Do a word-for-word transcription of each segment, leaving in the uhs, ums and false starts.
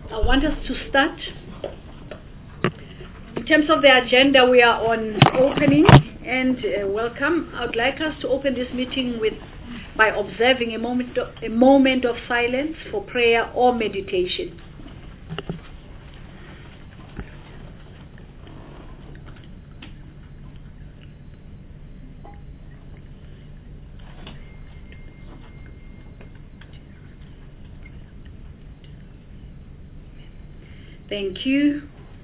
I want us to start. In terms of the agenda, we are on opening and uh, welcome. I would like us to open this meeting with by observing a moment of, a moment of silence for prayer or meditation. Thank you.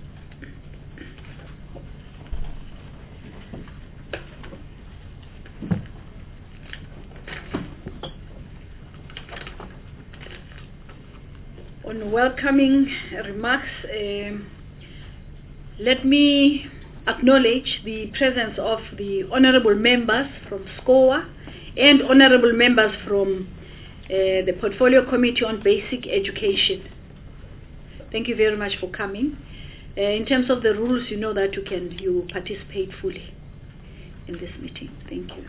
On welcoming remarks, uh, let me acknowledge the presence of the honorable members from SCOA and honorable members from uh, the Portfolio Committee on Basic Education. Thank you very much for coming. Uh, in terms of the rules, you know that you can you participate fully in this meeting. Thank you.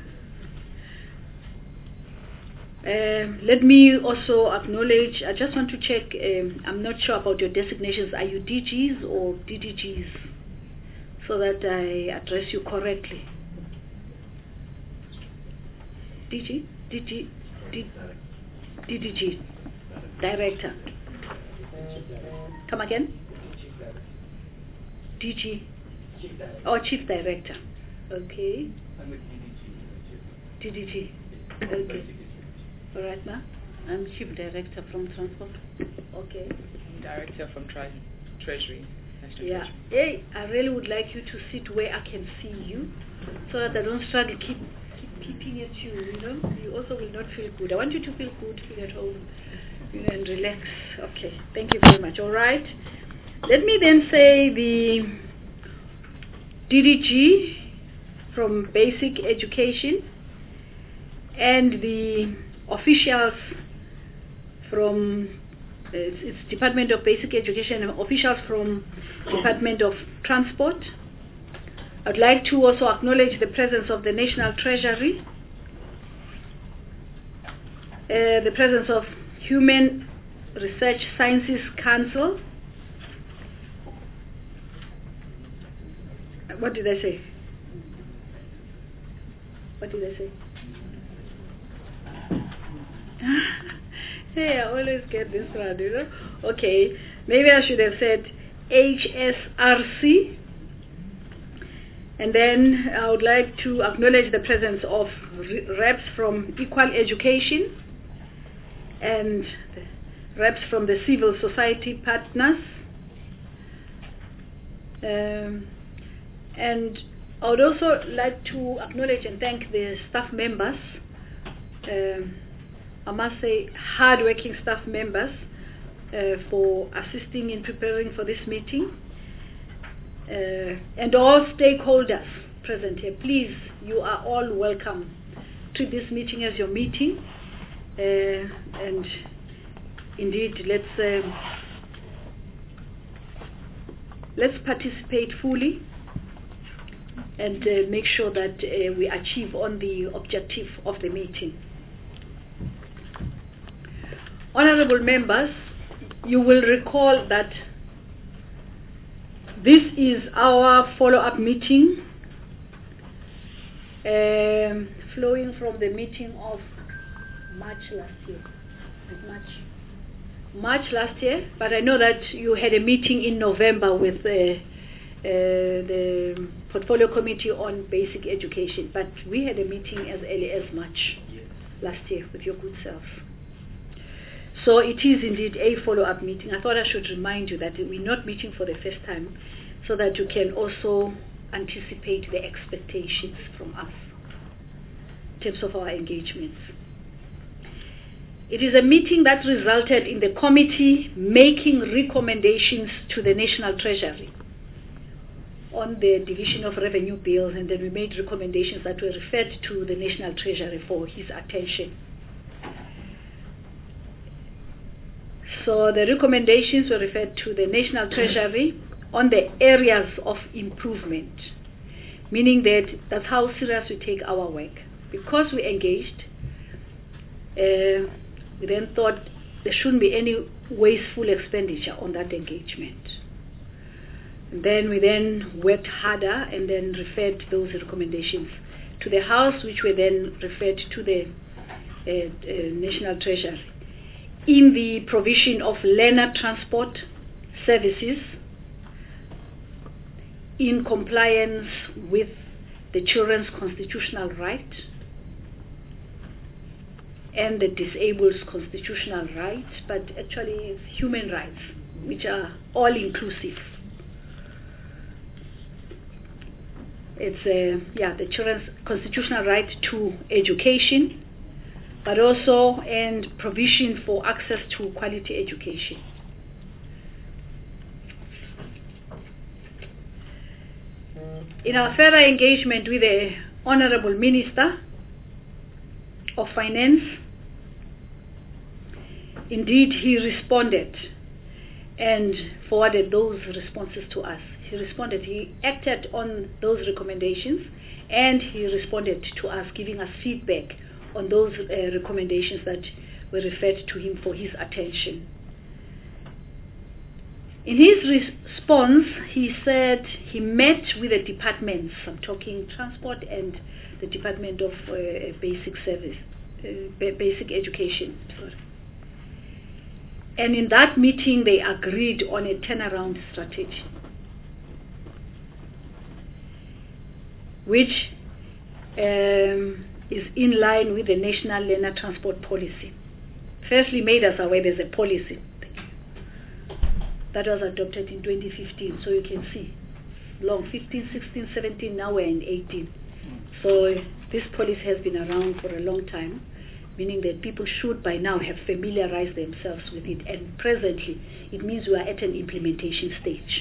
Uh, let me also acknowledge, I just want to check, um, I'm not sure about your designations. Are you D Gs or D D Gs? So that I address you correctly. D G? D G? D D G? Director. Come again? D G? Oh, Chief Director. Okay. I'm with D D G. D D G. Okay. All right, ma? I'm Chief Director from Transport. Okay. I'm Director from Tre Treasury. National Yeah. Treasury. Hey, I really would like you to sit where I can see you, so that I don't struggle keep keep peeping at you. You know, you also will not feel good. I want you to feel good, feel at home, you know, and relax. Okay. Thank you very much. All right. Let me then say the D D G from Basic Education and the officials from uh, it's Department of Basic Education and officials from Department of Transport. I'd like to also acknowledge the presence of the National Treasury, uh, the presence of Human Research Sciences Council. What did I say? What did I say? Hey, I always get this one, you know. Okay, maybe I should have said H S R C. And then I would like to acknowledge the presence of reps from Equal Education and reps from the civil society partners. Um, and I would also like to acknowledge and thank the staff members. Um, I must say hard-working staff members uh, for assisting in preparing for this meeting. Uh, and all stakeholders present here. Please, you are all welcome. Treat this meeting as your meeting. Uh, and indeed, let's, um, let's participate fully and uh, make sure that uh, we achieve on the objective of the meeting. Honorable members, you will recall that this is our follow-up meeting um, flowing from the meeting of March last year. March. March last year, but I know that you had a meeting in November with uh, uh, the Portfolio Committee on Basic Education, but we had a meeting as early as March yes. last year with your good self. So it is indeed a follow-up meeting. I thought I should remind you that we're not meeting for the first time, so that you can also anticipate the expectations from us in terms of our engagements. It is a meeting that resulted in the committee making recommendations to the National Treasury on the division of revenue bills, and then we made recommendations that were referred to the National Treasury for his attention. So the recommendations were referred to the National Treasury on the areas of improvement, meaning that that's how serious we take our work. Because we engaged, uh, we then thought there shouldn't be any wasteful expenditure on that engagement. And then we then worked harder and then referred those recommendations to the House, which were then referred to the uh, uh, National Treasury in the provision of learner transport services in compliance with the children's constitutional right and the disabled's constitutional rights, but actually it's human rights, which are all inclusive. It's uh, yeah, the children's constitutional right to education, but also and provision for access to quality education. In our further engagement with the Honorable Minister of Finance, indeed he responded and forwarded those responses to us. He responded, he acted on those recommendations, and he responded to us, giving us feedback on those uh, recommendations that were referred to him for his attention. In his response, he said he met with the departments, I'm talking transport and the Department of uh, Basic Service, uh, Basic Education, sorry. And in that meeting, they agreed on a turnaround strategy, which um, is in line with the National Learner Transport Policy. Firstly, made us aware there's a policy that was adopted in twenty fifteen, so you can see, long, fifteen, sixteen, seventeen, now we're in eighteen. So uh, this policy has been around for a long time, meaning that people should by now have familiarized themselves with it, and presently it means we are at an implementation stage.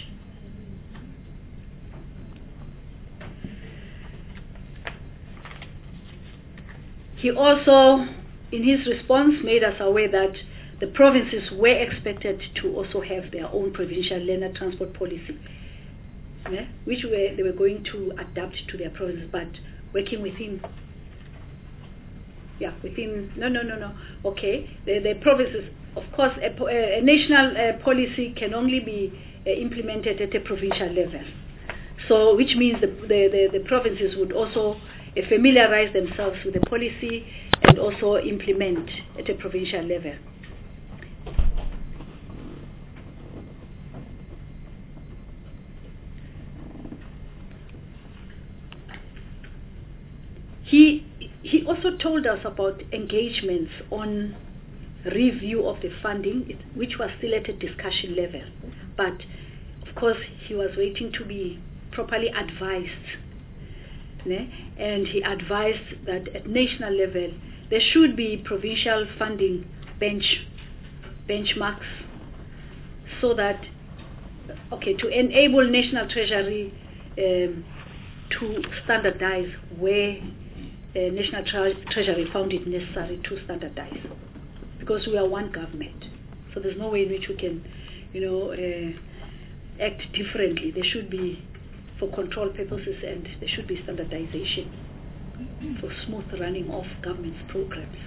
He also, in his response, made us aware that the provinces were expected to also have their own provincial learner transport policy, yeah, which were, they were going to adapt to their provinces, but working with him. Yeah, within, no, no, no, no, okay. The, the provinces, of course, a, a national uh, policy can only be uh, implemented at a provincial level. So, which means the, the, the, the provinces would also uh, familiarize themselves with the policy and also implement at a provincial level. He He also told us about engagements on review of the funding, which was still at a discussion level. But, of course, he was waiting to be properly advised. Ne? And he advised that at national level, there should be provincial funding bench benchmarks so that, okay, to enable National Treasury um, to standardize where Uh, National Tre- Treasury found it necessary to standardize, because we are one government, so there's no way in which we can, you know, uh, act differently. There should be, for control purposes, and there should be standardization for smooth running of government's programs.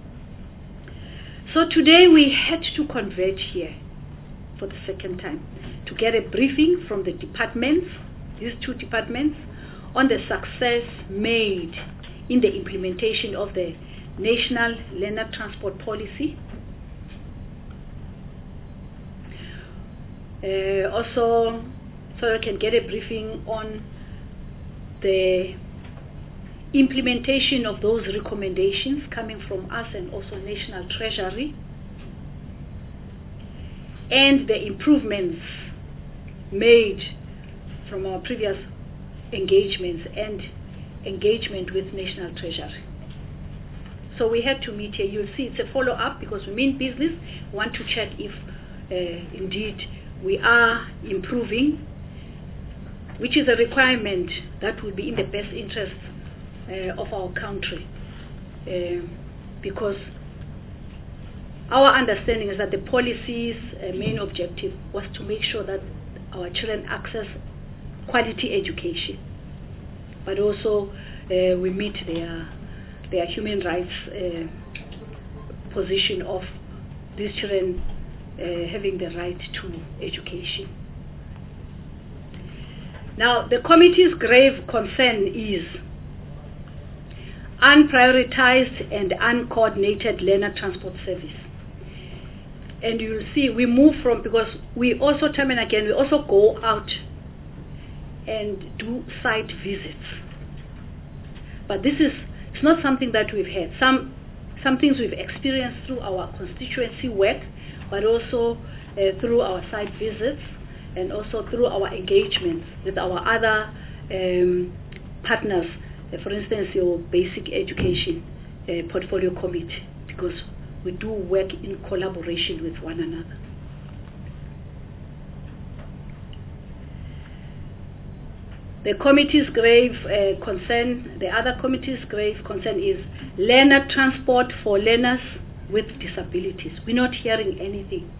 So today we had to converge here for the second time to get a briefing from the departments, these two departments, on the success made in the implementation of the National Learner Transport Policy. Uh, also, so I can get a briefing on the implementation of those recommendations coming from us and also National Treasury, and the improvements made from our previous engagements and engagement with National Treasury. So we had to meet here. You'll see it's a follow-up, because we mean business. We want to check if uh, indeed we are improving, which is a requirement that would be in the best interest uh, of our country, uh, because our understanding is that the policy's uh, main objective was to make sure that our children access quality education, but also uh, we meet their their human rights uh, position of these children uh, having the right to education. Now, the committee's grave concern is unprioritized and uncoordinated learner transport service. And you'll see we move from, because we also, time and again, we also go out and do site visits. But this is, it's not something that we've had. Some, some things we've experienced through our constituency work, but also uh, through our site visits, and also through our engagements with our other um, partners, uh, for instance, your basic education uh, portfolio committee, because we do work in collaboration with one another. The committee's grave uh, concern, the other committee's grave concern is learner transport for learners with disabilities. We're not hearing anything.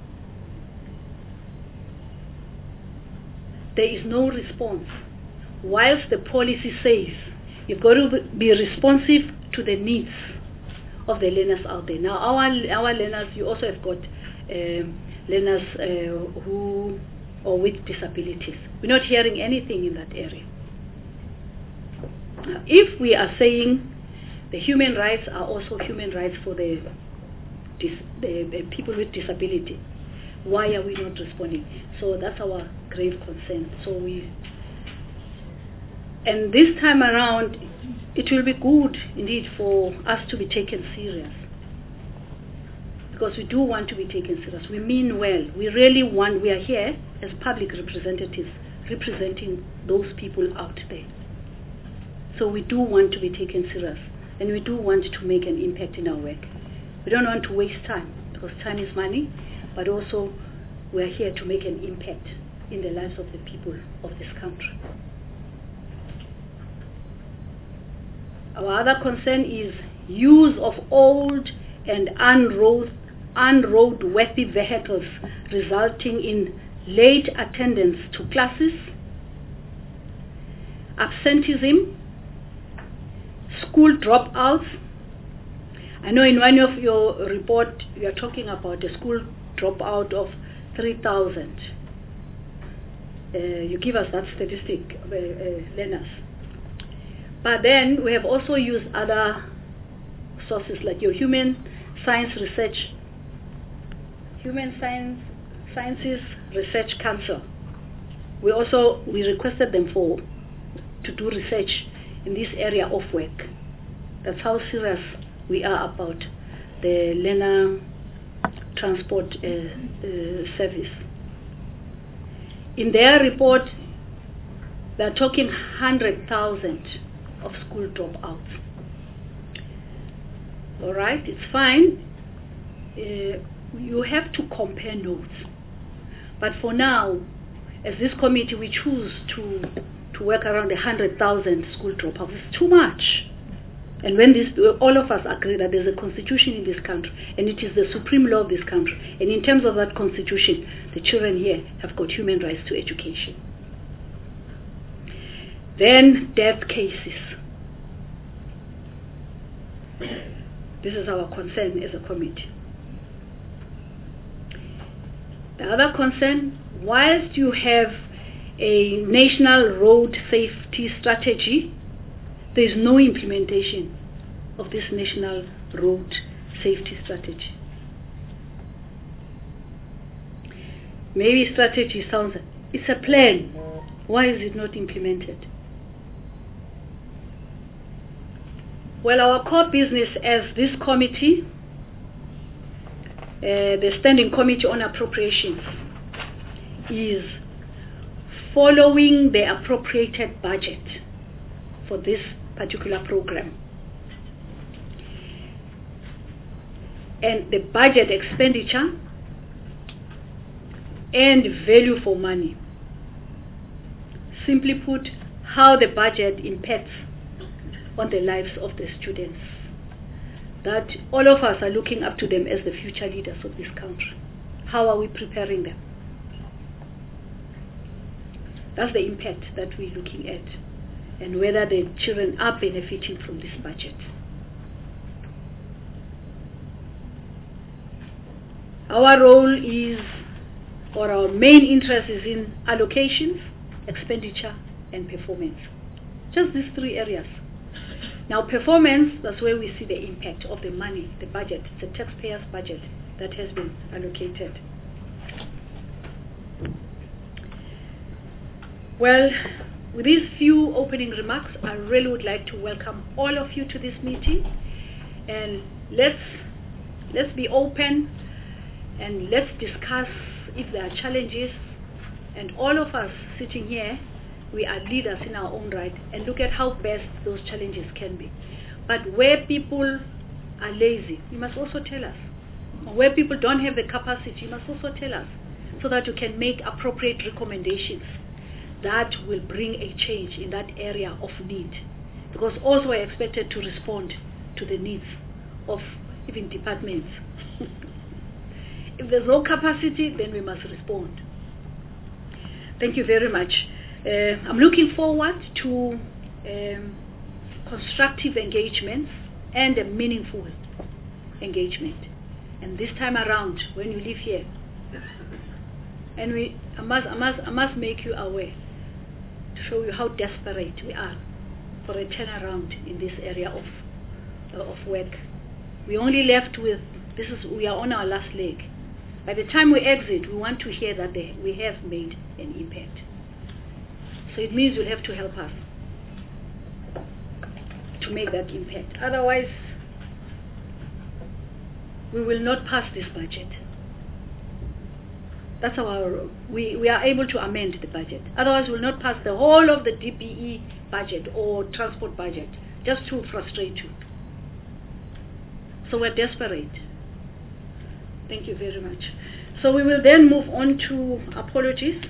There is no response. Whilst the policy says you've got to be responsive to the needs of the learners out there. Now, our our learners, you also have got um, learners uh, who or with disabilities. We're not hearing anything in that area. Now, if we are saying the human rights are also human rights for the, dis, the, the people with disability, why are we not responding? So that's our grave concern. So we, and this time around, it will be good indeed for us to be taken serious, because we do want to be taken serious. We mean well. We really want, we are here as public representatives representing those people out there. So we do want to be taken serious, and we do want to make an impact in our work. We don't want to waste time, because time is money, but also we are here to make an impact in the lives of the people of this country. Our other concern is use of old and unroad, unroad-worthy vehicles, resulting in late attendance to classes, absenteeism, school dropouts. I know in one of your report you are talking about a school dropout of three thousand. Uh, you give us that statistic, uh, uh, learners. But then we have also used other sources like your Human Science Research, Human Science Sciences Research Council. We also we requested them for to do research in this area of work. That's how serious we are about the learner transport uh, uh, service. In their report, they're talking one hundred thousand of school dropouts. All right, it's fine. Uh, you have to compare notes. But for now, as this committee, we choose to, to work around one hundred thousand school dropouts. It's too much. And when this, all of us agree that there's a constitution in this country, and it is the supreme law of this country, and in terms of that constitution, the children here have got human rights to education. Then death cases. This is our concern as a committee. The other concern, whilst you have a national road safety strategy, there is no implementation of this national road safety strategy. Maybe strategy sounds, it's a plan. Why is it not implemented? Well, our core business as this committee, uh, the Standing Committee on Appropriations, is following the appropriated budget for this particular program. And the budget expenditure and value for money. Simply put, how the budget impacts on the lives of the students. That all of us are looking up to them as the future leaders of this country. How are we preparing them? That's the impact that we're looking at, and whether the children are benefiting from this budget. Our role is, or our main interest is in allocations, expenditure, and performance. Just these three areas. Now performance, that's where we see the impact of the money, the budget, the taxpayer's budget that has been allocated. Well, with these few opening remarks, I really would like to welcome all of you to this meeting, and let's let's be open and let's discuss if there are challenges, and all of us sitting here, we are leaders in our own right, and look at how best those challenges can be. But where people are lazy, you must also tell us. Where people don't have the capacity, you must also tell us, so that you can make appropriate recommendations that will bring a change in that area of need. Because also we're expected to respond to the needs of even departments. If there's no capacity, then we must respond. Thank you very much. Uh, I'm looking forward to um, constructive engagements and a meaningful engagement. And this time around, when you live here, and we, I must, I must, I must make you aware, to show you how desperate we are for a turnaround in this area of uh, of work. We only left with this is we are on our last leg. By the time we exit, we want to hear that they, we have made an impact. So it means you'll have to help us to make that impact. Otherwise, we will not pass this budget. That's our, we, we are able to amend the budget. Otherwise, we will not pass the whole of the D P E budget or transport budget, just to frustrate you. So we're desperate. Thank you very much. So we will then move on to apologies.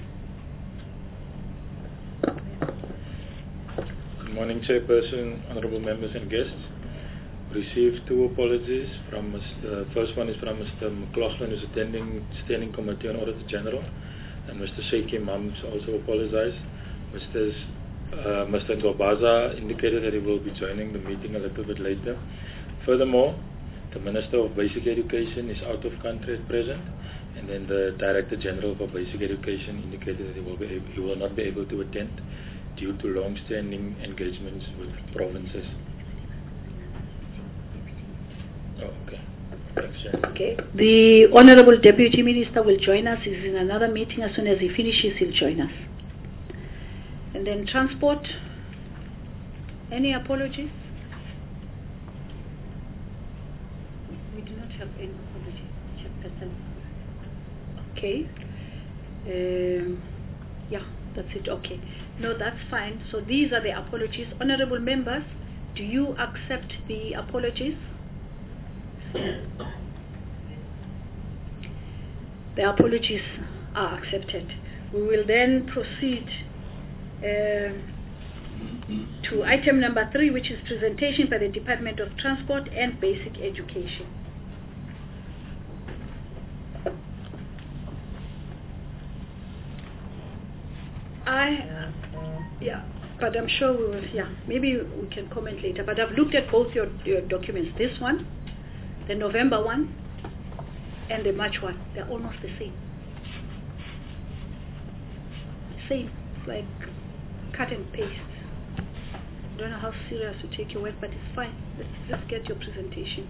Good morning, Chairperson, honourable members and guests. Received two apologies from Mister First one is from Mister McLaughlin, who's attending Standing Committee on Auditor General, and Mister Sheikh Mams also apologized. Mister Uh, Mister Ngobaza indicated that he will be joining the meeting a little bit later. Furthermore, the Minister of Basic Education is out of country at present, and then the Director General for Basic Education indicated that he will, be able, he will not be able to attend due to long-standing engagements with provinces. Oh, okay. Thanks, Chair. Okay. The Honorable Deputy Minister will join us. He's in another meeting. As soon as he finishes, he'll join us. And then transport. Any apologies? We do not have any apology, Chairperson. Okay. Um, yeah, that's it. Okay. No, that's fine. So these are the apologies. Honorable members, do you accept the apologies? The apologies are accepted. We will then proceed uh, to item number three, which is presentation by the Department of Transport and Basic Education. I, yeah, but I'm sure we will, yeah, maybe we can comment later. But I've looked at both your, your documents, this one, the November one, and the March one. They're almost the same. Same. It's like cut and paste. I don't know how serious you take your work, but it's fine. Let's just get your presentation.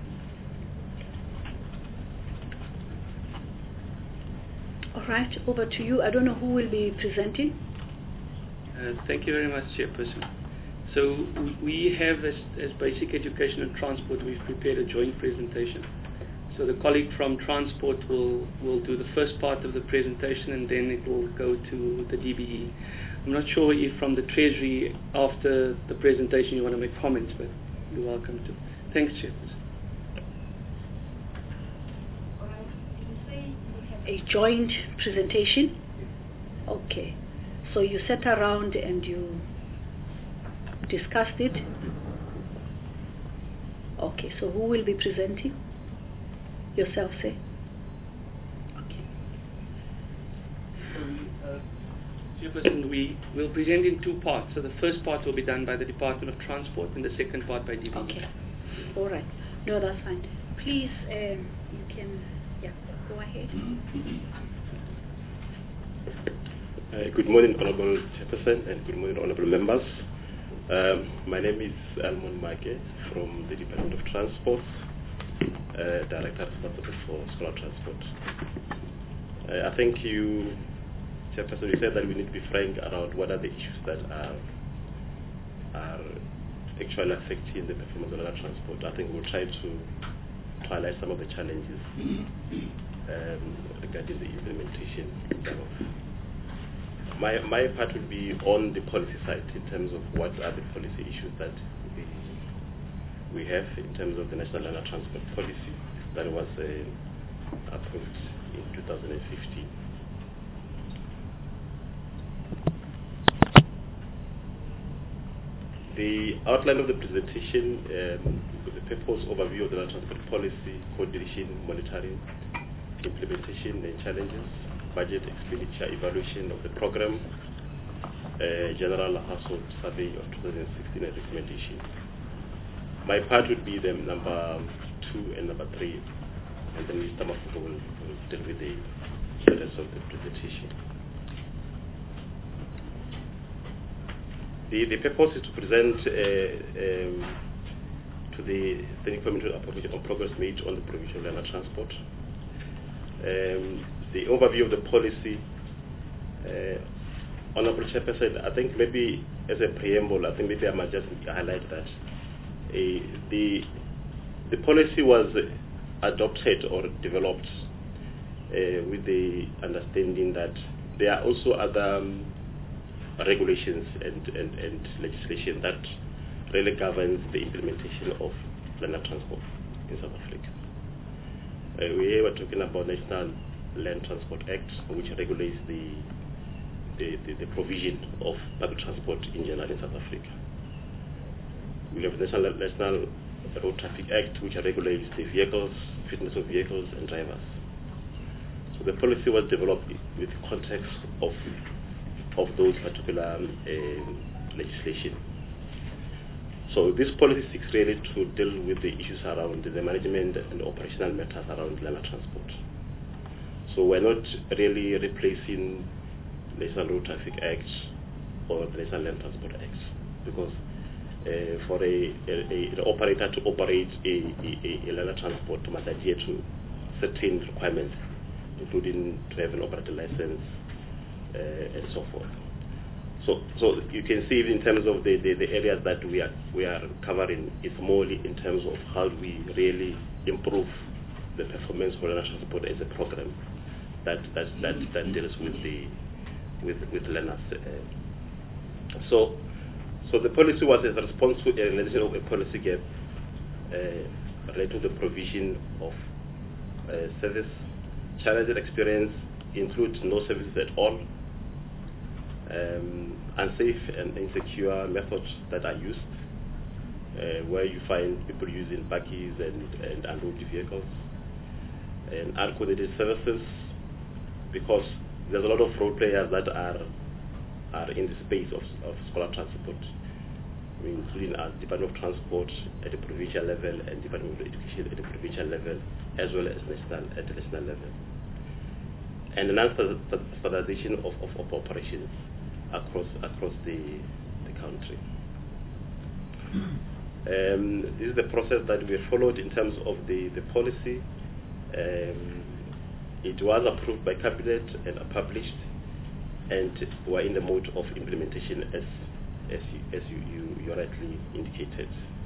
All right, over to you. I don't know who will be presenting. Uh, thank you very much, Chairperson. So we have, as, as Basic Education and Transport, we've prepared a joint presentation. So the colleague from Transport will, will do the first part of the presentation, and then it will go to the D B E. I'm not sure if from the Treasury, after the presentation, you want to make comments, but you're welcome to. Thanks, Chairperson. A joint presentation? Okay. So you sat around and you discussed it? Okay, so who will be presenting? Yourself, say. Okay. So, uh, Chairperson, we will present in two parts. So the first part will be done by the Department of Transport, and the second part by D B E. Okay. All right. No, that's fine. Please, um, you can Yeah, go ahead. Uh, good morning, Honorable Chairperson, and good morning, Honorable Members. Um, my name is Almond Make from the Department of Transport, uh, Director responsible for Scholar Transport. Uh, I think you, Chairperson, you said that we need to be frank around what are the issues that are, are actually affecting the performance of Scholar Transport. I think we'll try to highlight some of the challenges um, regarding the implementation thereof. My, my part will be on the policy side in terms of what are the policy issues that we, we have in terms of the National Learner Transport Policy that was uh, approved in two thousand fifteen. The outline of the presentation, um, the purpose overview of the Learner Transport Policy, coordination, monitoring, implementation and challenges, budget expenditure evaluation of the program, uh, general household survey of two thousand sixteen and recommendation. My part would be the number two and number three, and then Mister Mafuko will, will deal with the rest of the presentation. The, the purpose is to present uh, um, to the Standing Committee on progress made on the provision of learner transport. Um, the overview of the policy, uh, Honorable Chairperson, I think maybe as a preamble, I think maybe I might just highlight that uh, the the policy was adopted or developed uh, with the understanding that there are also other um, regulations and, and, and legislation that really governs the implementation of learner transport in South Africa. Uh, we were talking about National Land Transport Act, which regulates the the, the the provision of public transport in general in South Africa. We have the National, National Road Traffic Act, which regulates the vehicles, fitness of vehicles and drivers. So the policy was developed with context of of those particular um, uh, legislation. So this policy seeks really to deal with the issues around the management and operational matters around learner transport. So we're not really replacing the National Road Traffic Act or the National Land Transport Act, because uh, for a, a, a, an operator to operate a, a, a learner transport must adhere to certain requirements, including to have an operator license uh, and so forth. So, so you can see in terms of the, the, the areas that we are we are covering, it's more in terms of how we really improve the performance for learner transport as a program that that that, that deals with the with with learners. Uh, so, so the policy was a response to a realization of a policy gap uh, related to the provision of uh, service. Challenging experience includes no services at all. Um, unsafe and insecure methods that are used, uh, where you find people using buggies and, and unloaded vehicles, and uncoordinated services, because there's a lot of road players that are are in the space of, of scholar transport, I mean, including our Department of Transport at the provincial level and Department of Education at the provincial level, as well as national at the national level, and the non-standardization of, of, of operations across across the the country. Um, this is the process that we followed in terms of the the policy. Um, it was approved by cabinet and published, and we're in the mode of implementation as as you, as you, you, you rightly indicated.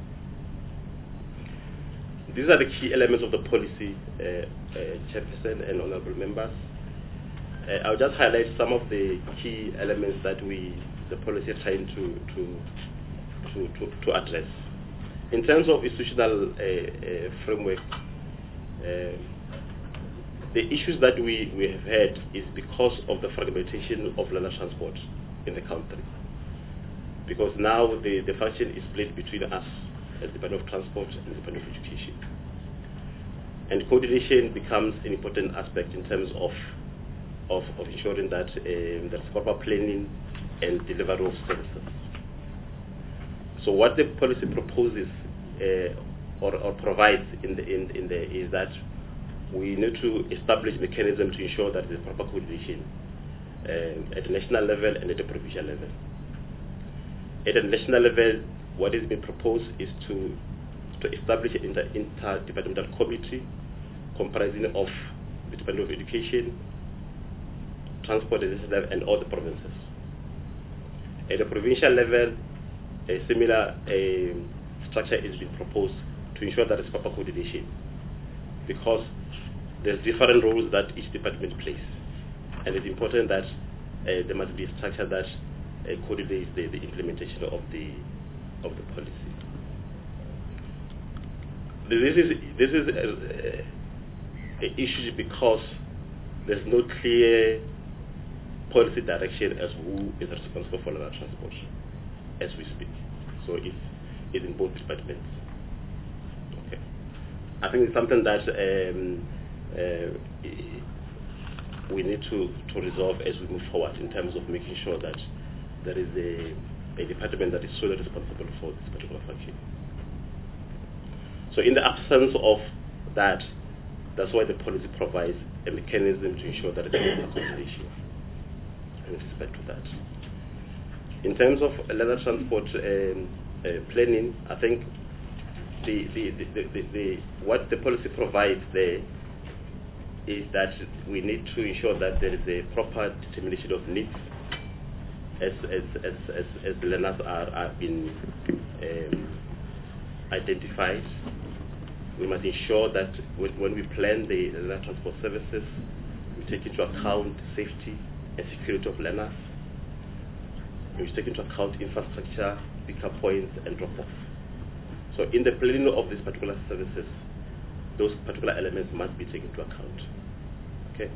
These are the key elements of the policy, uh, uh, Chairperson and honourable members. Uh, I'll just highlight some of the key elements that we, the policy, are trying to to to, to, to address. In terms of institutional uh, uh, framework, uh, the issues that we, we have had is because of the fragmentation of learner transport in the country. Because now the, the function is split between us as the Department of Transport and the Department of Education. And coordination becomes an important aspect in terms of Of, of ensuring that um, there's proper planning and delivery of services. So what the policy proposes uh, or, or provides in the, in, in the is that we need to establish mechanism to ensure that there's proper coordination uh, at the national level and at the provincial level. At the national level, what is being proposed is to to establish an inter interdepartmental committee comprising of the Department of Education, Transport and all the provinces. At the provincial level, a similar uh, structure is being proposed to ensure that there's proper coordination, because there's different roles that each department plays, and it's important that uh, there must be a structure that uh, coordinates the, the implementation of the of the policy. This is this is an issue because there's no clear policy direction as who is responsible for land transport as we speak. So it's it's in both departments. Okay, I think it's something that um, uh, we need to to resolve as we move forward in terms of making sure that there is a a department that is solely responsible for this particular function. So in the absence of that, that's why the policy provides a mechanism to ensure that there is a coordination with respect to that. In terms of land transport um, uh, planning, I think the, the, the, the, the, the, what the policy provides there is that we need to ensure that there is a proper determination of needs as as as as, as the learners are are being um, identified. We must ensure that when, when we plan the land transport services, we take into account safety and security of learners. We take into account infrastructure, pickup points, and drop-off. So in the planning of these particular services, those particular elements must be taken into account. Okay.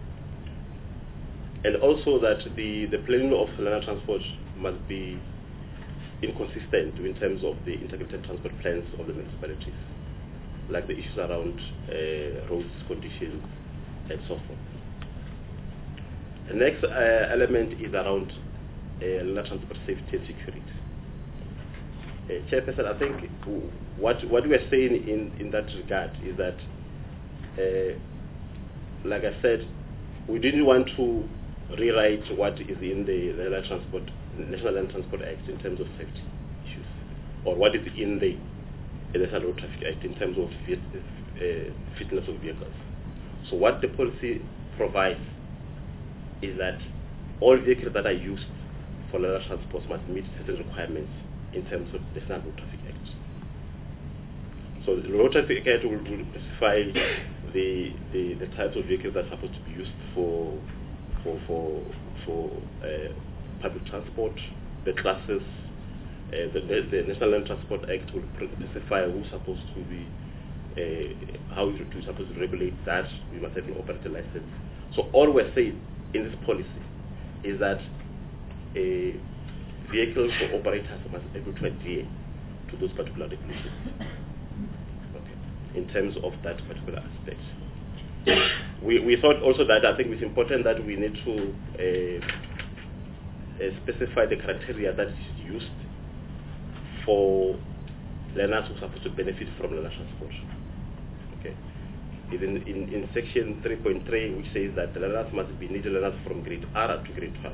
And also that the, the planning of land transport must be inconsistent in terms of the integrated transport plans of the municipalities, like the issues around uh, roads conditions and so forth. The next uh, element is around uh, land transport safety and security. Uh, Chairperson, I think what what we are saying in, in that regard is that, uh, like I said, we didn't want to rewrite what is in the, the land transport, National Land Transport Act in terms of safety issues, or what is in the National Road Traffic Act in terms of fit, uh, fitness of vehicles. So what the policy provides is that all vehicles that are used for land transport must meet certain requirements in terms of the National Road Traffic Act. So the Road Traffic Act will, will specify the, the the types of vehicles that are supposed to be used for for for for uh, public transport, the classes. Uh, the, the, the National Land Transport Act will specify who's supposed to be, uh, how you're supposed to regulate that. We must have an operator license. So all we're saying in this policy is that a vehicles or operators must be able to adhere to those particular regulations. Okay. In terms of that particular aspect. We, we thought also that I think it's important that we need to uh, uh, specify the criteria that is used for learners who are supposed to benefit from land transport. Okay. In, in, in section three point three, which says that the learners must be needed learners from grade R up to grade twelve.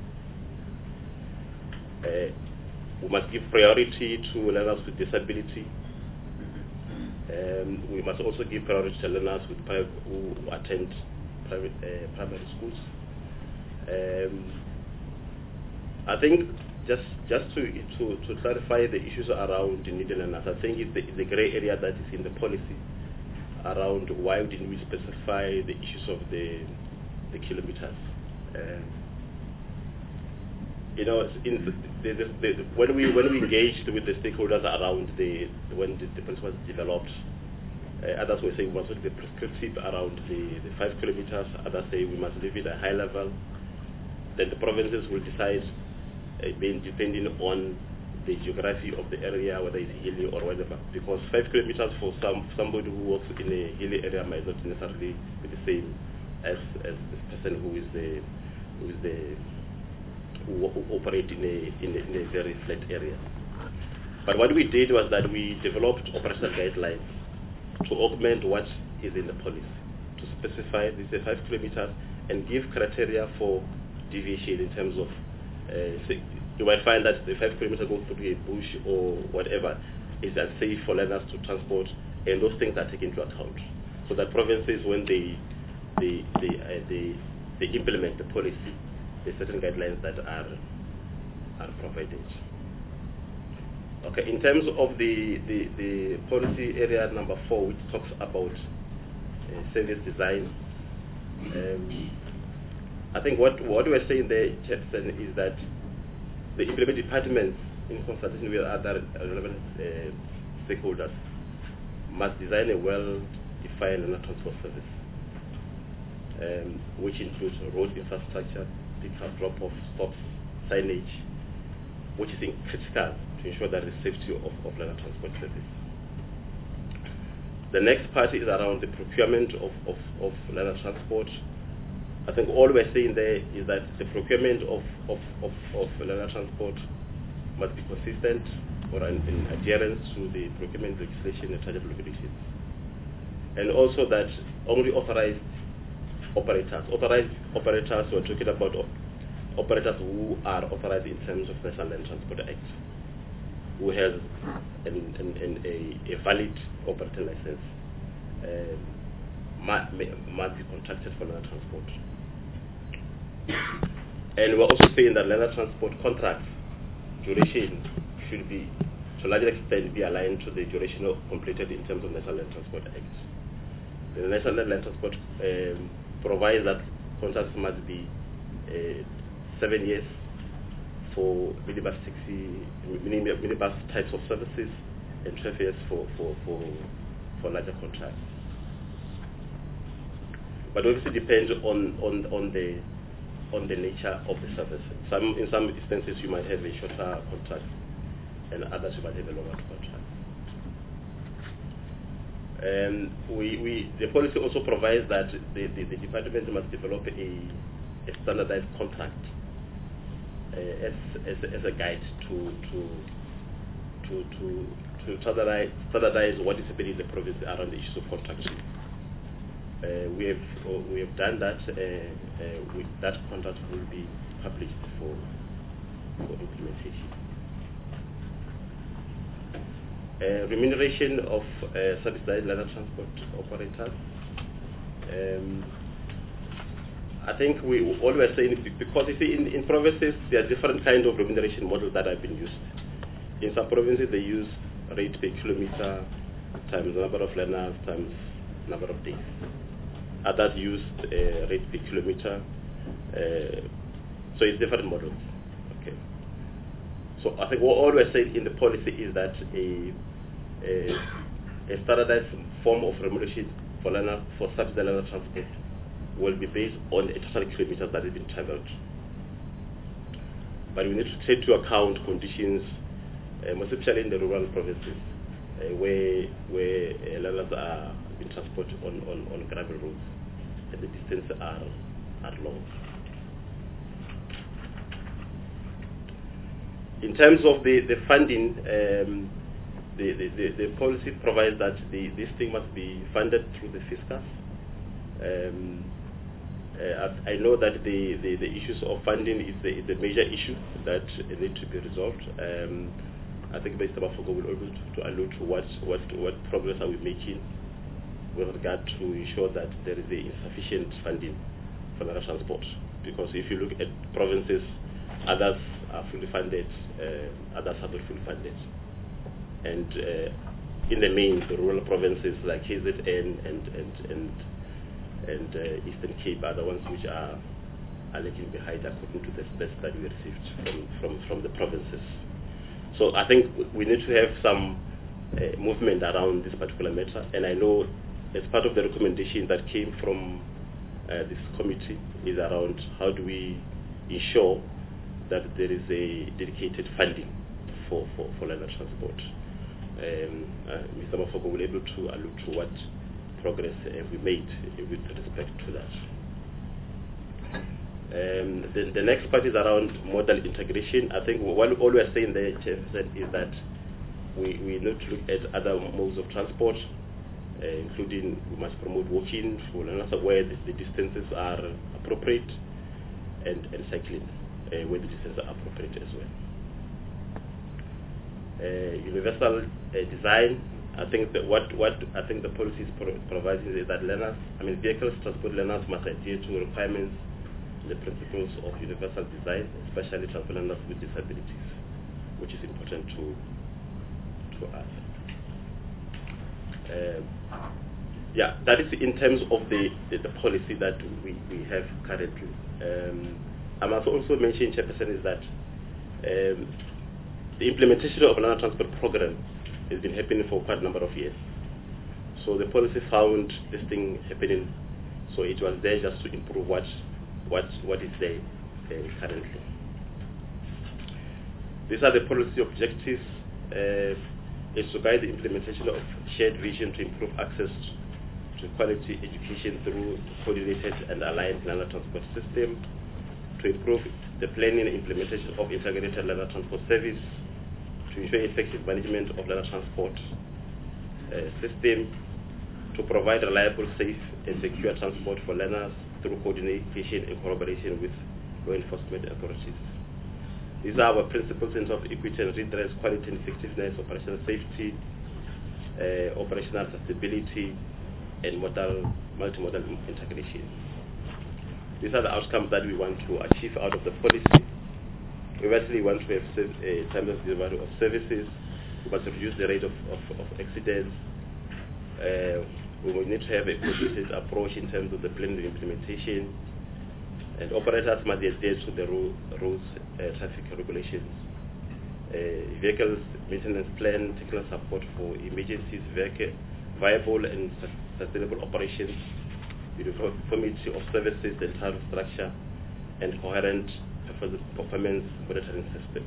Uh, we must give priority to learners with disability. Um, we must also give priority to learners with who attend private uh, primary schools. Um, I think just just to, to to clarify the issues around the needed learners, I think it's the, it's the grey area that is in the policy around why didn't we specify the issues of the the kilometers. Um, you know, in the, the, the, the, when we when we engaged with the stakeholders around the when the, the policy was developed, uh, others were saying we must be prescriptive around the, the five kilometers. Others say we must leave it at a high level. Then the provinces will decide, uh, being depending on the geography of the area, whether it's hilly or whatever. Because five kilometers for some somebody who works in a hilly area might not necessarily be the same as as the person who is the who is the who, who operate in a, in a in a very flat area. But what we did was that we developed operational guidelines to augment what is in the policy. specify this is five kilometers and give criteria for deviation in terms of, uh, say, you might find that the five kilometers go through a bush or whatever is unsafe for learners to transport, and those things are taken into account. So that provinces, when they they they uh, they, they implement the policy, there are certain guidelines that are are provided. Okay, in terms of the, the, the policy area number four, which talks about uh, service design, um, I think what, what we're saying there, Chairperson, is that the implementing departments, in consultation with other relevant uh, stakeholders, must design a well-defined learner transport service, um, which includes road infrastructure, pick-up, drop-off, stops, signage, which is critical to ensure that the safety of, of learner transport service. The next part is around the procurement of, of, of learner transport. I think all we're saying there is that the procurement of, of, of, of learner transport must be consistent or in, in adherence to the procurement legislation and chargeable regulations. And also that only authorized operators, authorized operators, we're talking about operators who are authorized in terms of National Land Transport Act, who has an, an, an, a, a valid operating license, um, must, must be contracted for learner transport. And we're also saying that learner transport contracts duration should be, to a large extent, be aligned to the duration of completed in terms of National Land Transport Act. The National Land Transport um, provides that contracts must be uh, seven years for minibus sixty minibus types of services and twelve years for for for, for larger contracts. But obviously depends on on on the on the nature of the service. Some in some instances you might have a shorter contract, and others you might have a longer contract. And we, we the policy also provides that the, the, the department must develop a, a standardized contract uh, as, as as a guide to to to to to standardize, standardize what is happening in the province around the issues of contracting. Uh, we have uh, we have done that. Uh, uh, with that contract will be published for for implementation. Uh, remuneration of uh, subsidized learner transport operators. Um, I think we all we're saying, because you see in, in provinces there are different kind of remuneration models that have been used. In some provinces they use rate per kilometer times the number of learners times number of days. Others used uh, rate per kilometer. Uh, so it's different models. Okay. So I think what all we're saying in the policy is that a a, a standardized form of remuneration for learner for subsidized learner transport will be based on the total kilometers that have been traveled. But we need to take into account conditions, uh, most especially in the rural provinces, uh, where where uh, learners are being transported on, on, on gravel roads, and the distances are are long. In terms of the, the funding, um, the, the, the, the policy provides that the, this thing must be funded through the fiscus. Um, uh, I know that the, the, the issues of funding is a, is a major issue that need to be resolved. Um, I think Mister Mafogo will be able to, to allude to what, what, what progress are we making with regard to ensure that there is a insufficient funding for learner transport. Because if you look at provinces, others are fully funded, uh, others are not fully funded. And uh, in the main, the rural provinces like K Z N and and and, and uh, Eastern Cape are the ones which are, are lagging behind according to the stats that we received from, from, from the provinces. So I think we need to have some uh, movement around this particular matter. And I know as part of the recommendation that came from uh, this committee is around how do we ensure that there is a dedicated funding for, for, for learner transport. Um, uh, Mister Mafogo will be able to allude to what progress uh, we made with respect to that. Um, the, the next part is around modal integration. I think what all we are saying there, Chair, is that we, we need to look at other modes of transport uh, including we must promote walking for learners where the, the distances are appropriate, and, and cycling uh, where the distances are appropriate as well. Uh, universal uh, design. I think that what, what I think the policy is pro providing is that learners, I mean vehicles transport learners must adhere to requirements, the principles of universal design, especially transport learners with disabilities, which is important to to us. Uh, yeah, that is in terms of the, the, the policy that we, we have currently. Um, I must also mention, Chairperson, is that um, the implementation of learner transport program has been happening for quite a number of years. So the policy found this thing happening, so it was there just to improve what what what is there uh, currently. These are the policy objectives. Uh, is to guide the implementation of shared vision to improve access to quality education through coordinated and aligned learner transport system, to improve the planning and implementation of integrated learner transport service, to ensure effective management of learner transport uh, system, to provide reliable, safe and secure transport for learners through coordination and collaboration with law enforcement authorities. These are our principles in terms of equity and redress, quality and effectiveness, operational safety, uh, operational sustainability, and modal, multimodal integration. These are the outcomes that we want to achieve out of the policy. We actually want to have a time of delivery of services. We must reduce the rate of, of, of accidents. Uh, we will need to have a coordinated approach in terms of the planning and implementation. And operators must adhere to the ru rules, uh, traffic regulations. Uh, vehicles maintenance plan, technical support for emergencies, vehicle, viable and su sustainable operations, uniformity of services and tariff structure, and coherent performance monitoring system.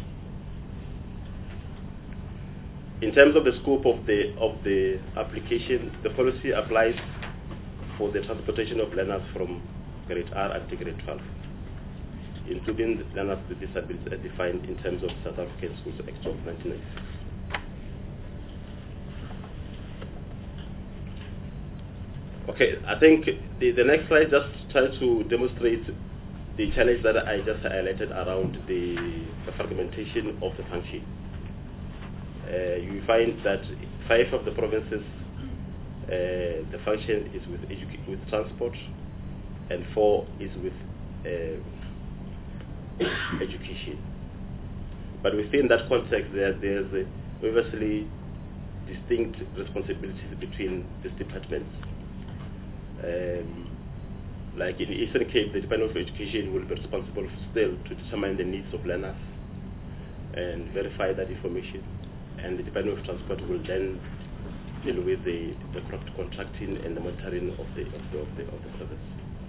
In terms of the scope of the of the application, the policy applies for the transportation of learners from grade R and grade twelve, including the learners with disabilities as defined in terms of South African Schools Act of nineteen ninety-six. Okay, I think the, the next slide just tries to demonstrate the challenge that I just highlighted around the, the fragmentation of the function. Uh, you find that five of the provinces, uh, the function is with, with transport, and four is with uh, education. But within that context, there, there's a, obviously distinct responsibilities between these departments. Um, like in the Eastern Cape, the Department of Education will be responsible still to determine the needs of learners and verify that information. And the Department of Transport will then deal with the, the contracting and the monitoring of the of the of the, of the service.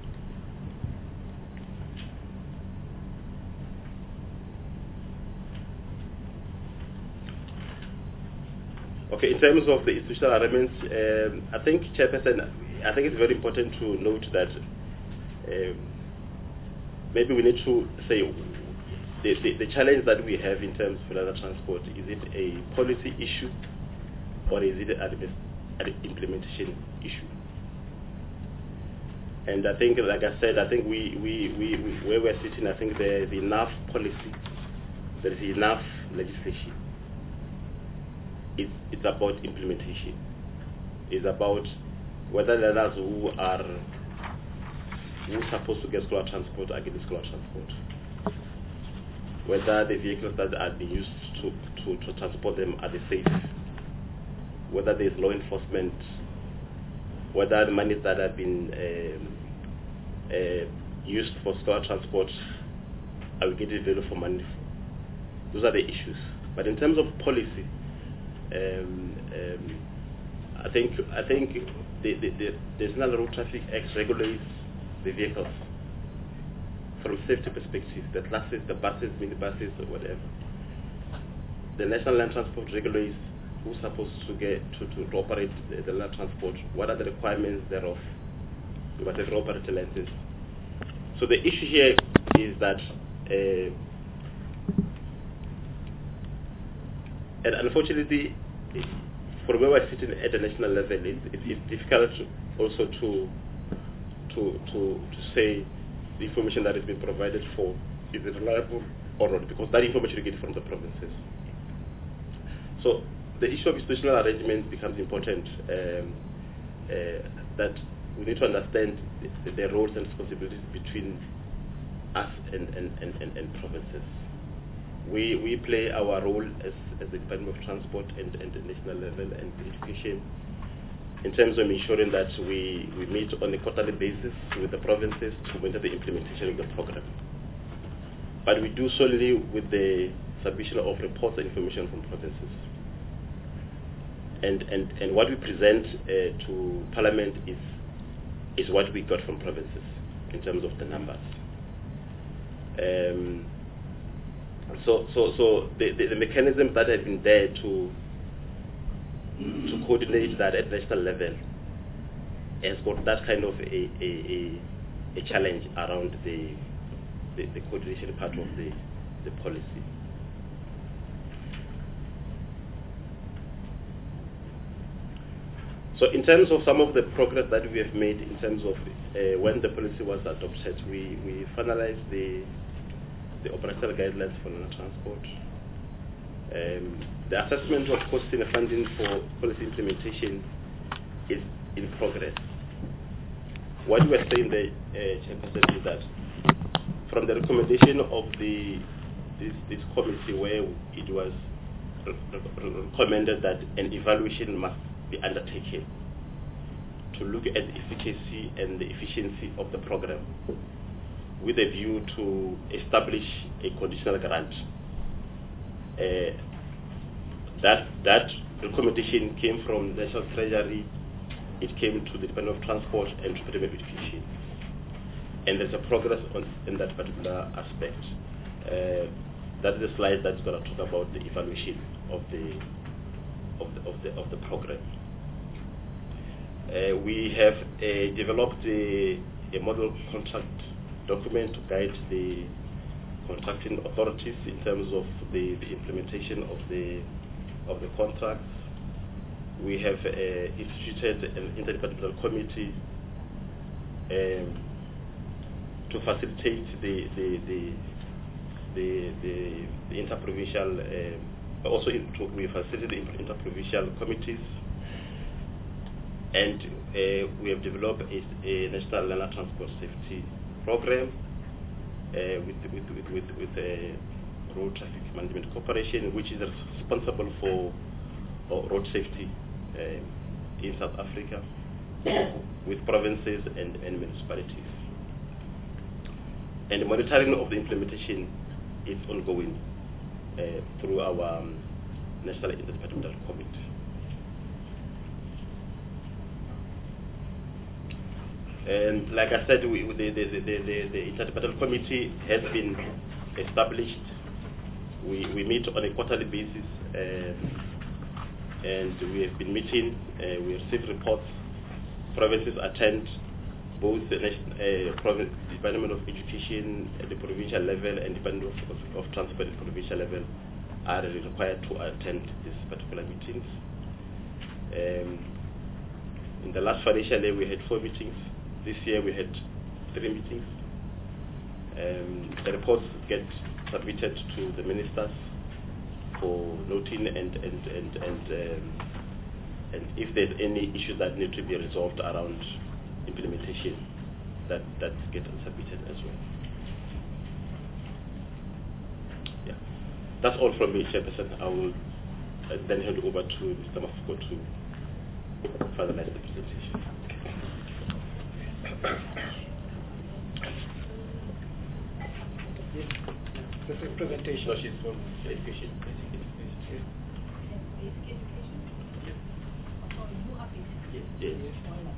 Okay, in terms of the institutional arrangements, um, I think, Chairperson, I think it's very important to note that um, maybe we need to say the, the, the challenge that we have in terms of learner transport, is it a policy issue or is it an implementation issue? And I think, like I said, I think we, we, we, we where we're sitting, I think there is enough policy, there is enough legislation. It's, it's about implementation. It's about whether learners who are who are supposed to get scholar transport are getting scholar transport. Whether the vehicles that are being used to, to, to transport them are the safe. Whether there is law enforcement. Whether the money that have been um, uh, used for scholar transport are we getting value for money. Those are the issues. But in terms of policy, Um, um, I think I think the, the, the, the National Road Traffic Act regulates the vehicles from safety perspective, the classes, the buses, minibuses, or whatever. The National Land Transport regulates who's supposed to get to, to, to operate the, the land transport, what are the requirements thereof, you must have operator license. So the issue here is that uh, and unfortunately, from where we're sitting at the national level, it, it, it's difficult also to, to, to, to say the information that has been provided for is it reliable or not, because that information you get from the provinces. So the issue of institutional arrangement becomes important, um, uh, that we need to understand the, the roles and responsibilities between us and, and, and, and, and provinces. We, we play our role as, as the Department of Transport and, and the national level and education in terms of ensuring that we, we meet on a quarterly basis with the provinces to monitor the implementation of the program. But we do solely with the submission of reports and information from provinces. And, and, and what we present uh, to Parliament is, is what we got from provinces in terms of the numbers. Um, so so, so the, the, the mechanisms that have been there to, to coordinate that at national level has got that kind of a, a, a, a challenge around the, the, the coordination part of the, the policy. So in terms of some of the progress that we have made in terms of uh, when the policy was adopted, we, we finalized the, the operational guidelines for land transport. Um, the assessment of costing and funding for policy implementation is in progress. What we are saying there, uh, Chairperson, is that from the recommendation of the this, this committee where it was re re recommended that an evaluation must be undertaken to look at the efficacy and the efficiency of the program with a view to establish a conditional grant. Uh, that, that recommendation came from the National Treasury, it came to the Department of Transport and to the Department of Education. And there's a progress on, in that particular aspect. Uh, that is the slide that's going to talk about the evaluation of the of the of the, of the program. Uh, we have uh, developed a, a model contract document to guide the contracting authorities in terms of the, the implementation of the of the contracts. We have uh, instituted an interdepartmental committee um, to facilitate the the the the, the, the interprovincial. Uh, also, in, to, we facilitate the interprovincial committees. And uh, we have developed a, a national land transport safety program uh, with with with with, with a Road Traffic Management Corporation, which is responsible for, for road safety uh, in South Africa, with provinces and, and municipalities. And the monitoring of the implementation is ongoing uh, through our um, National Interdepartmental Committee. And like I said, we, the, the, the, the, the Interdepartmental Committee has been established. We, we meet on a quarterly basis, uh, and we have been meeting. Uh, we receive reports. Provinces attend. Both the national, uh, province, Department of Education at the provincial level and Department of, of, of Transport at the provincial level are required to attend these particular meetings. Um, in the last financial year, we had four meetings. This year we had three meetings. Um, the reports get submitted to the ministers for noting and and and and, um, and if there's any issues that need to be resolved around implementation, that that gets submitted as well. Yeah, that's all from me, Chairperson. I will uh, then hand over to Mister Mafuko to finalize the presentation. Yes, this is presentation. So she's from education, basic education. Basic education? Yes. Oh, you are basic. Yes. Yes.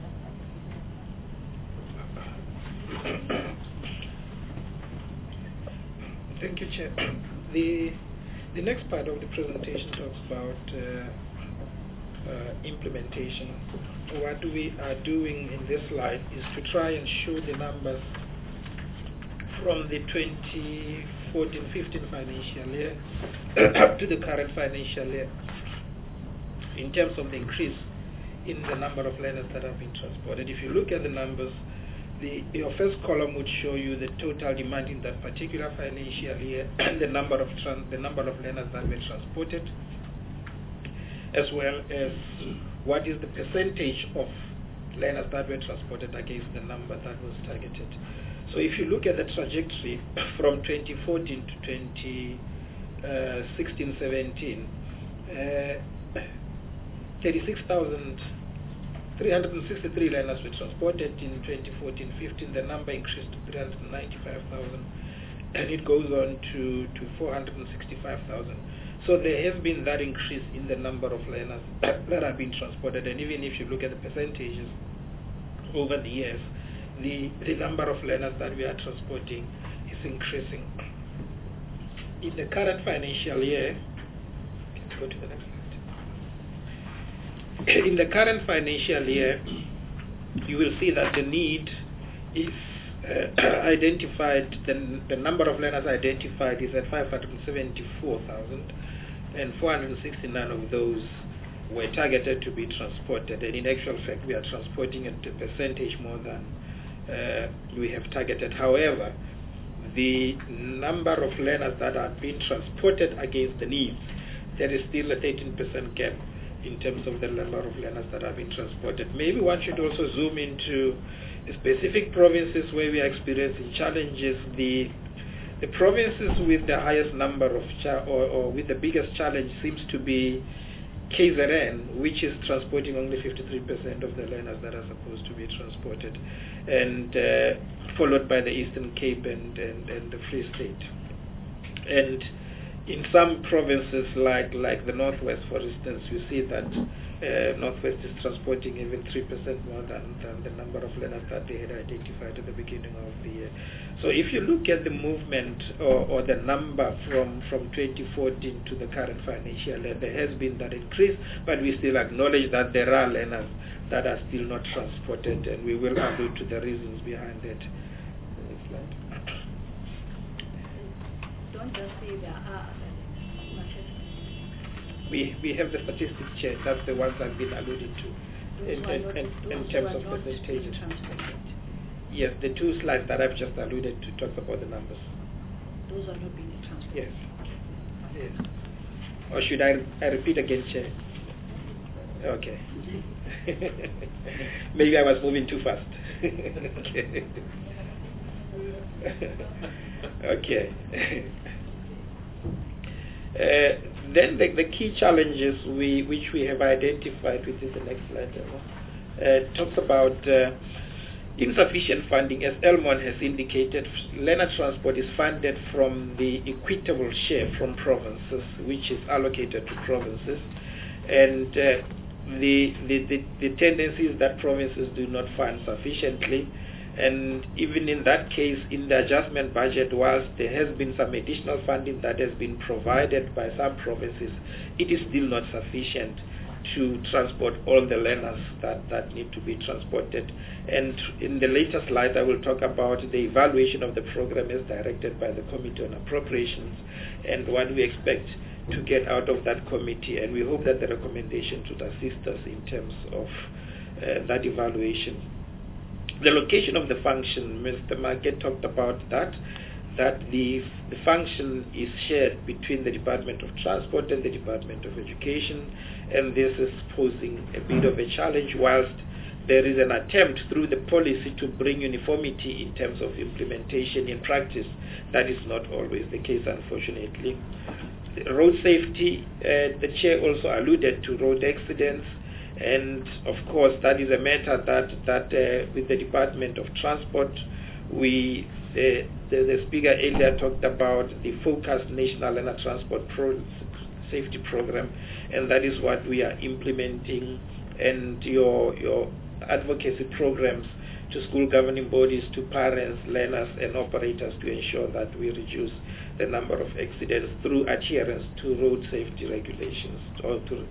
Thank you, Chair. The the next part of the presentation talks about uh, uh, implementation. What we are doing in this slide is to try and show the numbers from the twenty fourteen fifteen financial year up to the current financial year. in terms of the increase in the number of learners that have been transported. If you look at the numbers, the, your first column would show you the total demand in that particular financial year, and the number of trans, the number of learners that were transported, as well as what is the percentage of learners that were transported against the number that was targeted. So if you look at the trajectory from twenty fourteen to twenty sixteen seventeen, uh, thirty-six thousand three hundred sixty-three learners were transported. In twenty fourteen fifteen, the number increased to three hundred ninety-five thousand, and it goes on to, to four hundred sixty-five thousand. So there has been that increase in the number of learners that have been transported, and even if you look at the percentages over the years, the, the number of learners that we are transporting is increasing. In the current financial year, can you go to the next slide? In the current financial year, you will see that the need is uh, identified, the, the number of learners identified is at five hundred seventy-four thousand, and four hundred sixty-nine of those were targeted to be transported, and in actual fact we are transporting at a percentage more than uh, we have targeted. However, the number of learners that are being transported against the needs, there is still a thirteen percent gap in terms of the number of learners that are being transported. Maybe one should also zoom into specific provinces where we are experiencing challenges. The the provinces with the highest number of cha or, or with the biggest challenge seems to be K Z N, which is transporting only fifty-three percent of the learners that are supposed to be transported, and uh, followed by the Eastern Cape and, and, and the Free State. And in some provinces like like the Northwest, for instance, we see that uh, Northwest is transporting even three percent more than, than the number of learners that they had identified at the beginning of the year. So if you look at the movement or, or the number from, from twenty fourteen to the current financial year, there has been that increase, but we still acknowledge that there are learners that are still not transported, and we will allude to the reasons behind that. Next slide. Don't just say there are We, we have the statistics chair, that's the ones I've been alluded to in, in, in, in terms of percentages. Yes, the two slides that I've just alluded to talk about the numbers. Those are not being transported. Yes. Yes. Or should I, I repeat again, Chair? Okay. Maybe I was moving too fast. Okay. Okay. Uh, then the, the key challenges we, which we have identified, which is the next slide, uh, talks about uh, insufficient funding. As Elmon has indicated, learner transport is funded from the equitable share from provinces, which is allocated to provinces, and uh, the, the, the, the tendency is that provinces do not fund sufficiently. And even in that case, in the adjustment budget, whilst there has been some additional funding that has been provided by some provinces, it is still not sufficient to transport all the learners that, that need to be transported. And in the later slide, I will talk about the evaluation of the program as directed by the Committee on Appropriations and what we expect to get out of that committee. And we hope that the recommendation should assist us in terms of uh, that evaluation. The location of the function, Mister Market talked about that, that the, the function is shared between the Department of Transport and the Department of Education, and this is posing a bit of a challenge whilst there is an attempt through the policy to bring uniformity in terms of implementation in practice. That is not always the case, unfortunately. The road safety, uh, the chair also alluded to road accidents. And of course, that is a matter that that uh, with the Department of Transport, we uh, the, the speaker earlier talked about the focused National Learner Transport Pro Safety Program, and that is what we are implementing. And your your advocacy programs to school governing bodies, to parents, learners, and operators to ensure that we reduce the number of accidents through adherence to road safety regulations or to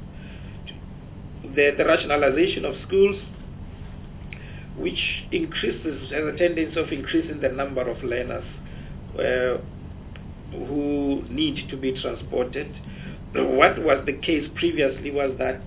The, the rationalization of schools, which increases, has a tendency of increasing the number of learners uh, who need to be transported. What was the case previously was that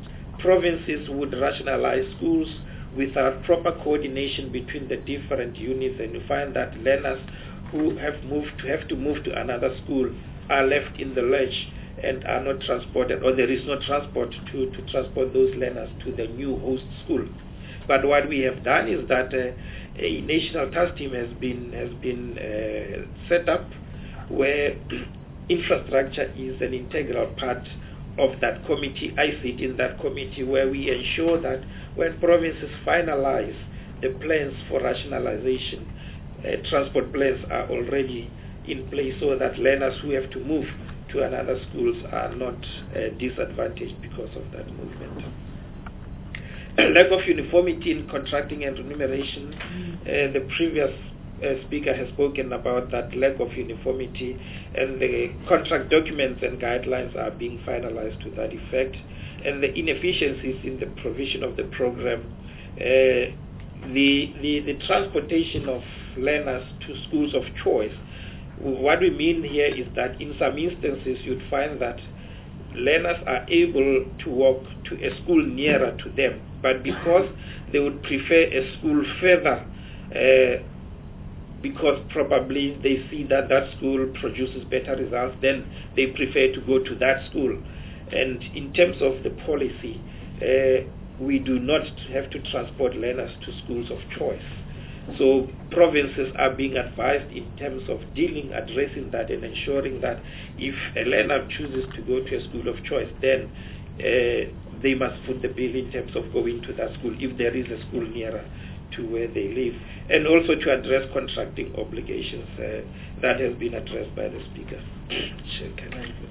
provinces would rationalize schools without proper coordination between the different units, and you find that learners who have moved to have to move to another school are left in the lurch and are not transported, or there is no transport to, to transport those learners to the new host school. But what we have done is that uh, a national task team has been has been uh, set up where infrastructure is an integral part of that committee. I sit in that committee where we ensure that when provinces finalize the plans for rationalization, uh, transport plans are already in place so that learners who have to move to another schools are not uh, disadvantaged because of that movement. Lack of uniformity in contracting and remuneration. Uh, the previous uh, speaker has spoken about that lack of uniformity, and the contract documents and guidelines are being finalized to that effect, and the inefficiencies in the provision of the program. Uh, the, the, the transportation of learners to schools of choice. What we mean here is that in some instances you'd find that learners are able to walk to a school nearer to them, but because they would prefer a school further, uh, because probably they see that that school produces better results, then they prefer to go to that school. And in terms of the policy, uh, we do not have to transport learners to schools of choice. So provinces are being advised in terms of dealing, addressing that, and ensuring that if a learner chooses to go to a school of choice, then uh, they must foot the bill in terms of going to that school if there is a school nearer to where they live, and also to address contracting obligations. Uh, that has been addressed by the speaker. Can I go?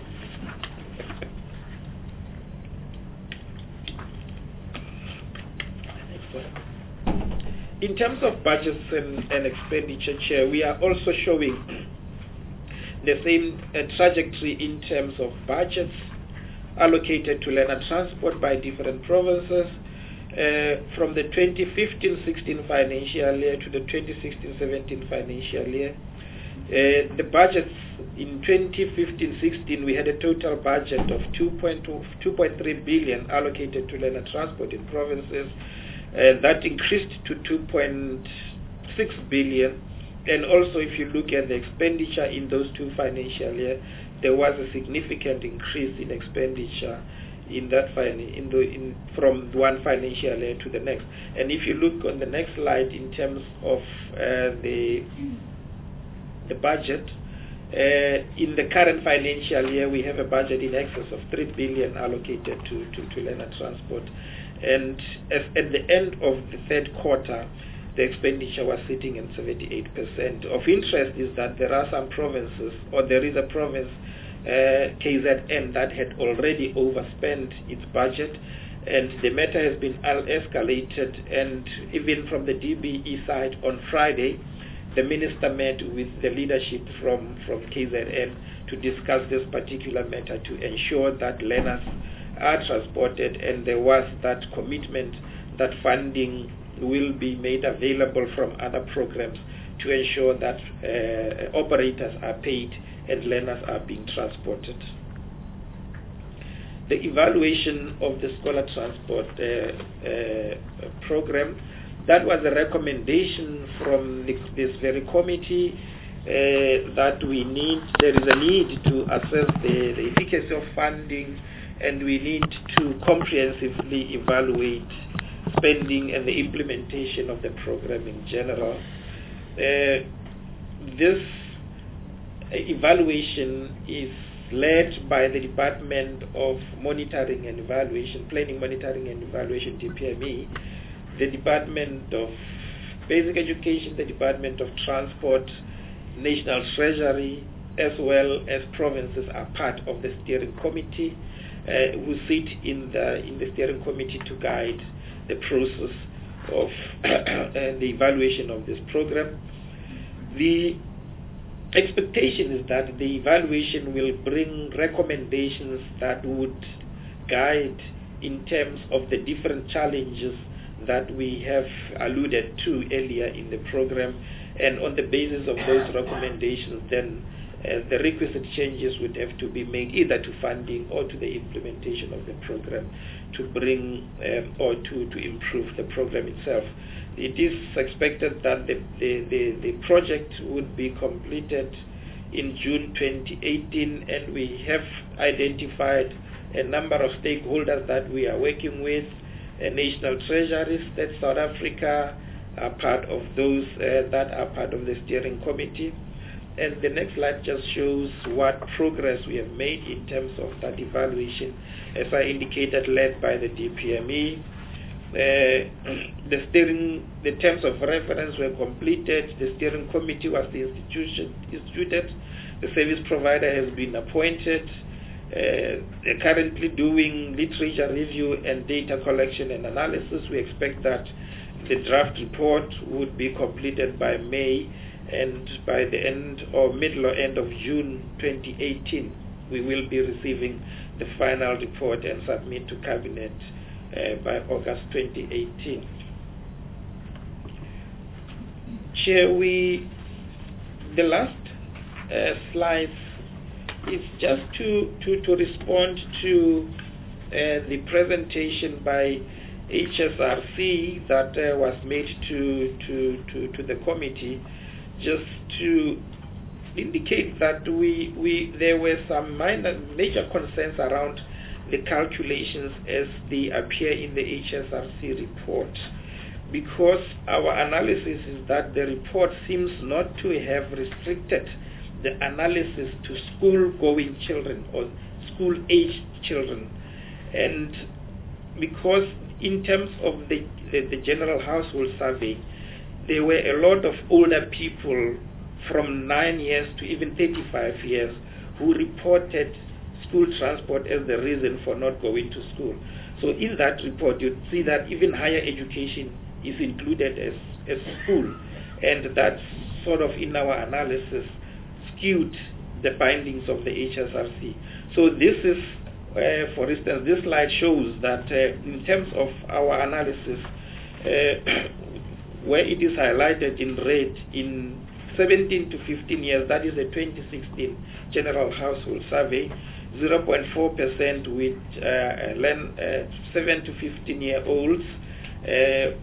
In terms of budgets and, and expenditure, Chair, we are also showing the same uh, trajectory in terms of budgets allocated to learner transport by different provinces uh, from the twenty fifteen sixteen financial year to the twenty sixteen seventeen financial year. Uh, the budgets in twenty fifteen sixteen, we had a total budget of two point three billion allocated to learner transport in provinces. Uh, that increased to two point six billion, and also if you look at the expenditure in those two financial years, there was a significant increase in expenditure in that fin- in the in from one financial year to the next. And if you look on the next slide in terms of uh, the the budget, uh, in the current financial year we have a budget in excess of three billion allocated to to, to learner transport. And as at the end of the third quarter, the expenditure was sitting at seventy-eight percent. Of interest is that there are some provinces, or there is a province, uh, K Z N, that had already overspent its budget, and the matter has been escalated. And even from the D B E side on Friday, the minister met with the leadership from, from K Z N to discuss this particular matter to ensure that learners are transported, and there was that commitment that funding will be made available from other programs to ensure that uh, operators are paid and learners are being transported. The evaluation of the scholar transport uh, uh, program, that was a recommendation from the, this very committee uh, that we need, there is a need to assess the, the efficacy of funding, and we need to comprehensively evaluate spending and the implementation of the program in general. Uh, this evaluation is led by the Department of Monitoring and Evaluation, Planning, Monitoring and Evaluation, D P M E, the Department of Basic Education, the Department of Transport, National Treasury, as well as provinces are part of the steering committee. Uh, who sit in the in the steering committee to guide the process of and the evaluation of this program. The expectation is that the evaluation will bring recommendations that would guide in terms of the different challenges that we have alluded to earlier in the program, and on the basis of those recommendations, then uh, the requisite changes would have to be made either to funding or to the implementation of the program to bring um, or to, to improve the program itself. It is expected that the, the, the, the project would be completed in June twenty eighteen, and we have identified a number of stakeholders that we are working with. Uh, national treasuries, that South Africa are part of those uh, that are part of the steering committee. And the next slide just shows what progress we have made in terms of that evaluation, as I indicated, led by the D P M E. Uh, the steering, the terms of reference were completed. The steering committee was the institution instituted. The service provider has been appointed. Uh, they're currently doing literature review and data collection and analysis. We expect that the draft report would be completed by May, and by the end or middle or end of June twenty eighteen, we will be receiving the final report and submit to Cabinet uh, by August twenty eighteen. Chair, we, the last uh, slide is just to, to, to respond to uh, the presentation by H S R C that uh, was made to, to, to, to the committee, just to indicate that we, we there were some minor, major concerns around the calculations as they appear in the H S R C report, because our analysis is that the report seems not to have restricted the analysis to school-going children or school-aged children. And because in terms of the, the, the general household survey, there were a lot of older people from nine years to even thirty-five years who reported school transport as the reason for not going to school. So in that report, you'd see that even higher education is included as, as school, and that's sort of in our analysis skewed the findings of the H S R C. So this is, uh, for instance, this slide shows that uh, in terms of our analysis, uh, where it is highlighted in red, in seventeen to fifteen years, that is a twenty sixteen general household survey, zero point four percent with uh, uh, seven to fifteen year olds uh,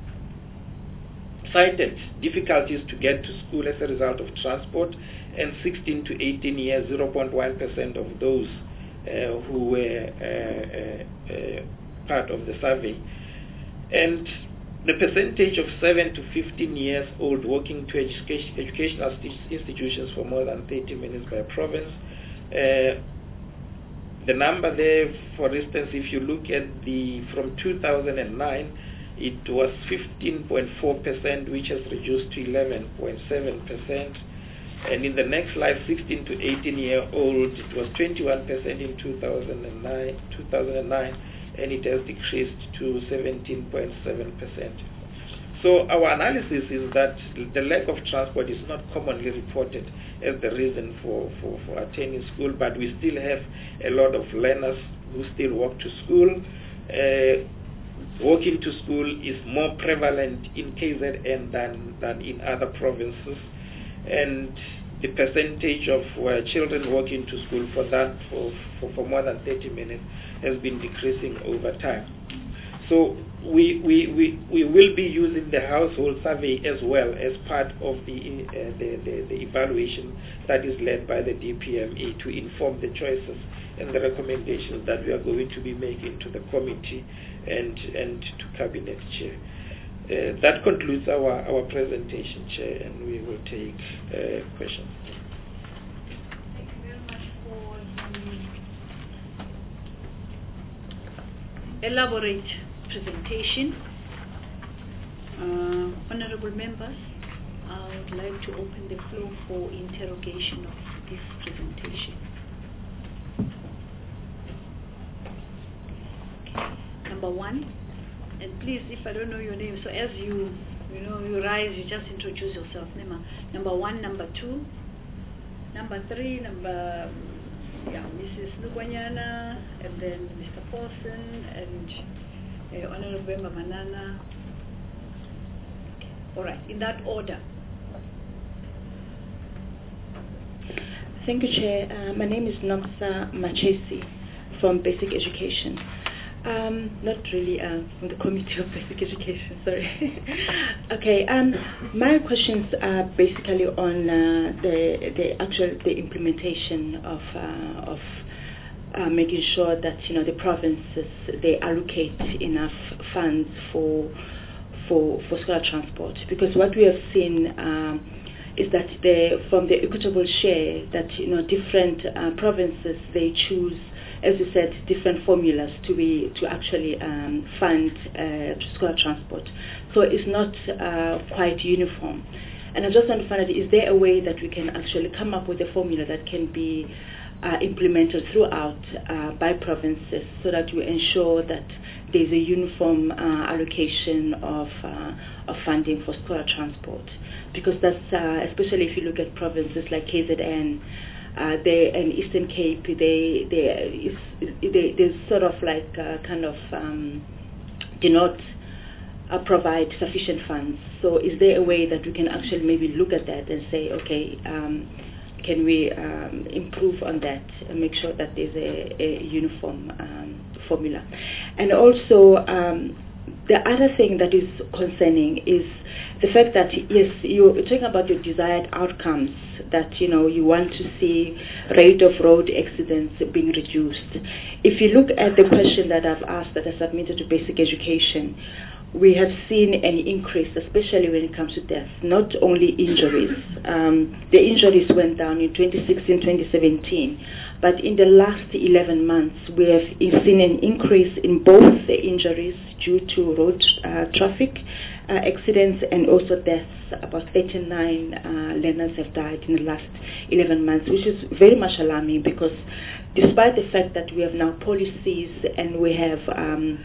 cited difficulties to get to school as a result of transport, and sixteen to eighteen years, zero point one percent of those uh, who were uh, uh, uh, part of the survey. And the percentage of seven to fifteen years old working to education, educational institutions for more than thirty minutes by province. Uh, the number there, for instance, if you look at the, from two thousand nine, it was fifteen point four percent, which has reduced to eleven point seven percent. And in the next slide, sixteen to eighteen year old, it was twenty-one percent in two thousand nine, and it has decreased to seventeen point seven percent. So our analysis is that the lack of transport is not commonly reported as the reason for, for, for attending school, but we still have a lot of learners who still walk to school. Uh, walking to school is more prevalent in K Z N than, than in other provinces, and the percentage of uh, children walking to school for that for, for, for more than thirty minutes has been decreasing over time. So we, we, we, we will be using the household survey as well as part of the, uh, the, the, the evaluation that is led by the D P M E to inform the choices and the recommendations that we are going to be making to the committee and, and to Cabinet Chair. Uh, that concludes our, our presentation, Chair, and we will take uh, questions. Thank you very much for the elaborate presentation. Uh, honorable members, I would like to open the floor for interrogation of this presentation. Okay. Number one. And please, if I don't know your name, so as you, you know, you rise, you just introduce yourself. Number one, number two, number three, number, yeah, Missus Lugwanyana, and then Mister Paulson, and uh, Honorable Member Manana. Okay. All right, in that order. Thank you, Chair. Uh, my name is Noxa Machesi from Basic Education. Um, not really uh, from the Committee of Basic Education, sorry. Okay, um, my questions are basically on uh, the the actual the implementation of uh, of uh, making sure that you know the provinces they allocate enough funds for for for scholar transport, because what we have seen. Um, is that the, from the equitable share that you know different uh, provinces they choose, as you said, different formulas to be to actually um, fund uh, scholar transport. So it's not uh, quite uniform. And I just want to find out, is there a way that we can actually come up with a formula that can be uh, implemented throughout uh, by provinces, so that we ensure that there's a uniform uh, allocation of uh, of funding for scholar transport? Because that's, uh, especially if you look at provinces like K Z N, uh, they and Eastern Cape, they they they, they sort of like uh, kind of um, do not uh, provide sufficient funds. So is there a way that we can actually maybe look at that and say, okay, um, can we um, improve on that and make sure that there's a, a uniform um, formula? And also, um, the other thing that is concerning is the fact that, yes, you're talking about your desired outcomes, that, you know, you want to see rate of road accidents being reduced. If you look at the question that I've asked, that I submitted to Basic Education, we have seen an increase, especially when it comes to deaths, not only injuries. Um, the injuries went down in twenty sixteen, twenty seventeen, but in the last eleven months, we have seen an increase in both the injuries due to road uh, traffic uh, accidents and also deaths. About thirty-nine uh, learners have died in the last eleven months, which is very much alarming, because despite the fact that we have now policies and we have um,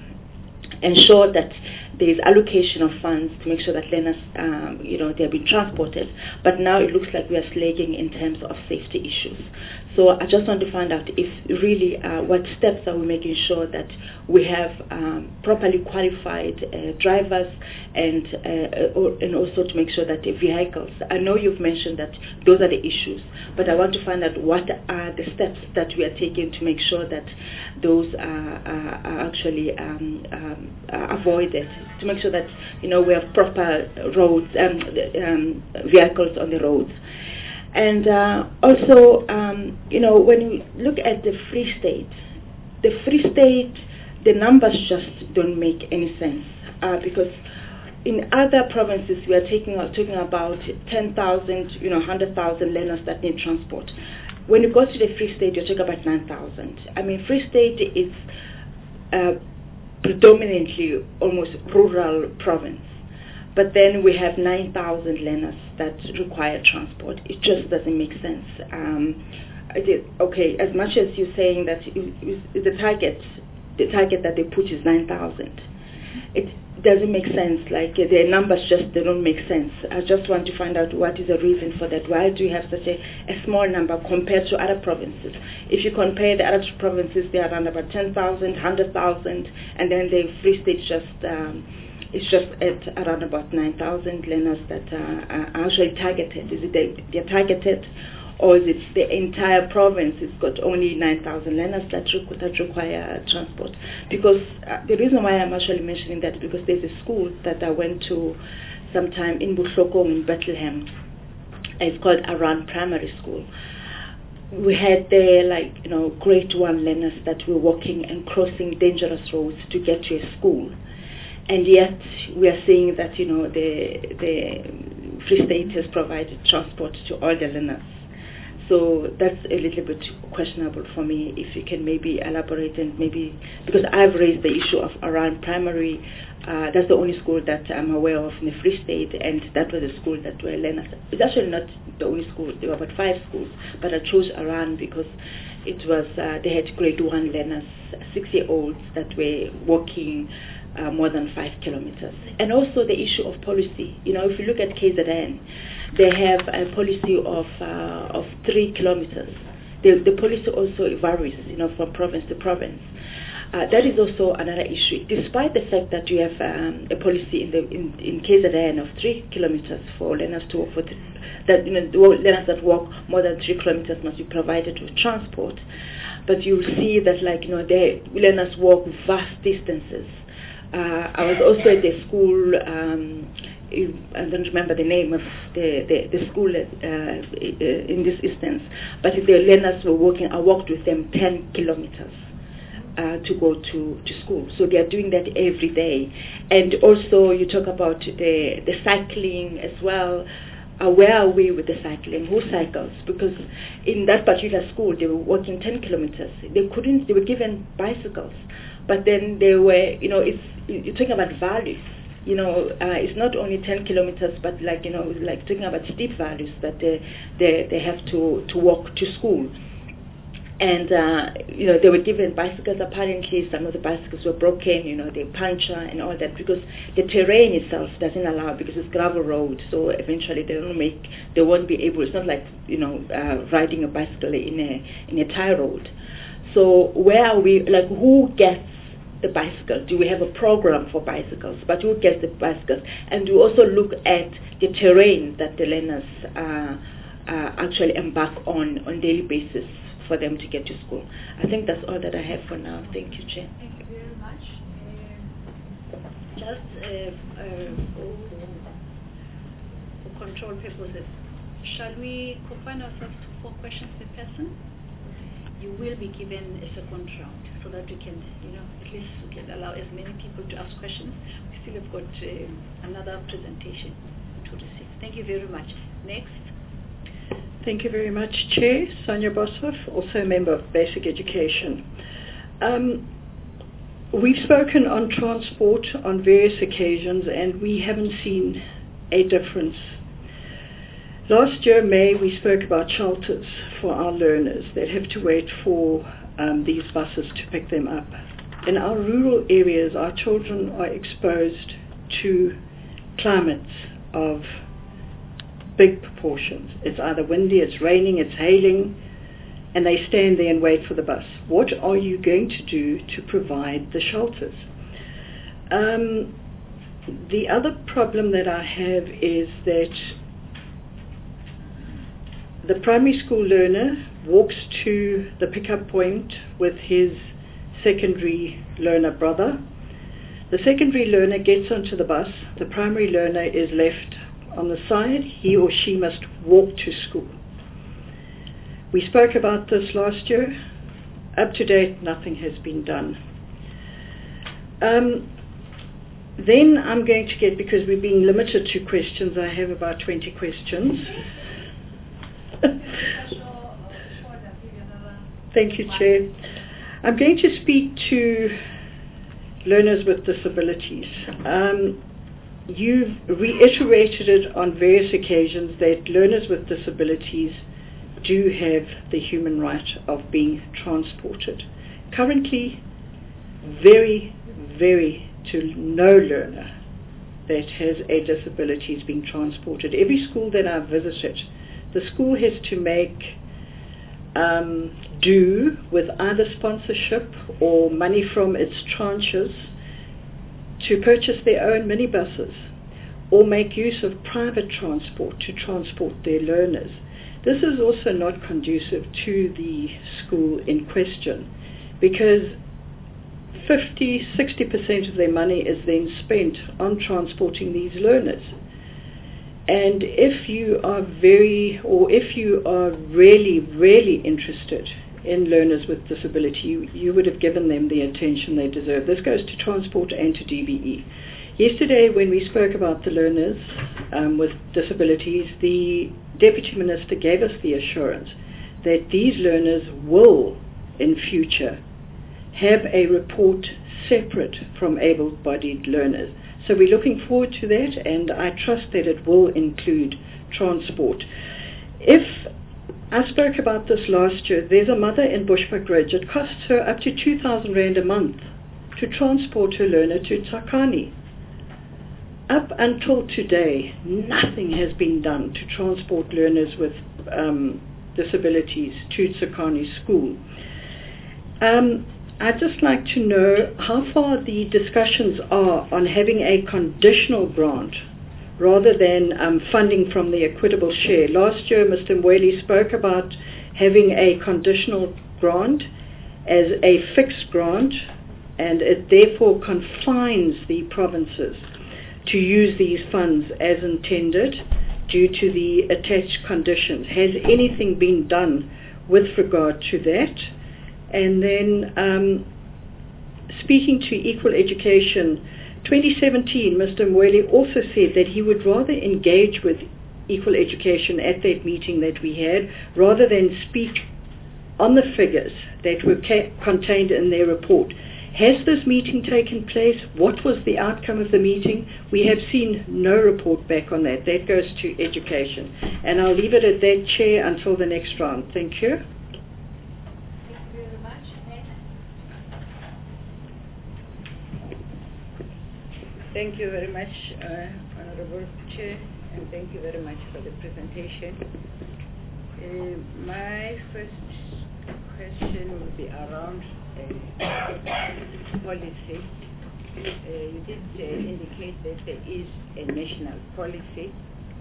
ensure that there is allocation of funds to make sure that learners, um, you know, they are being transported. But now it looks like we are slagging in terms of safety issues. So I just want to find out if really uh, what steps are we making sure that we have um, properly qualified uh, drivers and uh, or, and also to make sure that the vehicles. I know you've mentioned that those are the issues, but I want to find out what are the steps that we are taking to make sure that those are, are, are actually um, um, are avoided, to make sure that you know we have proper roads and um, vehicles on the roads. And uh, also, um, you know, when you look at the Free State, the Free State, the numbers just don't make any sense uh, because in other provinces we are taking uh, talking about ten thousand, you know, one hundred thousand learners that need transport. When you go to the Free State, you're talking about nine thousand. I mean, Free State is uh, predominantly almost rural province. But then we have nine thousand learners that require transport. It just doesn't make sense. Um, it is, okay, as much as you're saying that it, it, the target, the target that they put is nine thousand, it doesn't make sense. Like the numbers just they don't make sense. I just want to find out what is the reason for that. Why do you have such a, a small number compared to other provinces? If you compare the other provinces, they are around about ten thousand, one hundred thousand, and then the Free State just. Um, It's just at around about nine thousand learners that uh, are actually targeted. Is it they, they're targeted, or is it the entire province? It's got only nine thousand learners that, re- that require transport. Because uh, the reason why I'm actually mentioning that is because there's a school that I went to sometime in Buhlokong in Bethlehem. It's called Aran Primary School. We had there, like, you know, grade one learners that were walking and crossing dangerous roads to get to a school. And yet we are seeing that, you know, the the Free State has provided transport to all the learners. So that's a little bit questionable for me. If you can maybe elaborate and maybe, because I've raised the issue of Aran Primary, uh, that's the only school that I'm aware of in the Free State, and that was a school that were learners. It's actually not the only school. There were about five schools, but I chose Aran because it was uh, they had grade one learners, six-year-olds that were walking Uh, more than five kilometers. And also the issue of policy. You know, if you look at K Z N, they have a policy of uh, of three kilometers. The, the policy also varies, you know, from province to province. Uh, that is also another issue. Despite the fact that you have um, a policy in the in, in K Z N of three kilometers for learners to walk, for th- that you know, the learners that walk more than three kilometers must be provided with transport. But you see that, like, you know, the learners walk vast distances. Uh, I was also at the school. Um, I don't remember the name of the, the, the school uh, in this instance, but the learners were walking. I walked with them ten kilometers uh, to go to, to school. So they are doing that every day. And also you talk about the, the cycling as well. Uh, where are we with the cycling? Who cycles? Because in that particular school they were walking ten kilometers. They couldn't. They were given bicycles, but then they were. You know, it's you're talking about values. You know, uh, it's not only ten kilometers, but like, you know, like talking about steep values that they they, they have to, to walk to school. And, uh, you know, they were given bicycles. Apparently some of the bicycles were broken, you know, they puncture and all that, because the terrain itself doesn't allow, because it's gravel road. So eventually they don't make, they won't be able, it's not like, you know, uh, riding a bicycle in a, in a tire road. So where are we, like, who gets the bicycle? Do we have a program for bicycles? But who gets the bicycles? And we also look at the terrain that the learners uh, uh, actually embark on on daily basis for them to get to school. I think that's all that I have for now. Thank you, Chair. Thank you very much. Uh, just uh, uh, for, for control purposes, shall we confine ourselves to four questions per person? You will be given a second round so that we can, you know, at least we can allow as many people to ask questions. We still have got uh, another presentation to receive. Thank you very much. Next. Thank you very much, Chair. Sonia Boshoff, also a member of Basic Education. Um, we've spoken on transport on various occasions, and we haven't seen a difference. Last year, May, we spoke about shelters for our learners that have to wait for um, these buses to pick them up. In our rural areas, our children are exposed to climates of big proportions. It's either windy, it's raining, it's hailing, and they stand there and wait for the bus. What are you going to do to provide the shelters? Um, the other problem that I have is that the primary school learner walks to the pickup point with his secondary learner brother. The secondary learner gets onto the bus. The primary learner is left on the side. He or she must walk to school. We spoke about this last year. Up to date, nothing has been done. Um, then I'm going to get, because we're being limited to questions, I have about twenty questions. Thank you, Chair. I'm going to speak to learners with disabilities. Um, you've reiterated it on various occasions that learners with disabilities do have the human right of being transported. Currently, very, very to no learner that has a disability is being transported. Every school that I've visited, the school has to make um, do with either sponsorship or money from its tranches to purchase their own minibuses or make use of private transport to transport their learners. This is also not conducive to the school in question, because fifty to sixty percent of their money is then spent on transporting these learners. And if you are very, or if you are really, really interested in learners with disability, you, you would have given them the attention they deserve. This goes to transport and to D B E. Yesterday, when we spoke about the learners um, with disabilities, the Deputy Minister gave us the assurance that these learners will, in future, have a report separate from able-bodied learners. So we're looking forward to that, and I trust that it will include transport. If I spoke about this last year, there's a mother in Bushbuckridge. It costs her up to two thousand rand a month to transport her learner to Tsakani. Up until today, nothing has been done to transport learners with um, disabilities to Tsakani school. Um, I'd just like to know how far the discussions are on having a conditional grant rather than um, funding from the equitable share. Last year, Mister Mweli spoke about having a conditional grant as a fixed grant, and it therefore confines the provinces to use these funds as intended due to the attached conditions. Has anything been done with regard to that? And then um, speaking to equal education, twenty seventeen, Mister Mweli also said that he would rather engage with equal education at that meeting that we had rather than speak on the figures that were ca- contained in their report. Has this meeting taken place? What was the outcome of the meeting? We have seen no report back on that. That goes to education. And I'll leave it at that, Chair, until the next round. Thank you. Thank you very much. Thank you very much, uh, Honorable Chair, and thank you very much for the presentation. Uh, my first question will be around uh, policy. Uh, you did uh, indicate that there is a national policy,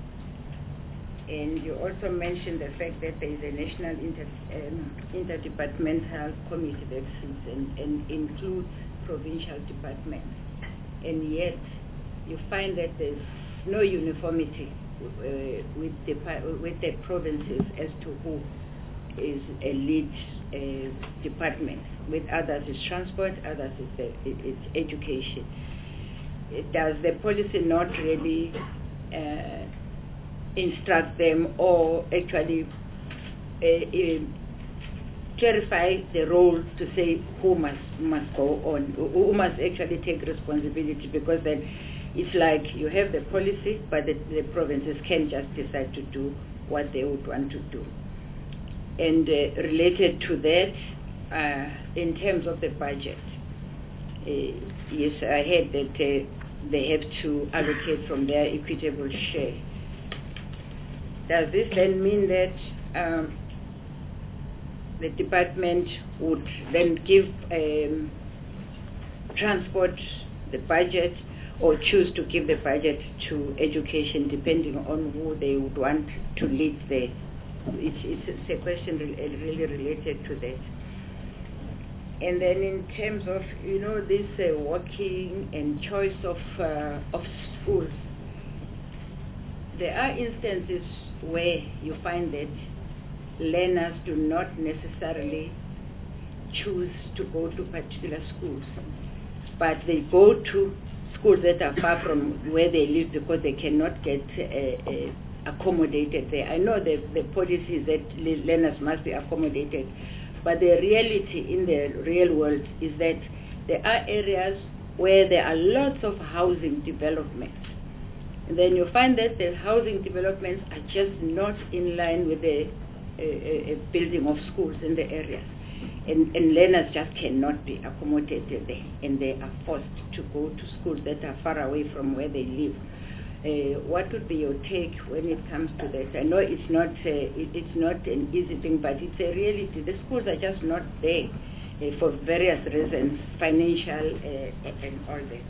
and you also mentioned the fact that there is a national inter, um, interdepartmental committee that sits and, and includes provincial departments, and yet you find that there's no uniformity uh, with, the, with the provinces as to who is a lead uh, department. With others it's transport, others it's, uh, it's education. Does the policy not really uh, instruct them or actually uh, uh, clarify the role to say who must must go on, who must actually take responsibility? Because then it's like you have the policy, but the, the provinces can just decide to do what they would want to do. And uh, related to that, uh, in terms of the budget, uh, yes, I heard that uh, they have to allocate from their equitable share. Does this then mean that um, the department would then give um, transport the budget, or choose to give the budget to education depending on who they would want to lead the? It's, it's a question really related to that. And then in terms of, you know, this uh, working and choice of, uh, of schools, there are instances where you find that learners do not necessarily choose to go to particular schools, but they go to schools that are far from where they live because they cannot get uh, uh, accommodated there. I know the, the policy is that learners must be accommodated, but the reality in the real world is that there are areas where there are lots of housing developments. And then you find that the housing developments are just not in line with the uh, uh, building of schools in the areas. And, and learners just cannot be accommodated there, and they are forced to go to schools that are far away from where they live. Uh, what would be your take when it comes to that? I know it's not uh, it, it's not an easy thing, but it's a reality. The schools are just not there uh, for various reasons, financial uh, and all that.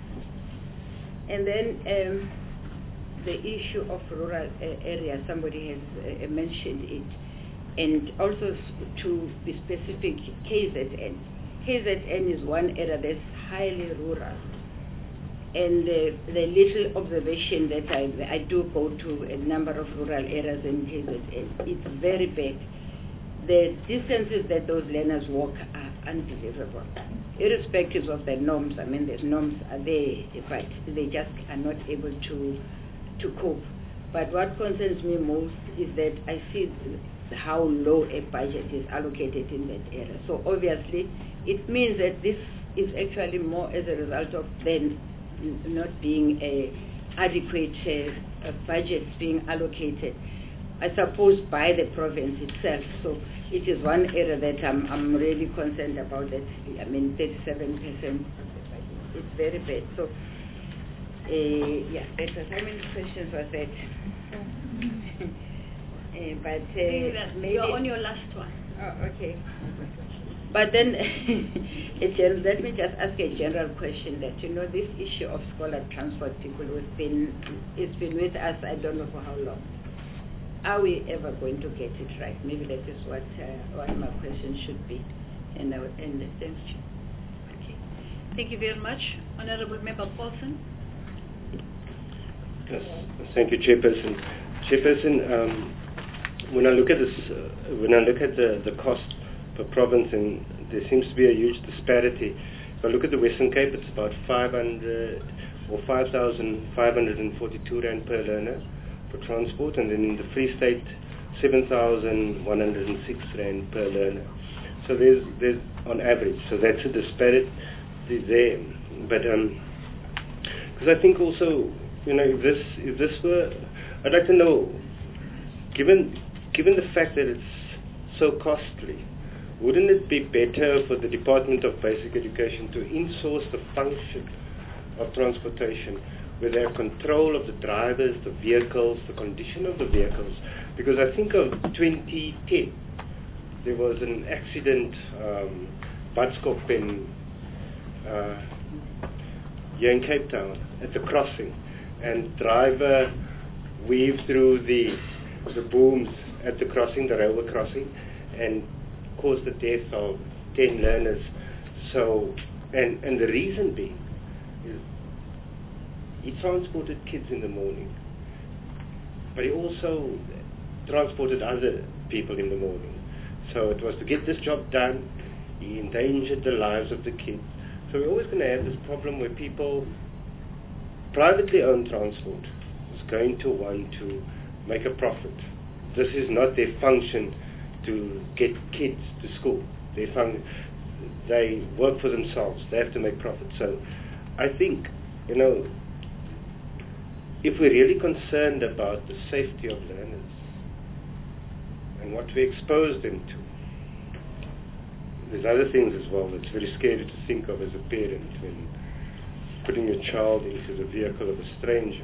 And then um, the issue of rural uh, areas, somebody has uh, mentioned it, and also to be specific, K Z N. K Z N is one area that's highly rural. And uh, the little observation that I, I do go to a number of rural areas in K Z N, it's very bad. The distances that those learners walk are unbelievable, irrespective of the norms. I mean, the norms are there, but they just are not able to to cope. But what concerns me most is that I see how low a budget is allocated in that area. So obviously, it means that this is actually more as a result of then not being a adequate uh, uh, budget being allocated, I suppose, by the province itself. So it is one area that I'm, I'm really concerned about. That I mean, thirty-seven percent of the budget. It's very bad. So, uh, yeah, that was, how many questions was that? uh, but uh, maybe you're on your last one. Oh, okay. But then, a gen- let me just ask a general question that, you know, this issue of scholar transport people has been, it's been with us, I don't know for how long. Are we ever going to get it right? Maybe that is what, uh, what my question should be. And I would end the thank you. Okay. Thank you very much. Honorable Member Paulson. Yes, thank you, Chairperson. Chairperson, um, when I look at this, uh, when I look at the, the cost per province, and there seems to be a huge disparity. If I look at the Western Cape, it's about five hundred or five thousand five hundred forty-two rand per learner for transport, and then in the Free State, seven thousand one hundred six rand per learner. So there's, there's on average, so that's a disparity there. But because um, I think also, you know, if this if this were, I'd like to know, given given the fact that it's so costly, wouldn't it be better for the Department of Basic Education to insource the function of transportation, where they have control of the drivers, the vehicles, the condition of the vehicles? Because I think of twenty ten, there was an accident, um, Badskop in uh, here in Cape Town at the crossing, and driver weaved through the the booms at the crossing, the railway crossing, and caused the death of ten learners. So, and and the reason being is he transported kids in the morning, but he also transported other people in the morning. So it was to get this job done. He endangered the lives of the kids. So we're always going to have this problem where people, privately owned transport, is going to want to make a profit. This is not their function to get kids to school. They fun- they work for themselves. They have to make profit. So I think, you know, if we're really concerned about the safety of learners and what we expose them to, there's other things as well that's very scary to think of as a parent when putting your child into the vehicle of a stranger.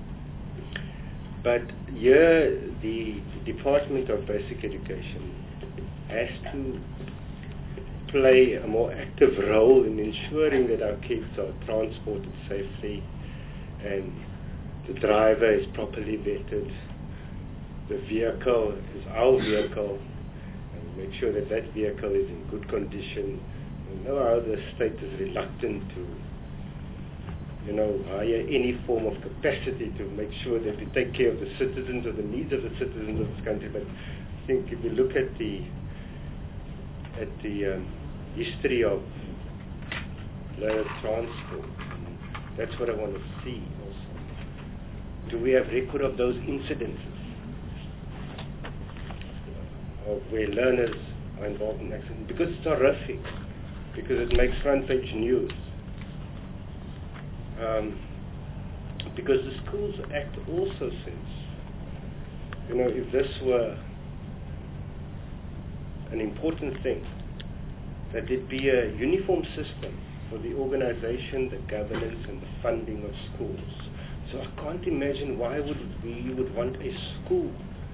But here, the Department of Basic Education has to play a more active role in ensuring that our kids are transported safely and the driver is properly vetted, the vehicle is our vehicle, and make sure that that vehicle is in good condition. We know how the state is reluctant to you know, hire any form of capacity to make sure that we take care of the citizens or the needs of the citizens of this country. But I think if we look at the at the um, history of learner transport, that's what I want to see also. Do we have record of those incidences of where learners are involved in accidents? Because it's horrific, because it makes front page news. Um, because the Schools Act also says, you know, if this were an important thing, that it be a uniform system for the organization, the governance, and the funding of schools. So I can't imagine why would we would want a school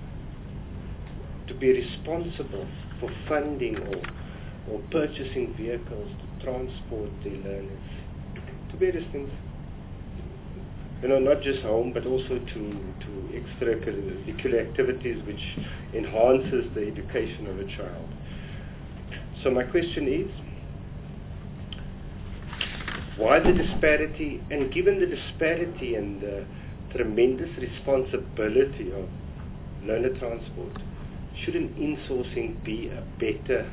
to be responsible for funding or, or purchasing vehicles to transport their learners to various things. You know, not just home, but also to, to extracurricular activities which enhances the education of a child. So my question is, why the disparity, and given the disparity and the tremendous responsibility of learner transport, shouldn't insourcing be a better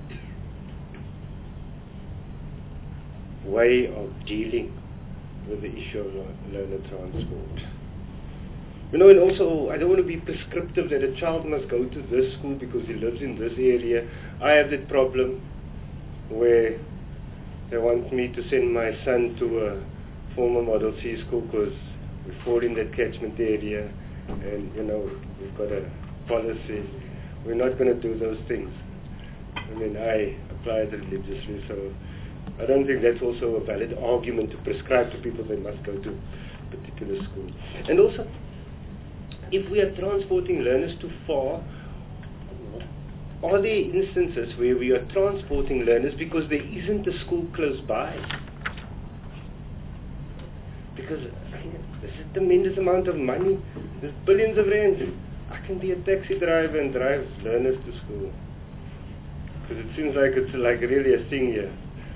way of dealing with the issue of learner transport? You know, and also, I don't want to be prescriptive that a child must go to this school because he lives in this area. I have that problem where they want me to send my son to a former Model C school because we fall in that catchment area, and, you know, we've got a policy. We're not going to do those things. I mean, I apply it religiously, so I don't think that's also a valid argument to prescribe to people they must go to a particular school. And also, if we are transporting learners too far, are there instances where we are transporting learners because there isn't a school close by? Because I mean, there's a tremendous amount of money, there's billions of rands. I can be a taxi driver and drive learners to school. Because it seems like it's like really a thing here.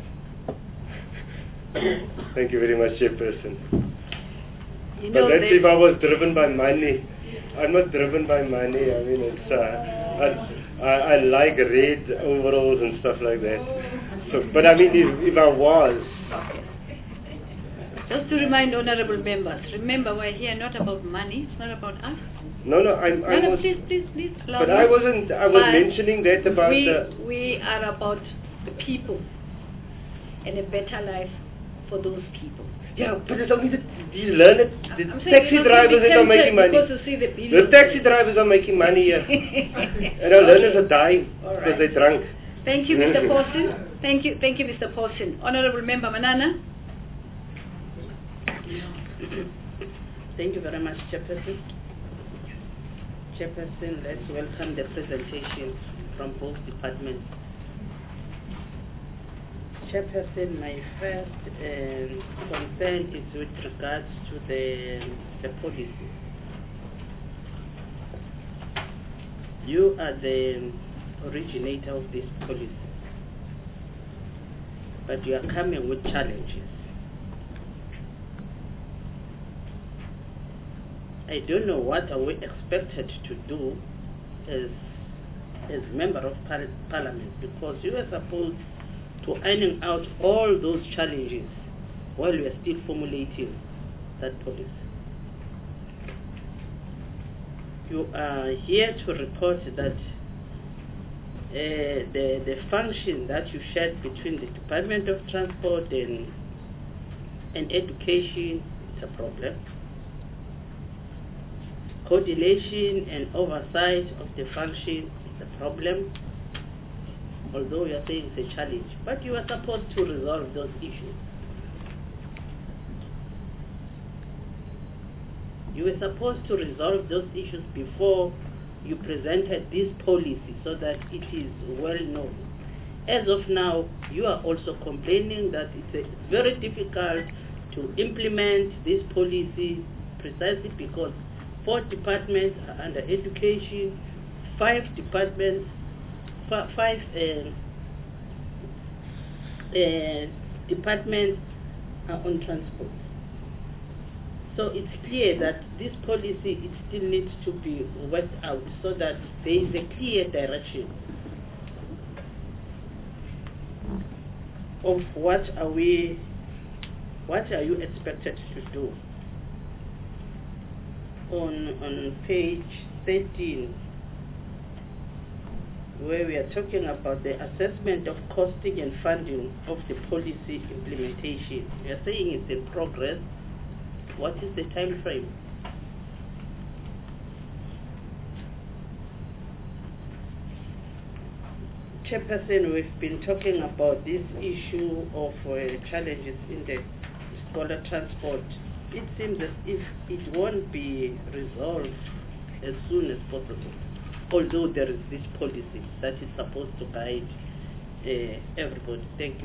Thank you very much, Chairperson. You know, but let's see if I was driven by money. I'm not driven by money. I mean, it's uh, I, I, I like red overalls and stuff like that. So, but I mean, if, if I was. Just to remind honourable members, remember we're here not about money. It's not about us. No, no, I'm. No, I no, was, please, please, please. But I wasn't. I was but mentioning that about we, the. we are about the people and a better life for those people. Yeah, but it's only the, these learned the I'm taxi drivers that are making money. To see the, the taxi drivers are making money here, and our okay. learners are dying All because right. they're drunk. Thank you, Mister Paulson. Thank you, thank you, Mister Paulson. Honourable Member Manana. Thank you very much, Chairperson. Chairperson, let's welcome the presentation from both departments. Chairperson, my first um, concern is with regards to the, the policy. You are the originator of this policy, but you are coming with challenges. I don't know what are we expected to do as as member of par parliament, because you are supposed to iron out all those challenges while we are still formulating that policy. You are here to report that uh, the the function that you shared between the Department of Transport and and Education is a problem. Coordination and oversight of the function is a problem, although you are saying it's a challenge, but you are supposed to resolve those issues. You were supposed to resolve those issues before you presented this policy so that it is well known. As of now, you are also complaining that it's a, very difficult to implement this policy precisely because four departments are under education, five departments, five uh, uh, departments are on transport. So it's clear that this policy it still needs to be worked out so that there is a clear direction of what are we, what are you expected to do. On, on page thirteen, where we are talking about the assessment of costing and funding of the policy implementation. We are saying it's in progress. What is the time frame? Chairperson, we've been talking about this issue of uh, challenges in the scholar transport. It seems as if it won't be resolved as soon as possible, although there is this policy that is supposed to guide uh, everybody. Thank you.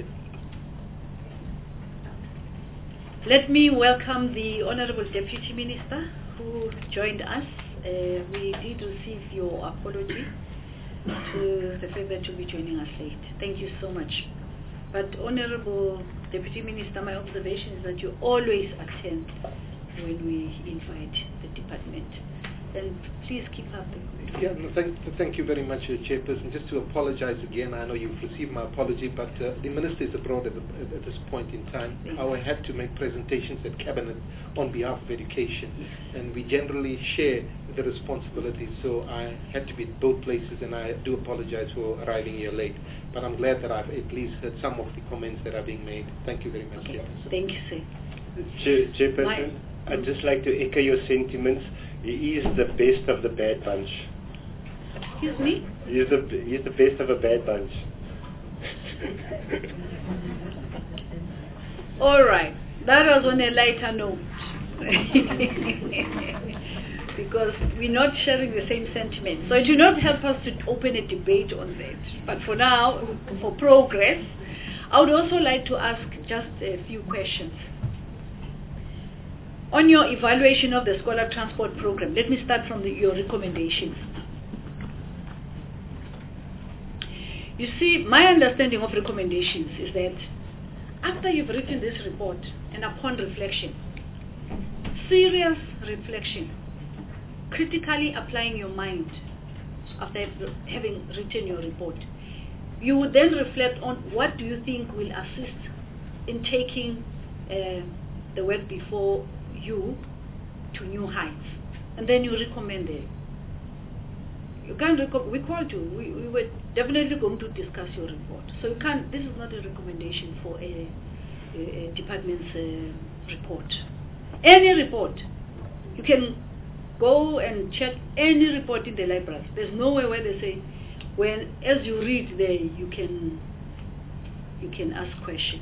Let me welcome the Honourable Deputy Minister who joined us. Uh, we did receive your apology to the fact that you'll be joining us late. Thank you so much. But Honourable Deputy Minister, my observation is that you always attend when we invite the department. And please keep up the good work. Yeah, no, thank, thank you very much, uh, Chairperson. Just to apologize again, I know you've received my apology, but uh, the Minister is abroad at, the, at this point in time. Thank I will have to make presentations at Cabinet on behalf of Education, and we generally share the responsibilities, so I had to be at both places, and I do apologize for arriving here late. But I'm glad that I've at least heard some of the comments that are being made. Thank you very much, okay. Chairperson. Thank you, sir. Chair, Chairperson, I'd just like to echo your sentiments. He is the best of the bad bunch. Excuse me? He is the, he is the best of a bad bunch. All right. That was on a lighter note. because we're not sharing the same sentiment. So it will not help us to open a debate on that. But for now, for progress, I would also like to ask just a few questions. On your evaluation of the Scholar Transport Program, let me start from the, your recommendations. You see, my understanding of recommendations is that after you've written this report and upon reflection, serious reflection, critically applying your mind after having written your report, you would then reflect on what do you think will assist in taking uh, the work before you to new heights, and then you recommend it. You can't reco- we called you, we, we were definitely going to discuss your report. So you can't, this is not a recommendation for a, a, a department's uh, report. Any report, you can go and check any report in the library. There's nowhere where they say, when as you read there, you can you can ask questions.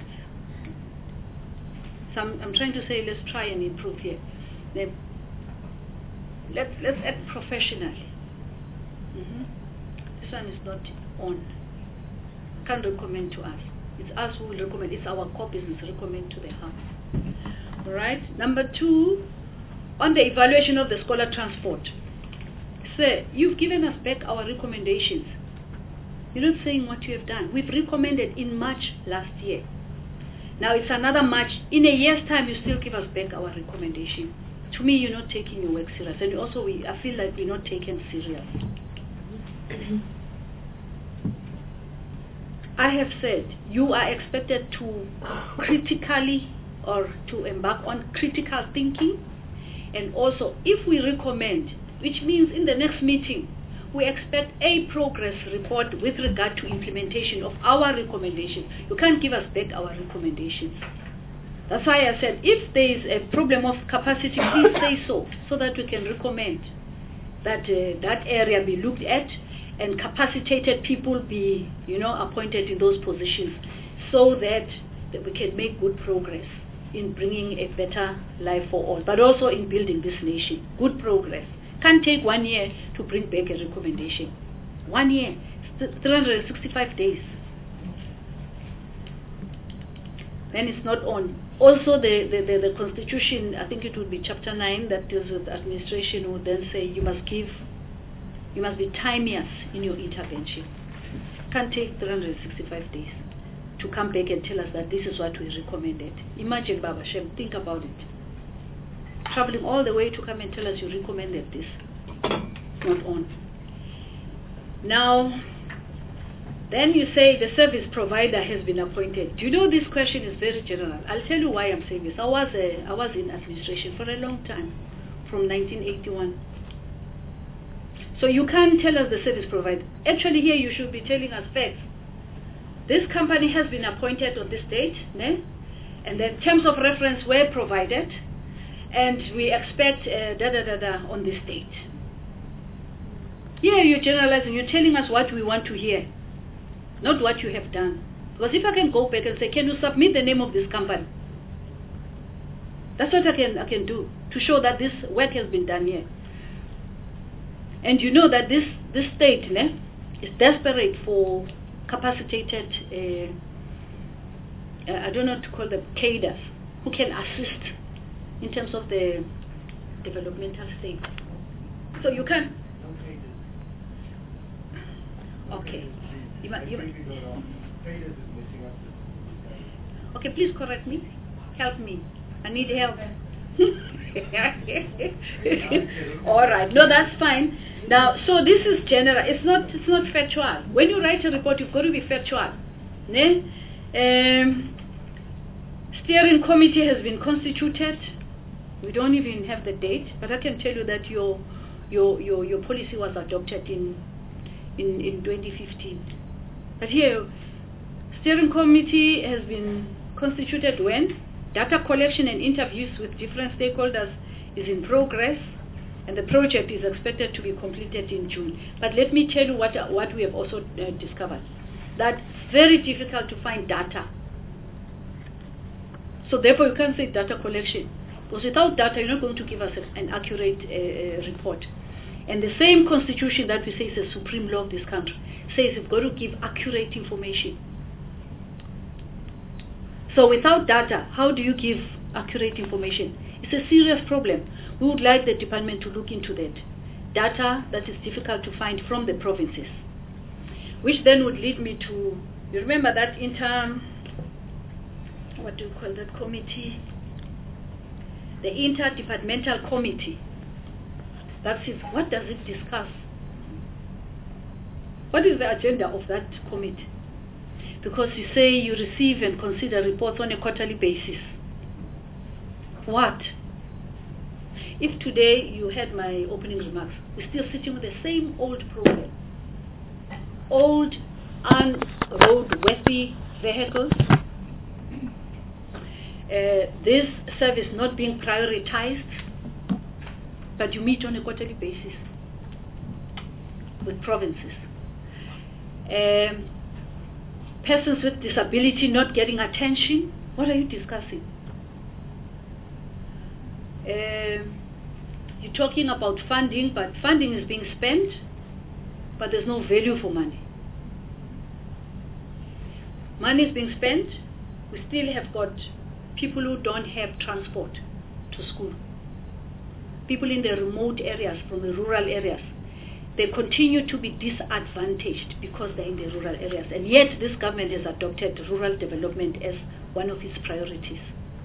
So I'm, I'm trying to say, let's try and improve here. Then let's let's act professionally. Mm-hmm. This one is not on. Can't recommend to us. It's us who will recommend. It's our core business. Recommend to the house. All right. Number two, on the evaluation of the scholar transport. Sir, you've given us back our recommendations. You're not saying what you have done. We've recommended in March last year. Now it's another March. In a year's time, you still give us back our recommendation. To me, you're not taking your work serious. And also, we, I feel like we're not taken serious. I have said you are expected to critically or to embark on critical thinking. And also, if we recommend, which means in the next meeting, we expect a progress report with regard to implementation of our recommendations. You can't give us back our recommendations. That's why I said, if there is a problem of capacity, please say so, so that we can recommend that uh, that area be looked at and capacitated people be, you know, appointed in those positions, so that, that we can make good progress in bringing a better life for all, but also in building this nation. Good progress. Can't take one year to bring back a recommendation. One year, three hundred sixty-five days. Then it's not on. Also, the, the, the, the Constitution, I think it would be Chapter nine that deals with administration, would then say you must give, you must be timeous in your intervention. Can't take three hundred sixty-five days to come back and tell us that this is what we recommended. Imagine, Baba Shem, think about it. Traveling all the way to come and tell us you recommended this. It's not on. Now, then you say the service provider has been appointed. Do you know this question is very general? I'll tell you why I'm saying this. I was, a, I was in administration for a long time, from nineteen eighty-one. So you can't tell us the service provider. Actually here you should be telling us facts. This company has been appointed on this date, né? And the terms of reference were provided, and we expect uh, da da da da on this date. Here you're generalizing, you're telling us what we want to hear, not what you have done. Because if I can go back and say, can you submit the name of this company? That's what I can I can do to show that this work has been done here. And you know that this this state né, is desperate for capacitated, uh, uh, I don't know what to call them, cadres, who can assist in terms of the developmental state. So you can. Okay. You might, you might. Okay, please correct me. Help me. I need help. All right. No, that's fine. Now, so this is general. It's not. It's not factual. When you write a report, you've got to be factual. Ne? Um, steering committee has been constituted. We don't even have the date, but I can tell you that your your your, your policy was adopted in in in twenty fifteen. But here, steering committee has been constituted when data collection and interviews with different stakeholders is in progress, and the project is expected to be completed in June. But let me tell you what what we have also uh, discovered, that it's very difficult to find data. So therefore you can't say data collection. Because without data, you're not going to give us a, an accurate uh, report. And the same constitution that we say is the supreme law of this country says you've got to give accurate information. So without data, how do you give accurate information? It's a serious problem. We would like the department to look into that. Data that is difficult to find from the provinces. Which then would lead me to, you remember that inter, what do you call that committee? The interdepartmental committee. That is, what does it discuss? What is the agenda of that committee? Because you say you receive and consider reports on a quarterly basis. What? If today you had my opening remarks, we're still sitting with the same old problem. Old, unroadworthy vehicles. Uh, this service not being prioritized, but you meet on a quarterly basis with provinces. Um, persons with disability not getting attention. What are you discussing? Uh, you're talking about funding, but funding is being spent, but there's no value for money. Money is being spent. We still have got people who don't have transport to school. People in the remote areas, from the rural areas, they continue to be disadvantaged because they're in the rural areas. And yet this government has adopted rural development as one of its priorities.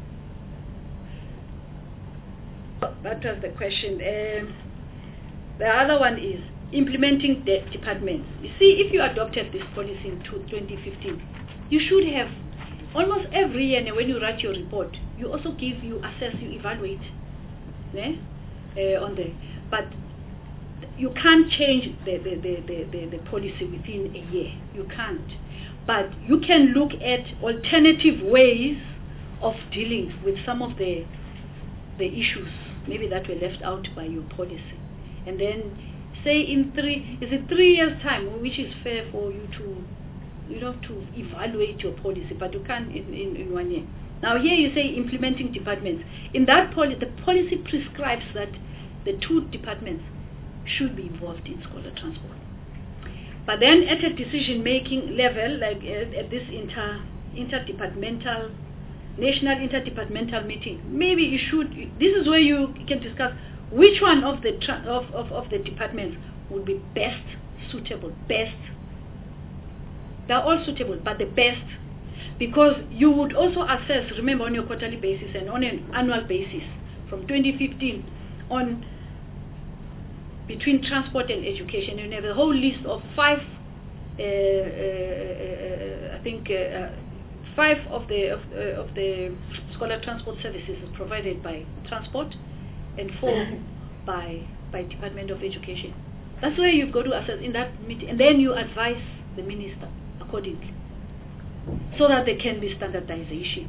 That was the question. Um, the other one is implementing the departments. You see, if you adopted this policy in twenty fifteen, you should have almost every year when you write your report, you also give, you assess, you evaluate. Yeah? Uh, on the, but you can't change the, the, the, the, the, the policy within a year. You can't. But you can look at alternative ways of dealing with some of the the issues maybe that were left out by your policy. And then say in three, is it three years time, which is fair for you to, you know, to evaluate your policy, but you can't in, in, in one year. Now here you say implementing departments. In that policy, the policy prescribes that the two departments should be involved in scholar transport. But then at a decision-making level, like at, at this inter interdepartmental, national interdepartmental meeting, maybe you should, this is where you can discuss which one of the, tra of, of, of the departments would be best suitable, best. They're all suitable, but the best. Because you would also assess, remember, on your quarterly basis and on an annual basis, from twenty fifteen on, between transport and education, you have a whole list of five, uh, uh, I think, uh, five of the of, uh, of the scholar transport services is provided by transport, and four by by Department of Education. That's where you've got to assess in that meeting, and then you advise the minister accordingly, so that there can be standardization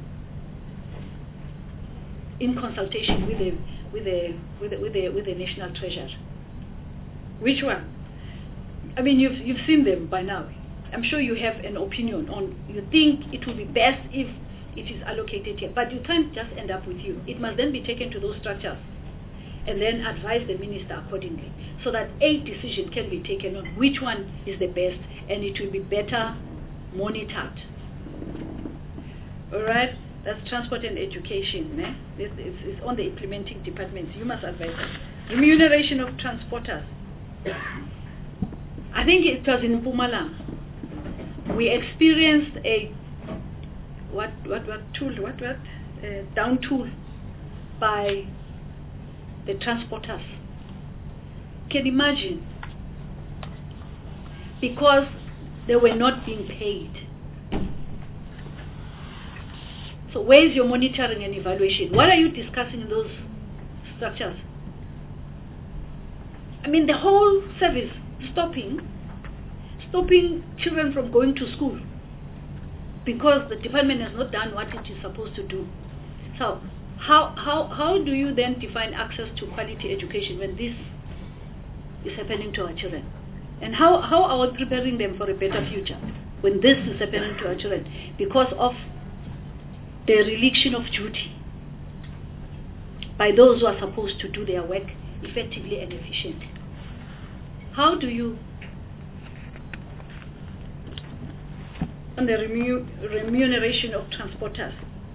in consultation with the with the with the, with the, with the national treasurer. Which one? I mean, you've you've seen them by now. I'm sure you have an opinion on. You think it would be best if it is allocated here, but you can't just end up with you. It must then be taken to those structures, and then advise the minister accordingly, so that a decision can be taken on which one is the best, and it will be better monitored. All right, that's transport and education. Eh? It's, it's, it's on the implementing departments. You must advise them. Remuneration of transporters. I think it was in Mpumalanga. We experienced a what what what tool what what uh, down tool by the transporters. Can you imagine? Because they were not being paid. So where is your monitoring and evaluation? What are you discussing in those structures? I mean, the whole service stopping, stopping children from going to school because the department has not done what it is supposed to do. So how, how, how do you then define access to quality education when this is happening to our children? And how, how are we preparing them for a better future when this is happening to our children because of the religion of duty? by those who are supposed to do their work effectively and efficiently. How do you, on the remu remuneration of transporters?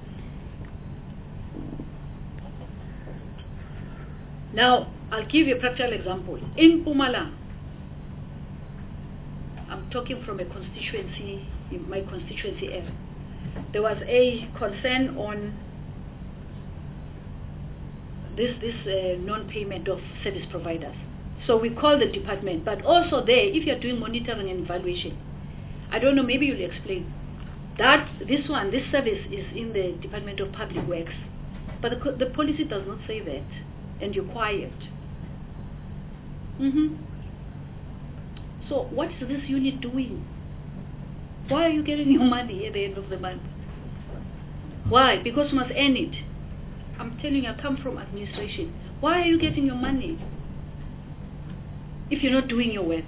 Now, I'll give you a practical example. In Mpumalanga, I'm talking from a constituency, in my constituency area, there was a concern on this, this uh, non-payment of service providers. So we called the department, but also there, if you're doing monitoring and evaluation, I don't know, maybe you'll explain, that this one, this service is in the Department of Public Works, but the, the policy does not say that, and you're quiet. Mm-hmm. So what is this unit doing? Why are you getting your money at the end of the month? Why? Because you must earn it. I'm telling you, I come from administration. Why are you getting your money if you're not doing your work?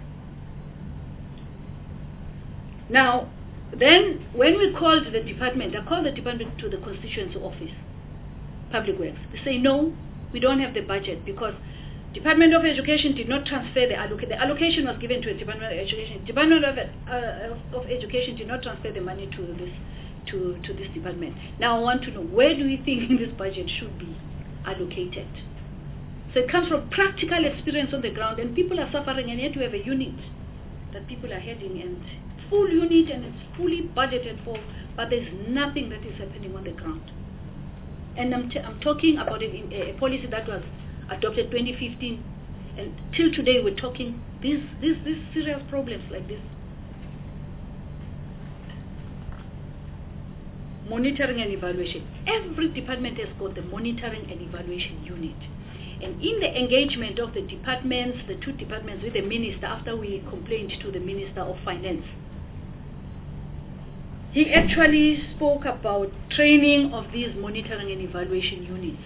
Now, then when we called the department, I called the department to the constituency office, Public Works. They say, no, we don't have the budget because Department of Education did not transfer the allocation. The allocation was given to the Department of Education. Department of, uh, of Education did not transfer the money to this to, to this department. Now I want to know, where do you think this budget should be allocated? So it comes from practical experience on the ground, and people are suffering, and yet we have a unit that people are heading, and full unit, and it's fully budgeted for, but there's nothing that is happening on the ground. And I'm, t I'm talking about a, a policy that was adopted twenty fifteen, and till today we're talking these these these serious problems like this. Monitoring and evaluation. Every department has got the monitoring and evaluation unit. And in the engagement of the departments, the two departments with the minister, after we complained to the Minister of Finance, he actually spoke about training of these monitoring and evaluation units.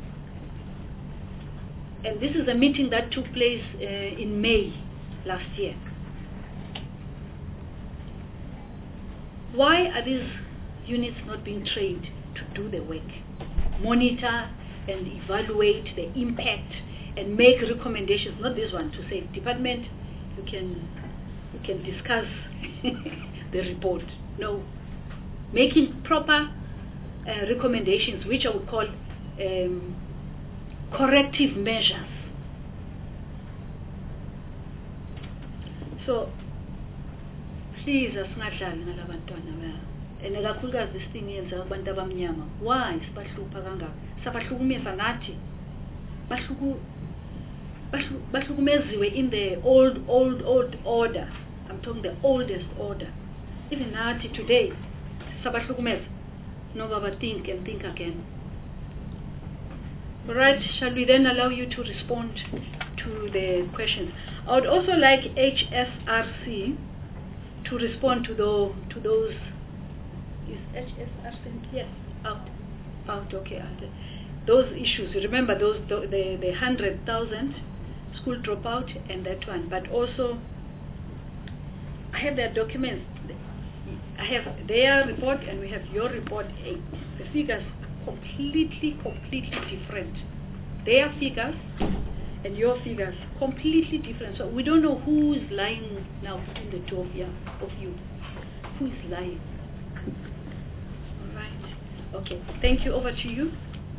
And this is a meeting that took place uh, in May last year. Why are these units not being trained to do the work? Monitor and evaluate the impact and make recommendations, not this one, to say, department, you can, you can discuss the report. No. Making proper uh, recommendations, which I would call um, corrective measures. So, please, asingadlali ngalabantwana ba. And kakhulukazi this thing yenza abantu abamnyama. Why sibahlupha kangaka? Sabahlukumeza ngathi. Bahluku bahlukumeziwe in the old old old order. I'm talking the oldest order. Even nathi today, sabahlukumeza. No, Baba, think and think again. All right, shall we then allow you to respond to the questions? I would also like H S R C to respond to, the, to those. Is H S R C? Yes, out. Out, okay. Out. Those issues, remember those, the, the, the one hundred thousand school dropout and that one. But also, I have their documents. I have their report and we have your report. The figures completely, completely different. Their figures and your figures completely different. So we don't know who is lying now in the two of you. Of you. Who is lying? All right. Okay. Thank you. Over to you.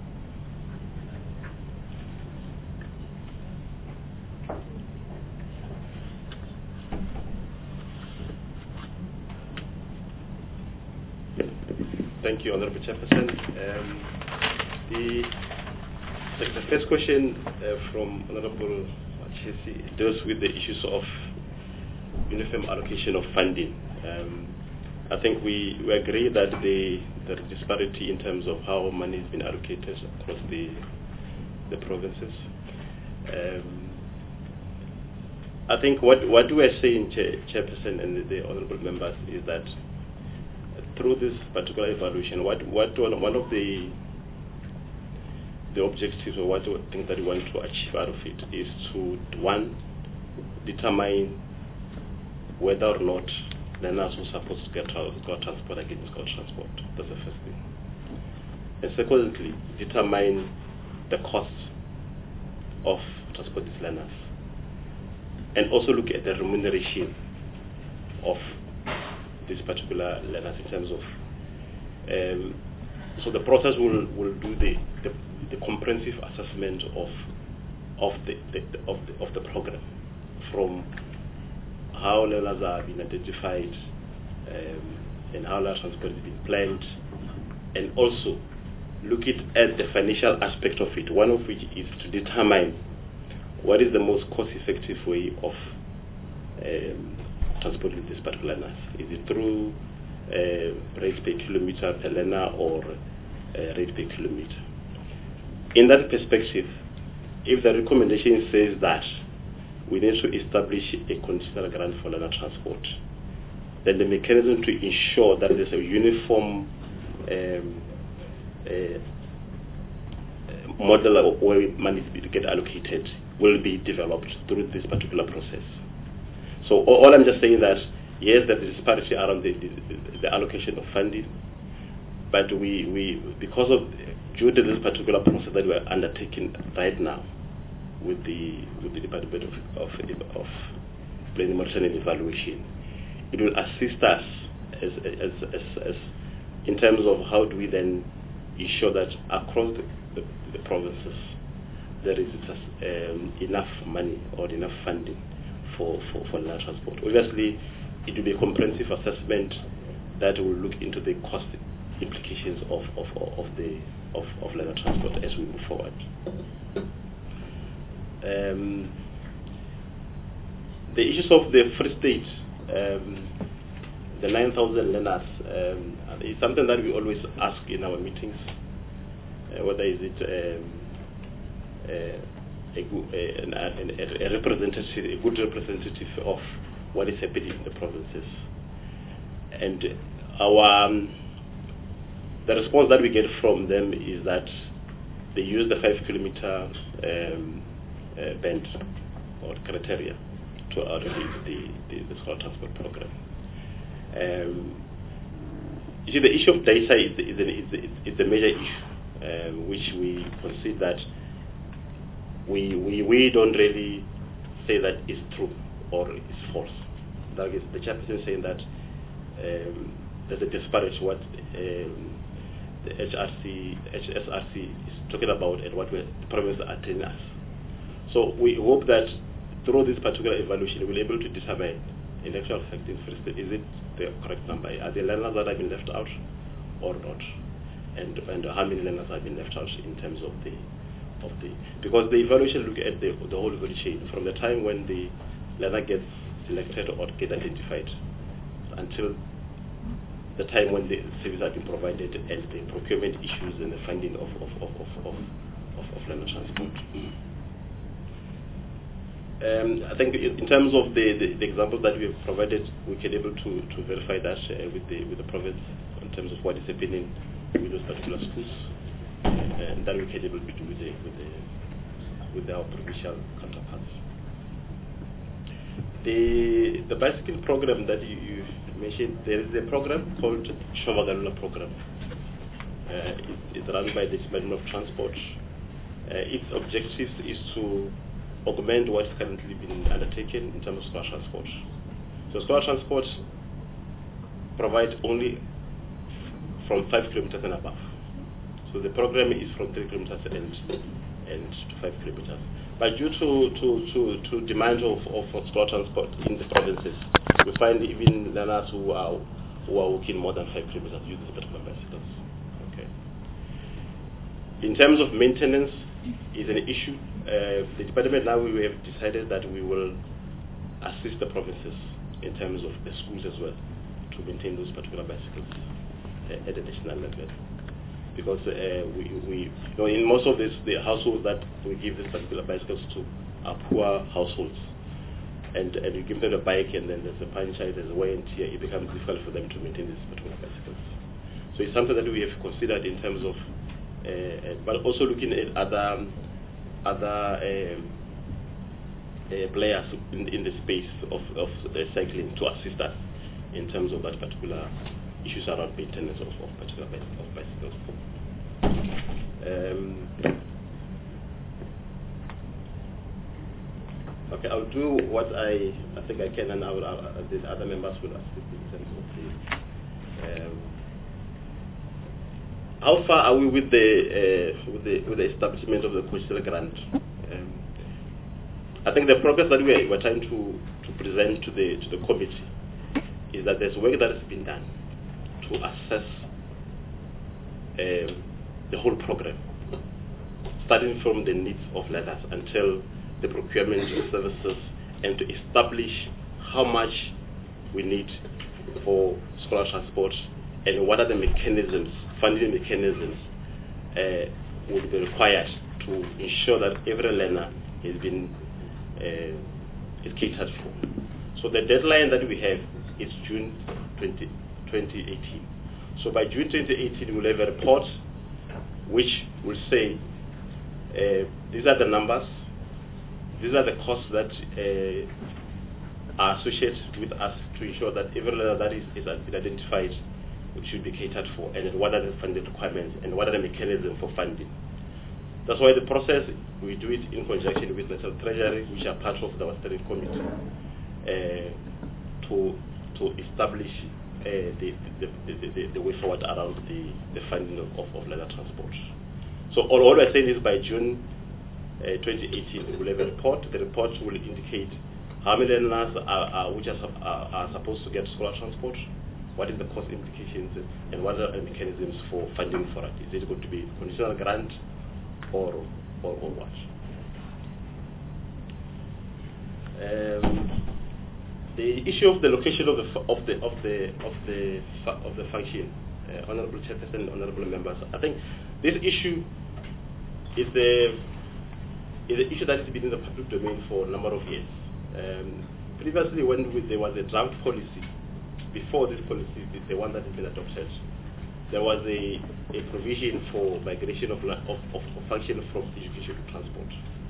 Thank you, Honorable Chairperson. Um, the, the, the first question uh, from Honorable Machesi deals with the issues of uniform allocation of funding. Um, I think we, we agree that the, the disparity in terms of how money has been allocated across the, the provinces. Um, I think what, what we are saying, Chair, Chairperson and the, the Honorable Members, is that through this particular evaluation, what what one of the the objectives or what things that we want to achieve out of it is to, one, determine whether or not learners who are supposed to get got transport are getting got transport. That's the first thing. And secondly, determine the costs of transport these learners, and also look at the remuneration of these particular learners in terms of. Um, so the process will, will do the, the, the comprehensive assessment of of the, the, the of the of the program, from how learners are being identified um, and how learner transport is being planned, and also look at the financial aspect of it, one of which is to determine what is the most cost-effective way of um, transporting these particular learners. Is it through uh, rate per kilometer per learner or uh, rate per kilometer? In that perspective, if the recommendation says that we need to establish a conditional grant for learner transport, then the mechanism to ensure that there's a uniform um, uh, model where money get allocated will be developed through this particular process. So all, all I'm just saying that yes, there is disparity around the, the, the allocation of funding, but we, we because of due to this particular process that we are undertaking right now with the with the Department of of, of Planning, Monitoring and Evaluation, it will assist us as as, as as in terms of how do we then ensure that across the, the, the provinces there is um, enough money or enough funding for, for, for land transport. Obviously, it will be a comprehensive assessment that will look into the cost implications of, of, of the of, of land transport as we move forward. Um, the issues of the Free State, um, the nine thousand learners, um, is something that we always ask in our meetings, uh, whether is it um, uh, a, a, a, a representative, a good representative of what is happening in the provinces. And our um, the response that we get from them is that they use the five kilometer um, uh, band or criteria to outreach the, the, the scholar transport program. Um, you see, the issue of data is, is, is, is a major issue, um, which we consider that we, we, we don't really say that it's true or it's false. That is, the chairperson saying that um, there's a disparity what um, the H R C, H S R C is talking about and what the provinces are telling us. So we hope that through this particular evaluation we'll be able to determine in actual fact in Free State, is it the correct number? Are the learners that have been left out or not? And, and how many learners have been left out in terms of the of the because the evaluation look at the, the whole value chain from the time when the learner gets selected or get identified until the time when the service has been provided and the procurement issues and the funding of of, of, of, of, of, of learner transport. Um, I think in terms of the, the, the examples that we have provided, we can able to, to verify that uh, with the with the province in terms of what is happening with those particular schools, uh, and that we can able to do with the with the with our provincial counterparts. The the bicycle program that you, you mentioned, there is a program called Shovagalula program. Uh, it, it's run by the Department of Transport. Uh, its objective is to augment what is currently being undertaken in terms of scholar transport. So scholar transport provides only from five kilometers and above. So the program is from three kilometers and and to five kilometers. But due to to to, to demand of, of scholar transport in the provinces, we find even learners who are who are walking more than five kilometers use this particular bicycles. Okay. In terms of maintenance, is an issue. Uh, the department now we have decided that we will assist the provinces in terms of the schools as well to maintain those particular bicycles uh, at a national level, because uh, we, we you know, in most of this the households that we give these particular bicycles to are poor households, and and you give them a bike and then there's a puncture, there's a wear and tear, it becomes difficult for them to maintain these particular bicycles. So it's something that we have considered in terms of uh, but also looking at other other um, uh, players in, in the space of, of uh, cycling to assist us in terms of that particular issues around maintenance of, of particular bicycles. Um, Okay, I'll do what I, I think I can, and I will, uh, the other members will assist in terms of the. Um, how far are we with the uh, with the with the establishment of the Coachella grant? Um, I think the progress that we are we're trying to, to present to the to the committee is that there's work that has been done to assess um, the whole program, starting from the needs of learners until the procurement of services, and to establish how much we need for scholar transport and what are the mechanisms, funding mechanisms uh, would be required to ensure that every learner has been uh, is catered for. So the deadline that we have is June twenty eighteen. So by June twenty eighteen we'll have a report which will say uh, these are the numbers, these are the costs that uh, are associated with us to ensure that every learner that is, is identified which should be catered for, and then what are the funding requirements and what are the mechanisms for funding. That's why the process, we do it in conjunction with the Treasury, which are part of our steering committee, uh, to to establish uh, the, the, the, the, the way forward around the, the funding of, of learner transport. So all, all we're saying is by June uh, twenty eighteen, we will have a report. The report will indicate how many learners are, are, which are, are, are supposed to get scholar transport, what is the cost implications, and what are the mechanisms for funding for it. Is it going to be conditional grant or or, or what? Um, the issue of the location of the of the of the of the of the function, uh, honourable chairperson, honourable members, I think this issue is the is an issue that has been in the public domain for a number of years. Um, previously, when we, there was a draft policy, before this policy, the, the one that has been adopted, there was a, a provision for migration of, of, of, of function from education to transport.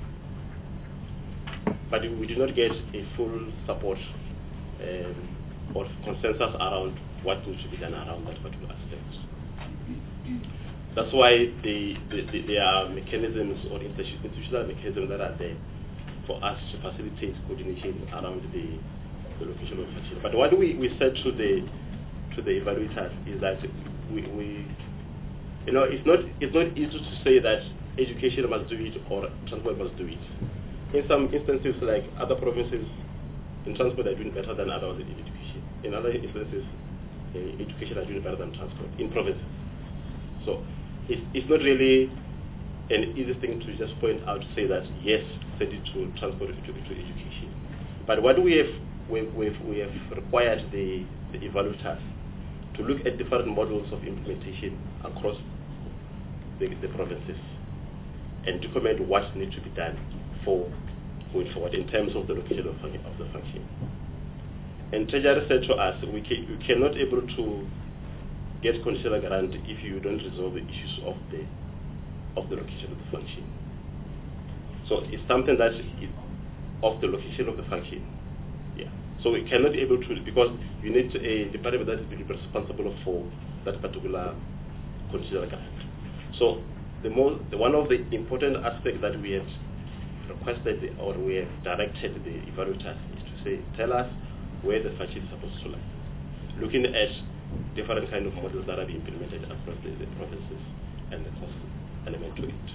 But we did not get a full support um, or consensus around what should be done around that particular aspect. That's why the, the, the, there are mechanisms or institutional mechanisms that are there for us to facilitate coordination around the, the location of function. But what we, we said to the to the evaluators is that we, we you know it's not it's not easy to say that education must do it or transport must do it. In some instances, like other provinces, in transport are doing better than others in education. In other instances, uh, education are doing better than transport in provinces. So it's, it's not really an easy thing to just point out to say that yes, send it to transport to, to education. But what we have we we've, we have required the, the evaluators to look at different models of implementation across the, the provinces and document what needs to be done for going forward in terms of the location of, of the function. And Treasury said to us, we, can, we cannot able to get conditional grant if you don't resolve the issues of the of the location of the function. So it's something that is of the location of the function. Yeah. So we cannot be able to, because you need a department that is responsible for that particular conditional grant. So the most, the, one of the important aspects that we have requested or we have directed the evaluators is to say, tell us where the function is supposed to lie. Looking at different kind of models that are being implemented across the, the provinces and the cost element to it.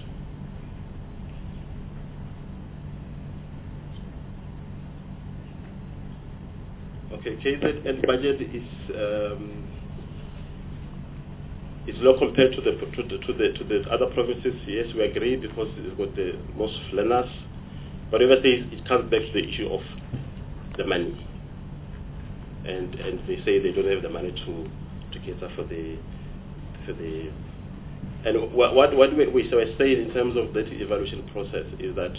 Okay, K Z N budget is um, is low compared to the to the to the to the other provinces. Yes, we agree because it's got the most learners, but obviously it comes back to the issue of the money, and and they say they don't have the money to to cater for the for the and what what what we we were saying in terms of the evaluation process is that,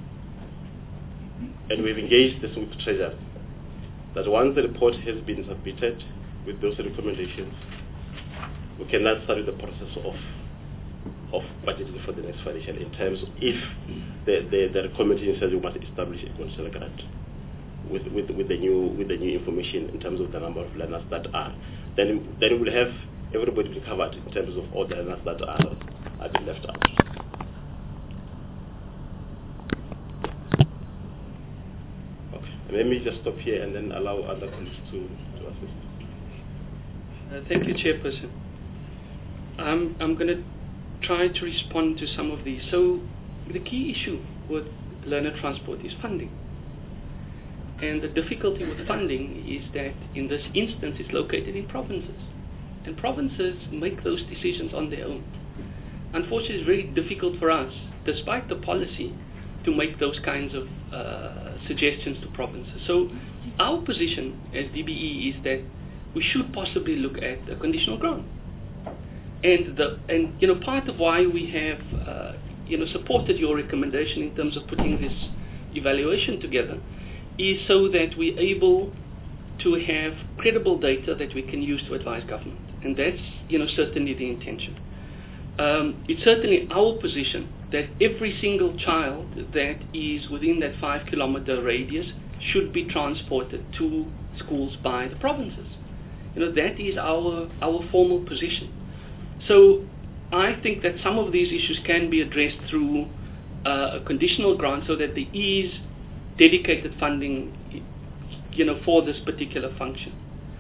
and we've engaged this with Treasury, that once the report has been submitted with those recommendations, we can now start the process of of budgeting for the next financial in terms of if the the, the recommendation says we must establish a conditional grant with, with with the new with the new information in terms of the number of learners that are, then then we'll have everybody be covered in terms of all the learners that are are being left out. Let me just stop here and then allow other colleagues to, to assist. Uh, thank you, Chairperson. I'm, I'm going to try to respond to some of these. So the key issue with learner transport is funding. And the difficulty with funding is that in this instance it's located in provinces. And provinces make those decisions on their own. Unfortunately, it's very difficult for us, despite the policy, to make those kinds of uh, suggestions to provinces. So our position as D B E is that we should possibly look at a conditional grant. And the and you know part of why we have uh, you know supported your recommendation in terms of putting this evaluation together is so that we're able to have credible data that we can use to advise government, and that's you know certainly the intention. Um, it's certainly our position that every single child that is within that five kilometer radius should be transported to schools by the provinces. You know, that is our our formal position. So I think that some of these issues can be addressed through uh, a conditional grant so that there is dedicated funding, you know, for this particular function.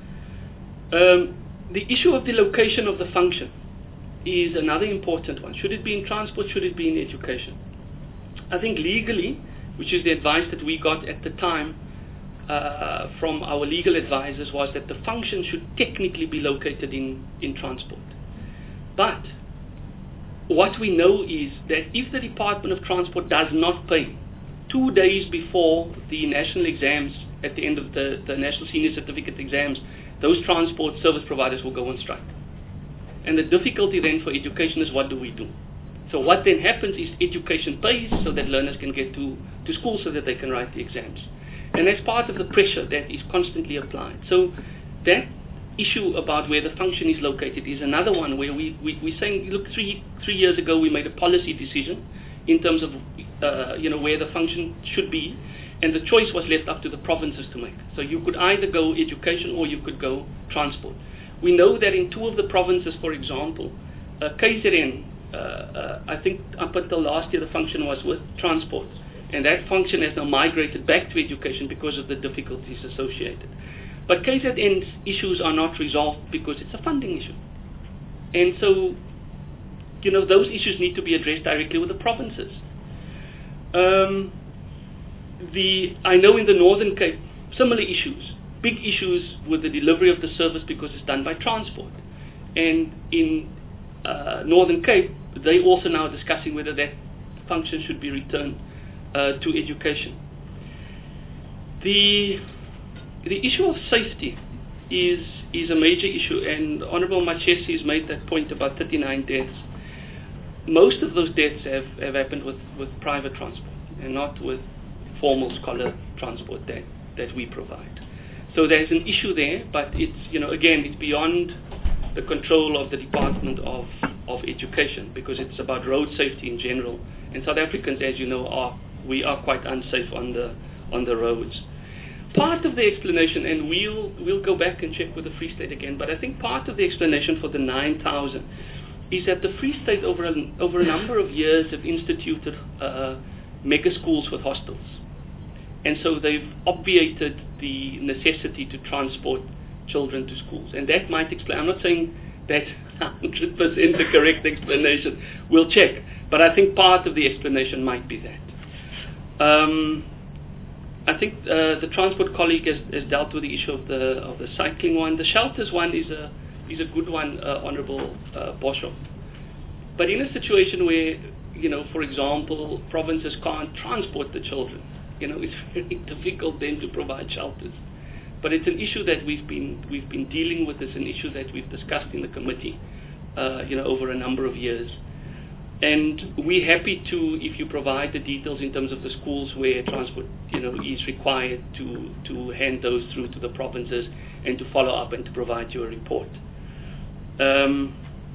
Um, the issue of the location of the function is another important one. Should it be in transport? Should it be in education? I think legally, which is the advice that we got at the time uh, from our legal advisors, was that the function should technically be located in, in transport. But what we know is that if the Department of Transport does not pay two days before the national exams, at the end of the, the National Senior Certificate exams, those transport service providers will go on strike. And the difficulty then for education is, what do we do? So what then happens is education pays so that learners can get to, to school so that they can write the exams. And that's part of the pressure that is constantly applied. So that issue about where the function is located is another one where we, we, we're saying, look, three, three years ago we made a policy decision in terms of uh, you know, where the function should be, and the choice was left up to the provinces to make. So you could either go education or you could go transport. We know that in two of the provinces, for example, uh, K Z N, uh, uh, I think up until last year the function was with transport, and that function has now migrated back to education because of the difficulties associated. But K Z N's issues are not resolved because it's a funding issue. And so, you know, those issues need to be addressed directly with the provinces. Um, the I know in the Northern Cape, similar issues. Big issues with the delivery of the service because it's done by transport. And in uh, Northern Cape, they also now discussing whether that function should be returned uh, to education. The the issue of safety is is a major issue, and Honourable Machesi has made that point about thirty-nine deaths. Most of those deaths have, have happened with, with private transport and not with formal scholar transport that, that we provide. So there's an issue there, but it's, you know, again, it's beyond the control of the Department of, of Education, because it's about road safety in general. And South Africans, as you know, are we are quite unsafe on the on the roads. Part of the explanation, and we'll we'll go back and check with the Free State again, but I think part of the explanation for the nine thousand is that the Free State over a, over a number of years have instituted uh, mega schools with hostels. And so they've obviated the necessity to transport children to schools. And that might explain, I'm not saying that's one hundred percent the correct explanation. We'll check. But I think part of the explanation might be that. Um, I think uh, the transport colleague has, has dealt with the issue of the of the cycling one. The shelters one is a is a good one, uh, Honourable uh, Boshoff. But in a situation where, you know, for example, provinces can't transport the children, you know, it's very difficult then to provide shelters. But it's an issue that we've been we've been dealing with. It's an issue that we've discussed in the committee, uh, you know, over a number of years. And we're happy to, if you provide the details in terms of the schools where transport, you know, is required, to to hand those through to the provinces and to follow up and to provide you a report. Um,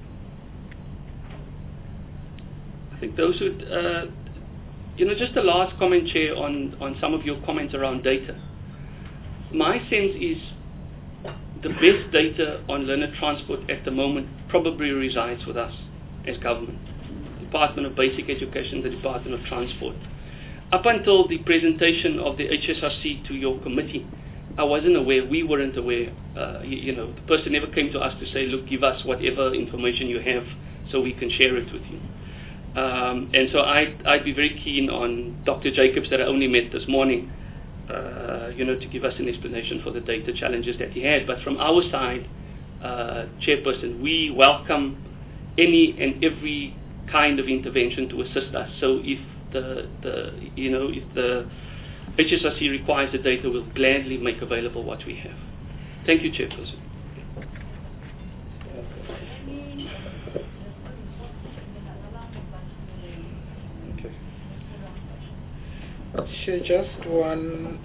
I think those would. Uh, You know, just a last comment, Chair, on, on some of your comments around data. My sense is the best data on learner transport at the moment probably resides with us as government. Department of Basic Education, the Department of Transport. up until the presentation of the H S R C to your committee, I wasn't aware, we weren't aware, uh, you, you know, the person never came to us to say, look, give us whatever information you have so we can share it with you. Um, and so I'd, I'd be very keen on Doctor Jacobs, that I only met this morning, uh, you know, to give us an explanation for the data challenges that he had. But from our side, uh, Chairperson, we welcome any and every kind of intervention to assist us. So if the, the you know, if the H S R C requires the data, we'll gladly make available what we have. Thank you, Chairperson. Sure, just one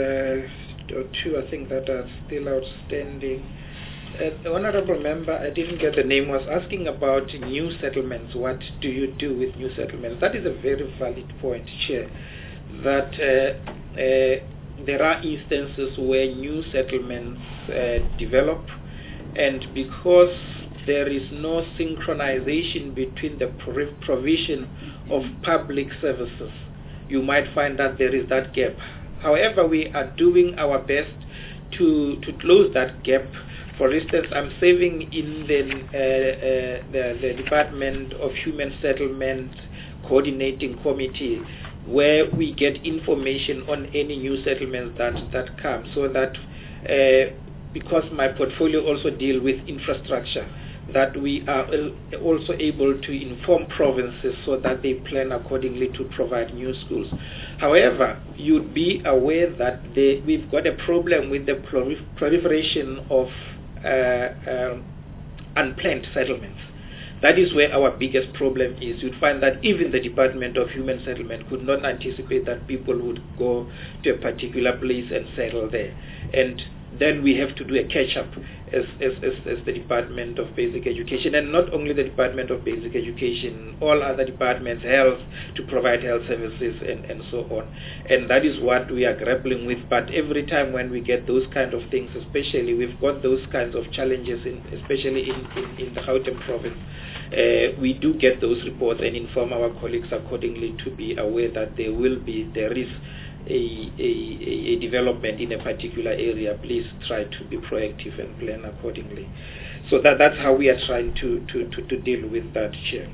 uh, or two, I think, that are still outstanding. Uh, the honourable member, I didn't get the name, was asking about new settlements. What do you do with new settlements? That is a very valid point, Chair, that uh, uh, there are instances where new settlements uh, develop, and because there is no synchronization between the prov- provision of public services, you might find that there is that gap. However, we are doing our best to to close that gap. For instance, I'm serving in the, uh, uh, the, the Department of Human Settlement Coordinating Committee, where we get information on any new settlements that, that come, so that uh, because my portfolio also deals with infrastructure, that we are also able to inform provinces so that they plan accordingly to provide new schools. However, you'd be aware that they, we've got a problem with the proliferation of uh, um, unplanned settlements. That is where our biggest problem is. You'd find that even the Department of Human Settlement could not anticipate that people would go to a particular place and settle there. And then we have to do a catch-up as, as, as, as the Department of Basic Education, and not only the Department of Basic Education, all other departments, health, to provide health services and, and so on. And that is what we are grappling with. But every time when we get those kind of things, especially, we've got those kinds of challenges, in, especially in, in, in the Gauteng province, uh, we do get those reports and inform our colleagues accordingly to be aware that there will be, there is A, a, a development in a particular area. Please try to be proactive and plan accordingly. So that that's how we are trying to, to, to, to deal with that, Chair.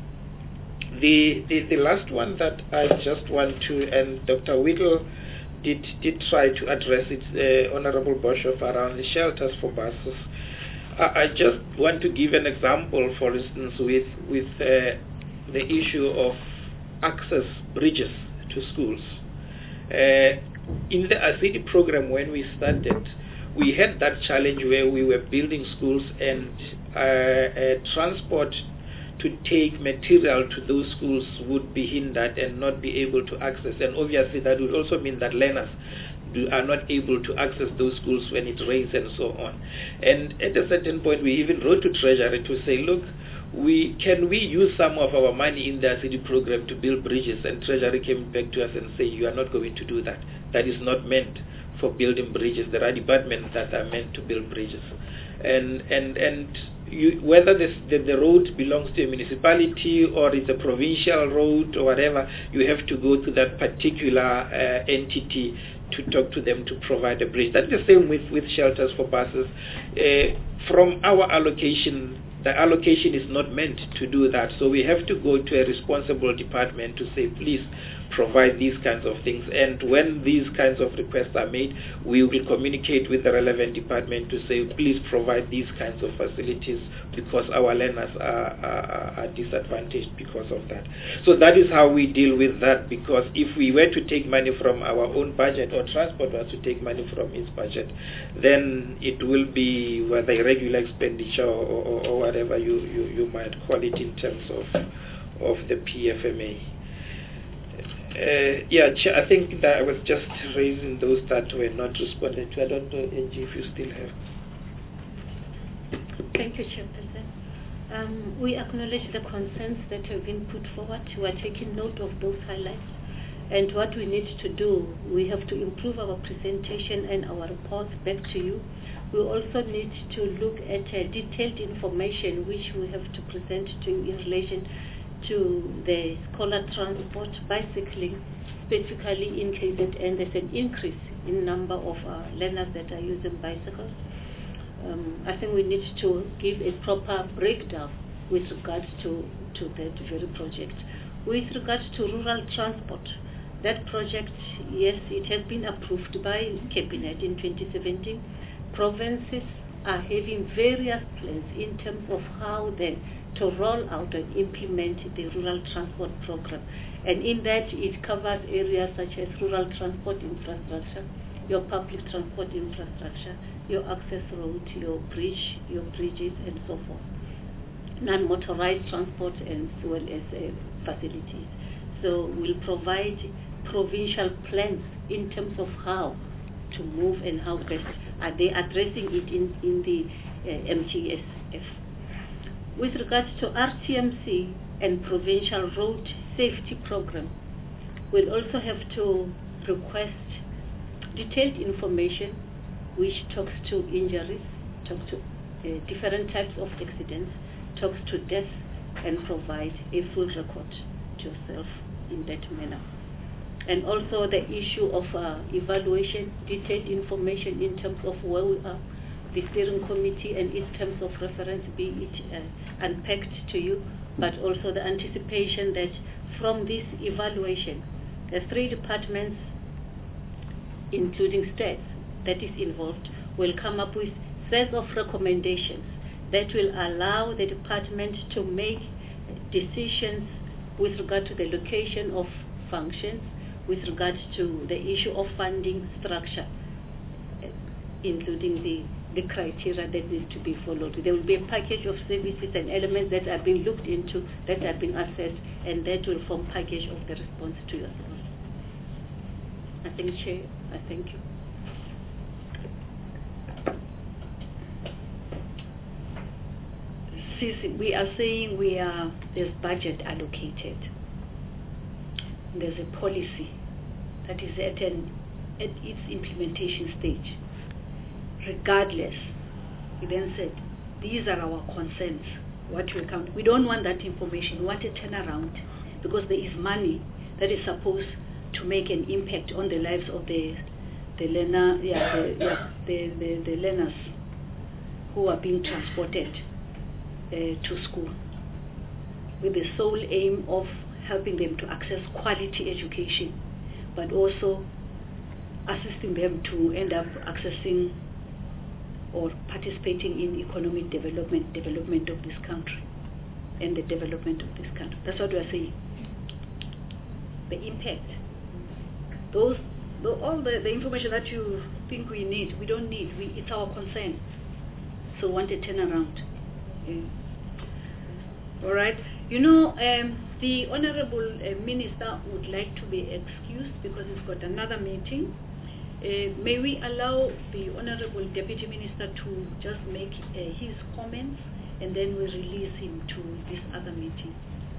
The, the the last one that I just want to, and Doctor Whittle did did try to address it, uh, Honourable Boshoff, around the shelters for buses. I, I just want to give an example, for instance, with with uh, the issue of access bridges to schools. Uh, in the ASIDI program, when we started, we had that challenge where we were building schools, and uh, uh, transport to take material to those schools would be hindered and not be able to access. And obviously that would also mean that learners do, are not able to access those schools when it rains and so on. And at a certain point, we even wrote to Treasury to say, look, We can we use some of our money in the ASIDI program to build bridges? And Treasury came back to us and said, you are not going to do that. That is not meant for building bridges. There are departments that are meant to build bridges. And and and you, whether this, the, the road belongs to a municipality or it's a provincial road or whatever, you have to go to that particular uh, entity to talk to them to provide a bridge. That's the same with, with shelters for buses. Uh, from our allocation, the allocation is not meant to do that. So we have to go to a responsible department to say, please provide these kinds of things. And when these kinds of requests are made, we will communicate with the relevant department to say, please provide these kinds of facilities because our learners are, are, are disadvantaged because of that. So that is how we deal with that, because if we were to take money from our own budget, or transport was to take money from its budget, then it will be whether irregular expenditure or, or, or whatever you, you, you might call it in terms of, of the P F M A. Uh, yeah, I think that I was just raising those that were not responded to. I don't know, Angie, if you still have. Thank you, Chairperson. Um, we acknowledge the concerns that have been put forward. We are taking note of those highlights. And what we need to do, we have to improve our presentation and our reports back to you. We also need to look at uh, detailed information which we have to present to you in relation to the scholar transport, bicycling, specifically in K Z N, there's an increase in number of uh, learners that are using bicycles. Um, I think we need to give a proper breakdown with regards to, to that very project. With regards to rural transport, that project, yes, it has been approved by Cabinet in twenty seventeen. Provinces are having various plans in terms of how then to roll out and implement the rural transport program. And in that, it covers areas such as rural transport infrastructure, your public transport infrastructure, your access road, your bridge, your bridges, and so forth. Non-motorized transport as well as uh, facilities. So we'll provide provincial plans in terms of how to move and how best are they addressing it in, in the uh, M T S F. With regards to R T M C and provincial road safety program, we'll also have to request detailed information which talks to injuries, talks to uh, different types of accidents, talks to death, and provide a full record to yourself in that manner. And also the issue of uh, evaluation, detailed information in terms of where we are, the steering committee and its terms of reference, be it uh, unpacked to you, but also the anticipation that from this evaluation, the three departments, including states that is involved, will come up with sets of recommendations that will allow the department to make decisions with regard to the location of functions, with regard to the issue of funding structure, including the, the criteria that needs to be followed. There will be a package of services and elements that are being looked into, that are being assessed, and that will form package of the response to yourself. I think, Chair, I thank you. We are saying we are, there's budget allocated. There's a policy that is at, an, at its implementation stage. Regardless, we then said, these are our concerns, what we count. We don't want that information, we want a turnaround, because there is money that is supposed to make an impact on the lives of the the learner, yeah, the, yeah, the, the, the learners who are being transported uh, to school, with the sole aim of helping them to access quality education, but also assisting them to end up accessing or participating in economic development, development of this country, and the development of this country. That's what we are saying. The impact. Those, the, all the, the information that you think we need, we don't need. We, it's our concern. So want a turnaround. Yeah. All right. You know, um, the Honorable uh, Minister would like to be excused because he's got another meeting. Uh, may we allow the Honorable Deputy Minister to just make uh, his comments, and then we release him to this other meeting.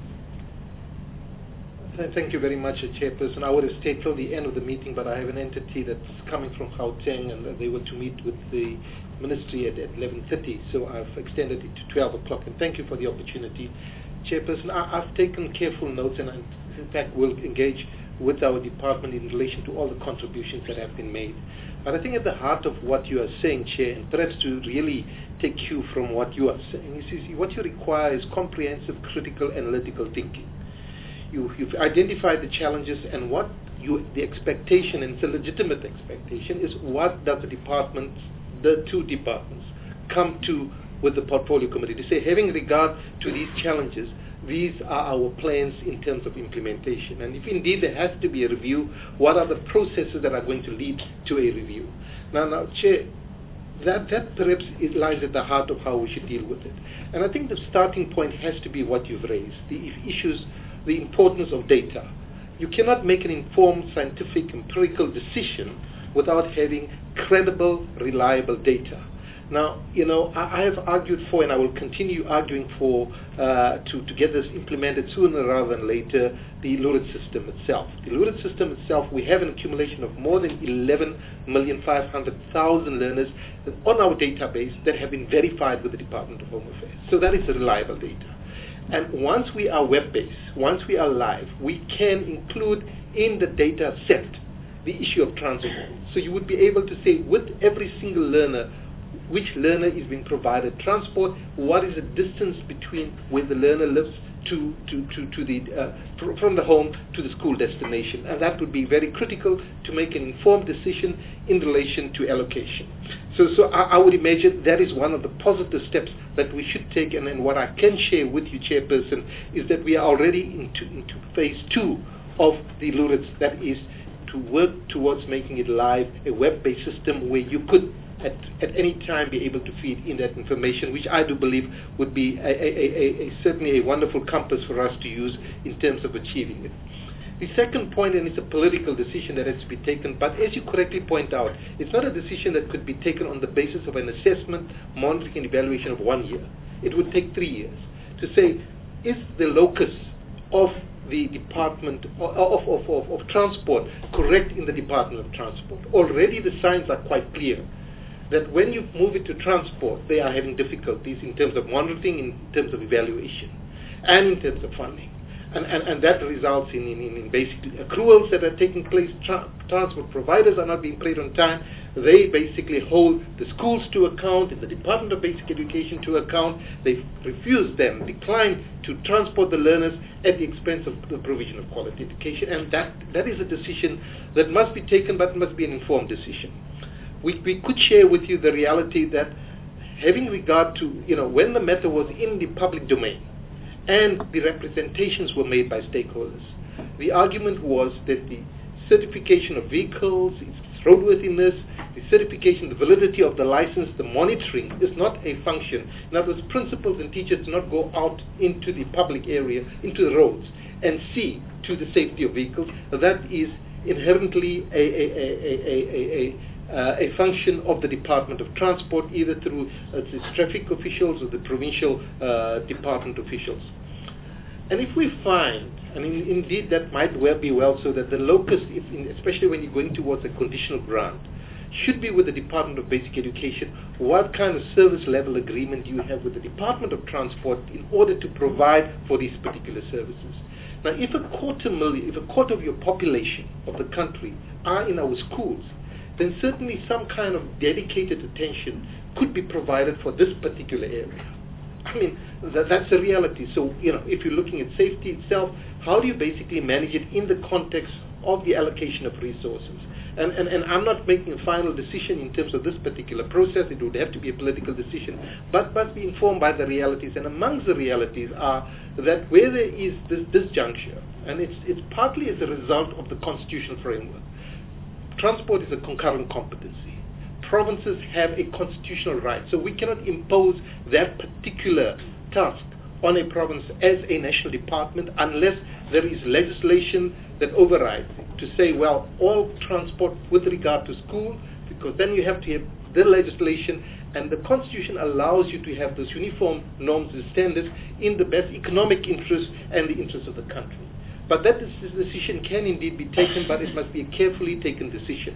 Thank you very much, Chairperson. I would have stayed till the end of the meeting, but I have an entity that's coming from Gauteng, and they were to meet with the Ministry at, at eleven thirty, so I've extended it to twelve o'clock, and thank you for the opportunity. Chairperson, I, I've taken careful notes, and I, in fact will engage with our department in relation to all the contributions that have been made. But I think at the heart of what you are saying, Chair, and perhaps to really take cue from what you are saying, is, is what you require is comprehensive, critical, analytical thinking. You, you've identified the challenges, and what you, the expectation, and it's a legitimate expectation, is what does the department, the two departments, come to with the portfolio committee to say, having regard to these challenges, these are our plans in terms of implementation. And if indeed there has to be a review, what are the processes that are going to lead to a review? Now, now Chair, that, that perhaps it lies at the heart of how we should deal with it. And I think the starting point has to be what you've raised, the issues, the importance of data. You cannot make an informed, scientific, empirical decision without having credible, reliable data. Now, you know, I, I have argued for, and I will continue arguing for, uh, to, to get this implemented sooner rather than later, the LURID system itself. The LURID system itself, we have an accumulation of more than eleven million five hundred thousand learners on our database that have been verified with the Department of Home Affairs. So that is reliable data. And once we are web-based, once we are live, we can include in the data set the issue of transport. So you would be able to say with every single learner, which learner is being provided transport, what is the distance between where the learner lives to, to, to, to the, uh, fr- from the home to the school destination. And that would be very critical to make an informed decision in relation to allocation. So, so I, I would imagine that is one of the positive steps that we should take. And then what I can share with you, Chairperson, is that we are already into, into phase two of the LURITS, that is to work towards making it live, a web-based system where you could At, at any time be able to feed in that information, which I do believe would be a, a, a, a, certainly a wonderful compass for us to use in terms of achieving it. The second point, and it's a political decision that has to be taken, but as you correctly point out, it's not a decision that could be taken on the basis of an assessment, monitoring, and evaluation of one year. It would take three years to say, is the locus of the Department of, of, of, of, of Transport correct in the Department of Transport? Already the signs are quite clear that when you move it to transport, they are having difficulties in terms of monitoring, in terms of evaluation, and in terms of funding. And, and, and that results in, in, in basically accruals that are taking place. Tra- transport providers are not being paid on time. They basically hold the schools to account and the Department of Basic Education to account. They refuse them, decline to transport the learners at the expense of the provision of quality education. And that, that is a decision that must be taken, but must be an informed decision. We, we could share with you the reality that having regard to, you know, when the matter was in the public domain and the representations were made by stakeholders, the argument was that the certification of vehicles, its roadworthiness, the certification, the validity of the license, the monitoring is not a function. In other words, principals and teachers do not go out into the public area, into the roads, and see to the safety of vehicles. That is inherently a, a, a, a, a, a Uh, a function of the Department of Transport, either through uh, its traffic officials or the provincial uh, department officials. And if we find, and in, indeed that might well be well so that the locus, if in, especially when you're going towards a conditional grant, should be with the Department of Basic Education, what kind of service level agreement do you have with the Department of Transport in order to provide for these particular services? Now, if a quarter million, if a quarter of your population of the country are in our schools, then certainly some kind of dedicated attention could be provided for this particular area. I mean, that, that's a reality. So, you know, if you're looking at safety itself, how do you basically manage it in the context of the allocation of resources? And, and, and I'm not making a final decision in terms of this particular process. It would have to be a political decision, but must be informed by the realities. And amongst the realities are that where there is this disjuncture, and it's, it's partly as a result of the constitutional framework. Transport is a concurrent competency. Provinces have a constitutional right, so we cannot impose that particular task on a province as a national department unless there is legislation that overrides it to say, well, all transport with regard to school, because then you have to have the legislation, and the Constitution allows you to have those uniform norms and standards in the best economic interest and the interest of the country. But that decision can indeed be taken, but it must be a carefully taken decision.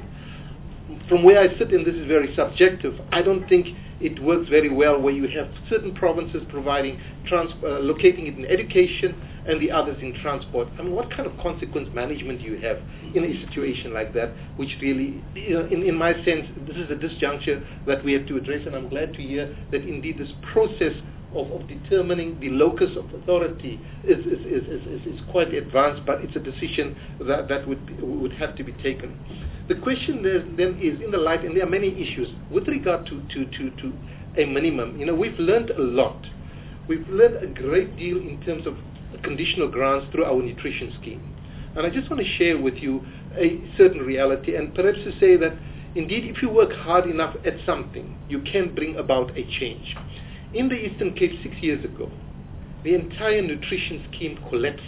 From where I sit, and this is very subjective, I don't think it works very well where you have certain provinces providing, trans- uh, locating it in education and the others in transport. I mean, what kind of consequence management do you have in a situation like that, which really, you know, in, in my sense, this is a disjuncture that we have to address, and I'm glad to hear that indeed this process Of, of determining the locus of authority is, is, is, is, is quite advanced, but it's a decision that, that would, be, would have to be taken. The question then, then is, in the light, and there are many issues, with regard to, to, to, to a minimum, you know, we've learned a lot. We've learned a great deal in terms of conditional grants through our nutrition scheme. And I just want to share with you a certain reality, and perhaps to say that, indeed, if you work hard enough at something, you can bring about a change. In the Eastern Cape six years ago, the entire nutrition scheme collapsed.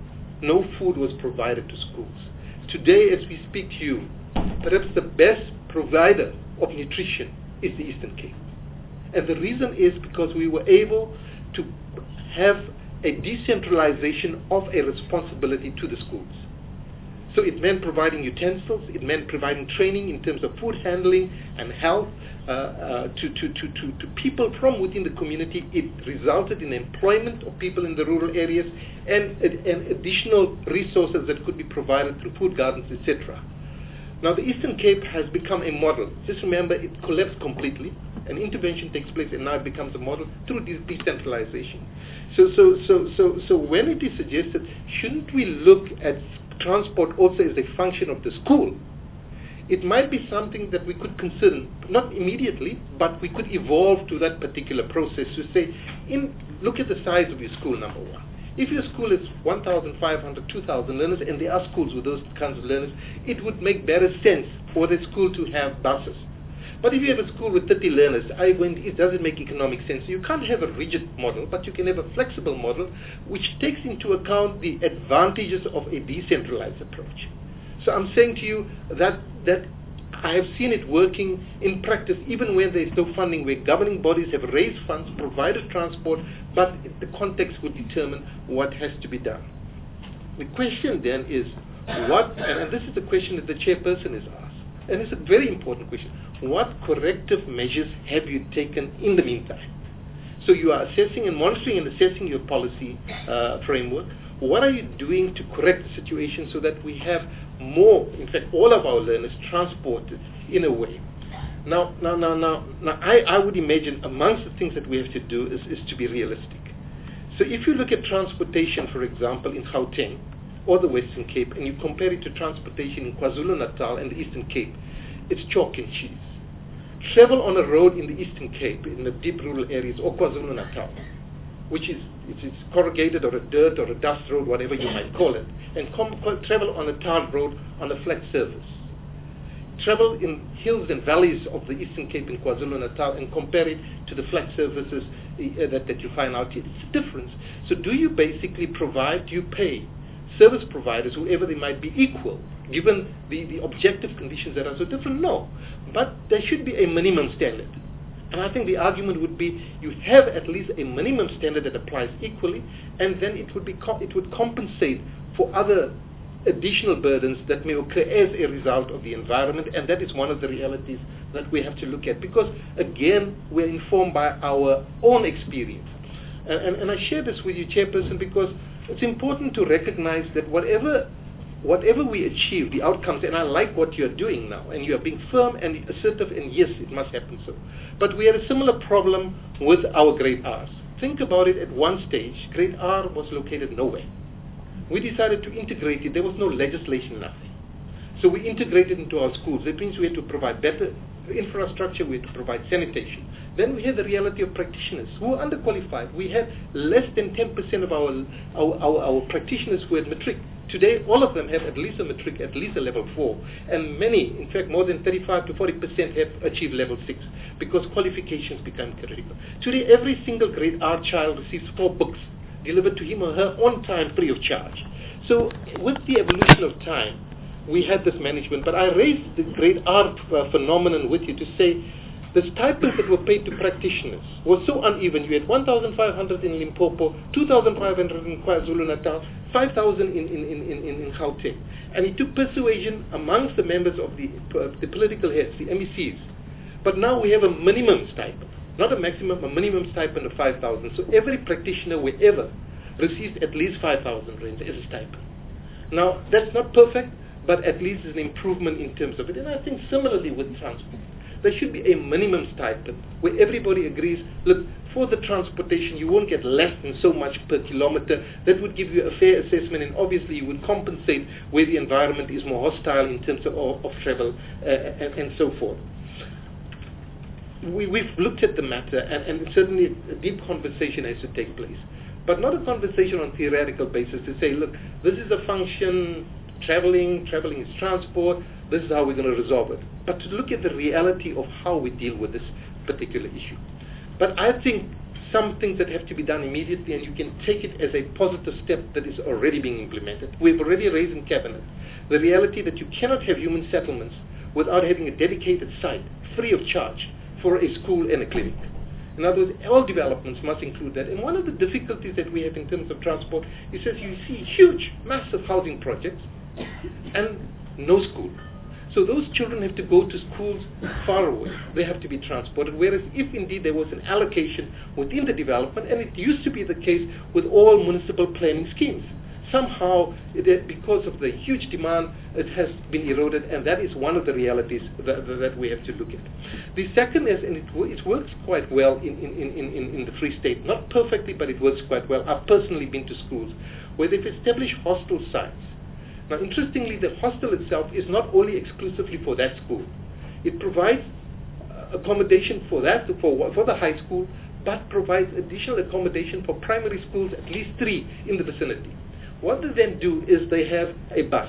No food was provided to schools. Today, as we speak to you, perhaps the best provider of nutrition is the Eastern Cape. And the reason is because we were able to have a decentralization of a responsibility to the schools. So it meant providing utensils, it meant providing training in terms of food handling and health uh, uh, to, to, to, to, to people from within the community. It resulted in employment of people in the rural areas and, and additional resources that could be provided through food gardens, et cetera. Now the Eastern Cape has become a model. Just remember, it collapsed completely. An intervention takes place and now it becomes a model through de- decentralization. So, so, so, so, so when it is suggested, shouldn't we look at transport also as a function of the school? It might be something that we could consider, not immediately, but we could evolve to that particular process to say, in, look at the size of your school, number one. If your school is one thousand five hundred, two thousand learners, and there are schools with those kinds of learners, it would make better sense for the school to have buses. But if you have a school with thirty learners, I, when it doesn't make economic sense. You can't have a rigid model, but you can have a flexible model which takes into account the advantages of a decentralized approach. So I'm saying to you that that I have seen it working in practice, even when there is no funding, where governing bodies have raised funds, provided transport, but the context would determine what has to be done. The question then is, what, and this is the question that the chairperson is asked, and it's a very important question, what corrective measures have you taken in the meantime? So you are assessing and monitoring and assessing your policy uh, framework. What are you doing to correct the situation so that we have more, in fact, all of our learners transported in a way? Now, now, now, now, now I, I would imagine amongst the things that we have to do is, is to be realistic. So if you look at transportation, for example, in Gauteng or the Western Cape, and you compare it to transportation in KwaZulu-Natal and the Eastern Cape, it's chalk and cheese. Travel on a road in the Eastern Cape, in the deep rural areas, or KwaZulu-Natal, which is it's, it's corrugated or a dirt or a dust road, whatever you might call it, and com- travel on a tarred road on a flat surface. Travel in hills and valleys of the Eastern Cape in KwaZulu-Natal and compare it to the flat surfaces uh, that, that you find out here. It's a difference. So do you basically provide, do you pay service providers, whoever they might be, equal, given the, the objective conditions that are so different? No. But there should be a minimum standard. And I think the argument would be you have at least a minimum standard that applies equally, and then it would be co- it would compensate for other additional burdens that may occur as a result of the environment, and that is one of the realities that we have to look at, because again we're informed by our own experience. And, and, and I share this with you, Chairperson, because it's important to recognize that whatever whatever we achieve, the outcomes, and I like what you're doing now, and you're being firm and assertive, and yes, it must happen so. But we had a similar problem with our grade R's. Think about it, at one stage, grade R was located nowhere. We decided to integrate it. There was no legislation, nothing. So we integrated into our schools. That means we had to provide better infrastructure, we had to provide sanitation. Then we had the reality of practitioners who were underqualified. We had less than ten percent of our, our, our, our practitioners who had matric. Today, all of them have at least a matric, at least a level four. And many, in fact, more than thirty-five to forty percent have achieved level six because qualifications become critical. Today, every single grade R child receives four books delivered to him or her on time, free of charge. So with the evolution of time, we had this management. But I raised the grade R uh, phenomenon with you to say the stipends that were paid to practitioners was so uneven. You had one thousand five hundred in Limpopo, two thousand five hundred in KwaZulu-Natal, five thousand in, in, in, in, in Gauteng. And it took persuasion amongst the members of the, uh, the political heads, the M E Cs. But now we have a minimum stipend, not a maximum, a minimum stipend of five thousand. So every practitioner, wherever, receives at least five thousand rands as a stipend. Now, that's not perfect, but at least it's an improvement in terms of it. And I think similarly with transport, there should be a minimum stipend where everybody agrees, look, for the transportation you won't get less than so much per kilometer. That would give you a fair assessment, and obviously you would compensate where the environment is more hostile in terms of, of, of travel uh, and, and so forth. We, we've looked at the matter, and, and certainly a deep conversation has to take place. But not a conversation on theoretical basis to say, look, this is a function, traveling, traveling is transport, this is how we're going to resolve it. But to look at the reality of how we deal with this particular issue. But I think some things that have to be done immediately, and you can take it as a positive step that is already being implemented. We've already raised in Cabinet the reality that you cannot have human settlements without having a dedicated site, free of charge, for a school and a clinic. In other words, all developments must include that. And one of the difficulties that we have in terms of transport is that you see huge, massive housing projects, and no school. So those children have to go to schools far away. They have to be transported. Whereas if indeed there was an allocation within the development, and it used to be the case with all municipal planning schemes, somehow, it, because of the huge demand, it has been eroded, and that is one of the realities that, that we have to look at. The second is, and it, it works quite well in, in, in, in, in the Free State, not perfectly, but it works quite well. I've personally been to schools where they've established hostel sites. Now, interestingly, the hostel itself is not only exclusively for that school. It provides uh, accommodation for that, for, for the high school, but provides additional accommodation for primary schools, at least three in the vicinity. What they then do is they have a bus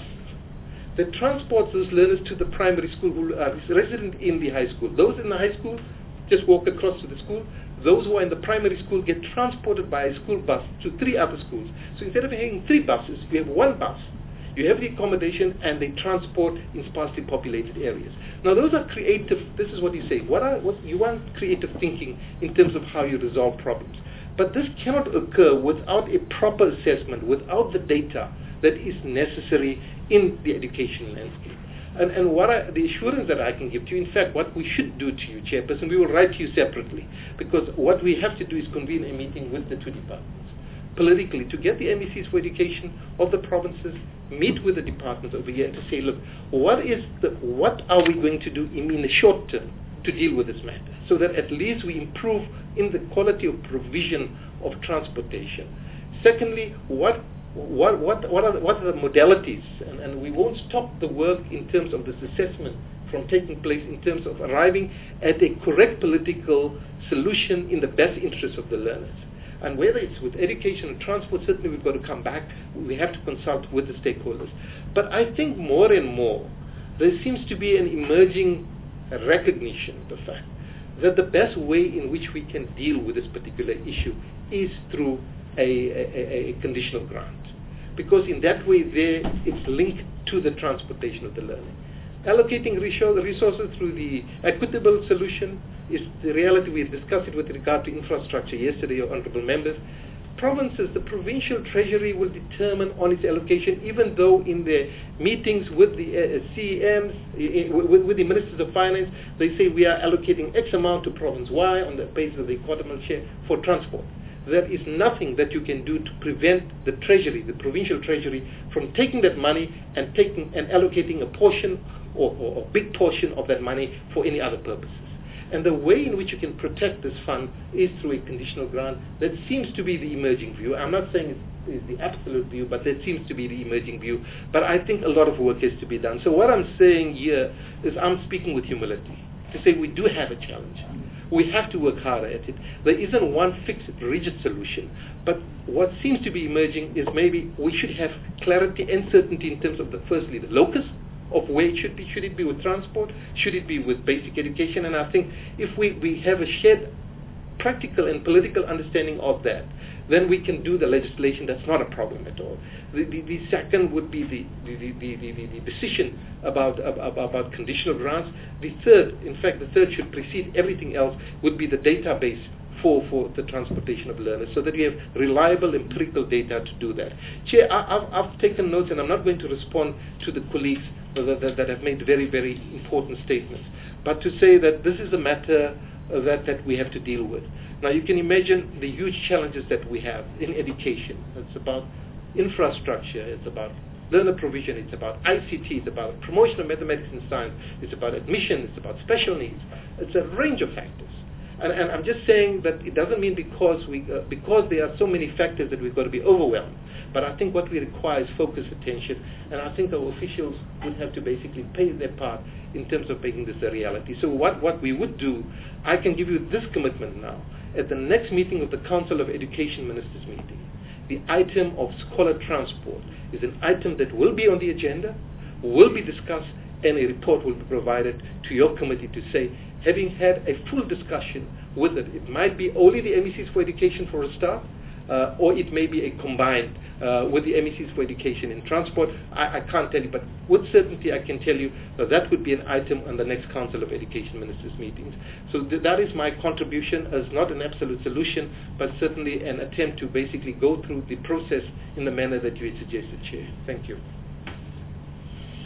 that transports those learners to the primary school who are resident in the high school. Those in the high school just walk across to the school. Those who are in the primary school get transported by a school bus to three other schools. So instead of having three buses, you have one bus. You have the accommodation, and they transport in sparsely populated areas. Now, those are creative. This is what you say. What, are, what you want creative thinking in terms of how you resolve problems. But this cannot occur without a proper assessment, without the data that is necessary in the education landscape. And, and what I, the assurance that I can give to you, in fact, what we should do to you, Chairperson, we will write to you separately, because what we have to do is convene a meeting with the two departments, politically, to get the M E Cs for education of the provinces, meet with the departments over here to say, look, what is the, what are we going to do in, in the short term to deal with this matter, so that at least we improve in the quality of provision of transportation. Secondly, what what what what are the, what are the modalities, and, and we won't stop the work in terms of this assessment from taking place in terms of arriving at a correct political solution in the best interest of the learners. And whether it's with education and transport, certainly we've got to come back. We have to consult with the stakeholders. But I think more and more, there seems to be an emerging recognition of the fact that the best way in which we can deal with this particular issue is through a, a, a conditional grant. Because in that way there, it's linked to the transportation of the learning. Allocating resources through the equitable solution is the reality. We discussed it with regard to infrastructure yesterday, your honourable members. Provinces, the provincial treasury will determine on its allocation, even though in their meetings with the uh, C E Ms, in, with, with the ministers of finance, they say we are allocating X amount to province Y on the basis of the quarterly share for transport. There is nothing that you can do to prevent the treasury, the provincial treasury, from taking that money and taking and allocating a portion or, or a big portion of that money for any other purposes. And the way in which you can protect this fund is through a conditional grant. That seems to be the emerging view. I'm not saying it's the absolute view, but that seems to be the emerging view. But I think a lot of work has to be done. So what I'm saying here is I'm speaking with humility to say we do have a challenge. We have to work harder at it. There isn't one fixed, rigid solution. But what seems to be emerging is maybe we should have clarity and certainty in terms of the, firstly, the locus of where it should be. Should it be with transport? Should it be with basic education? And I think if we, we have a shared practical and political understanding of that, then we can do the legislation. That's not a problem at all. The, the, the second would be the, the, the, the, the, the decision about, about, about conditional grants. The third, in fact, the third should precede everything else, would be the database for, for the transportation of learners, so that we have reliable empirical data to do that. Chair, I, I've, I've taken notes, and I'm not going to respond to the colleagues that, that, that have made very, very important statements, but to say that this is a matter uh, that, that we have to deal with. Now, you can imagine the huge challenges that we have in education. It's about infrastructure, it's about learner provision, it's about I C T, it's about promotion of mathematics and science, it's about admission, it's about special needs. It's a range of factors. And, and I'm just saying that it doesn't mean because we uh, because there are so many factors that we've got to be overwhelmed. But I think what we require is focused attention, and I think our officials would have to basically play their part in terms of making this a reality. So what, what we would do, I can give you this commitment now. At the next meeting of the Council of Education Ministers meeting, the item of scholar transport is an item that will be on the agenda, will be discussed, and a report will be provided to your committee to say, having had a full discussion with it, it might be only the M E Cs for education for a start, uh, or it may be a combined uh, with the M E Cs for education and transport. I, I can't tell you, but with certainty I can tell you that that would be an item on the next Council of Education Ministers meetings. So th- that is my contribution as not an absolute solution, but certainly an attempt to basically go through the process in the manner that you had suggested, Chair. Thank you.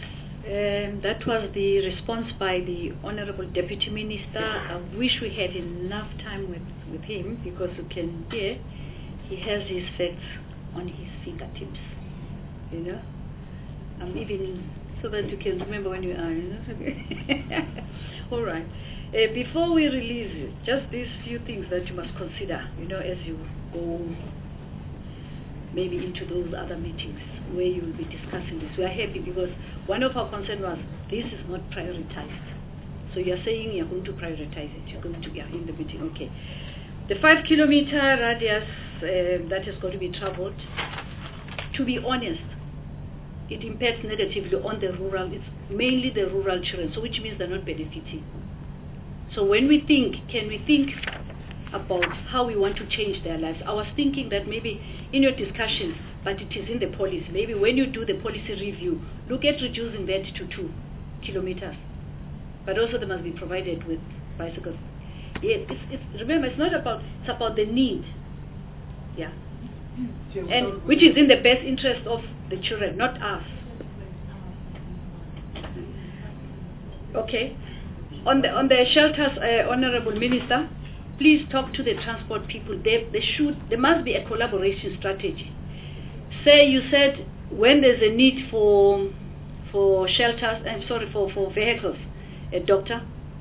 Um, that was the response by the Honorable Deputy Minister. I wish we had enough time with, with him, because you can hear he has his facts on his fingertips, you know. I'm um, even so that you can remember when you are, you know. All right. Uh, before we release you, just these few things that you must consider, you know, as you go maybe into those other meetings where you will be discussing this. We are happy because one of our concerns was this is not prioritized. So you are saying you're going to prioritize it. You're going to be in the meeting. Okay. The five kilometer radius uh, that is going to be traveled, to be honest, it impacts negatively on the rural. It's mainly the rural children, so which means they're not benefiting. So when we think, can we think about how we want to change their lives? I was thinking that maybe in your discussions, but it is in the policy, maybe when you do the policy review, look at reducing that to two kilometers. But also they must be provided with bicycles. Yeah, it's, it's, remember, it's not about, it's about the need. Yeah. And which is in the best interest of the children, not us. Okay. On the on the shelters, uh, Honorable Minister, please talk to the transport people. They they should there must be a collaboration strategy. Say you said when there's a need for for shelters, I'm sorry for for vehicles, a doctor.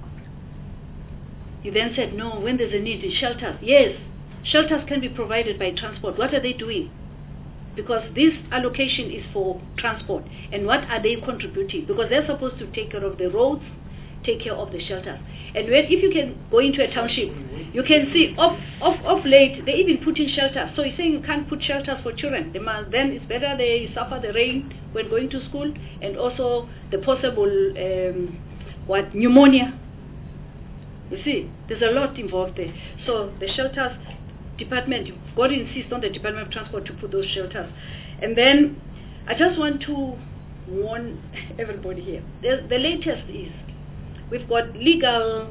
You then said no. When there's a need in shelters, yes, shelters can be provided by transport. What are they doing? Because this allocation is for transport, and what are they contributing? Because they're supposed to take care of the roads, take care of the shelters. And when, if you can go into a township, you can see off, off, off late, they even put in shelters. So you're saying you can't put shelters for children. They must, then it's better they suffer the rain when going to school, and also the possible, um, what, pneumonia. You see, there's a lot involved there. So the shelters department, you've got to insist on the Department of Transport to put those shelters. And then I just want to warn everybody here. The, the latest is we've got legal,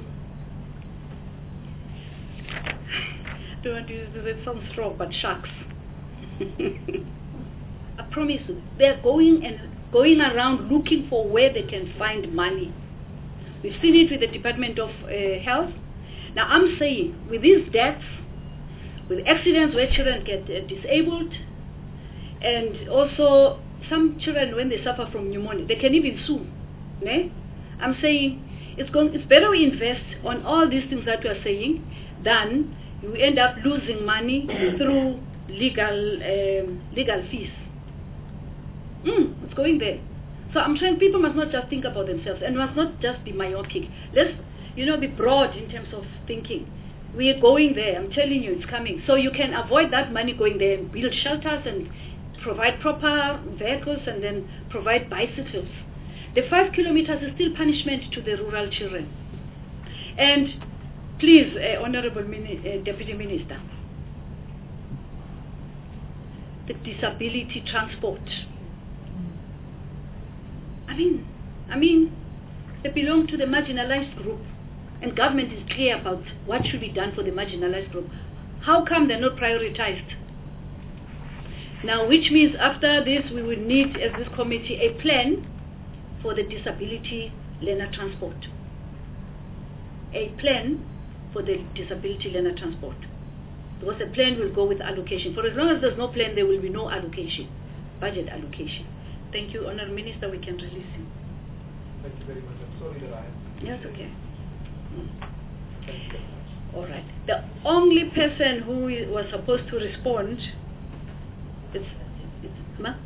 I don't want to use it, sounds strong, but sharks. I promise you, they're going and going around looking for where they can find money. We've seen it with the Department of uh, Health. Now I'm saying, with these deaths, with accidents where children get uh, disabled, and also some children when they suffer from pneumonia, they can even sue. Ne? I'm saying it's going. It's better we invest on all these things that we are saying than you end up losing money through legal um, legal fees. Mm, it's going there. So I'm saying people must not just think about themselves and must not just be myopic. Let's, you know, be broad in terms of thinking. We are going there. I'm telling you, it's coming. So you can avoid that money going there and build shelters and provide proper vehicles and then provide bicycles. The five kilometers is still punishment to the rural children. And please, uh, Honorable Mini- uh, Deputy Minister, the disability transport. I mean, I mean, they belong to the marginalized group. And government is clear about what should be done for the marginalized group. How come they're not prioritized? Now, which means after this, we will need, as this committee, a plan for the disability learner transport. A plan for the disability learner transport. Because the plan will go with allocation. For as long as there's no plan, there will be no allocation, budget allocation. Thank you, Honourable Minister. We can release him. Thank you very much. I'm sorry that I... Yes, okay. All right. The only person who was supposed to respond is, is Ma?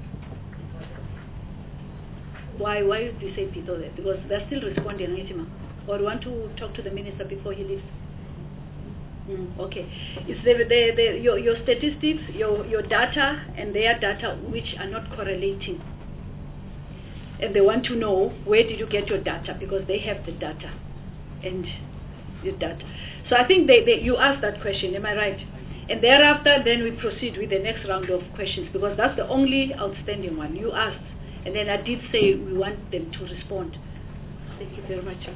Why? Why did you say Pito there? Because they're still responding, right, Ma? Or do you want to talk to the minister before he leaves? Mm, okay. It's the, the, the, your, your statistics, your, your data, and their data which are not correlating. And they want to know where did you get your data, because they have the data. And your data. So I think they, they, you asked that question, am I right? And thereafter, then we proceed with the next round of questions, because that's the only outstanding one. You asked, and then I did say we want them to respond. Thank you very much.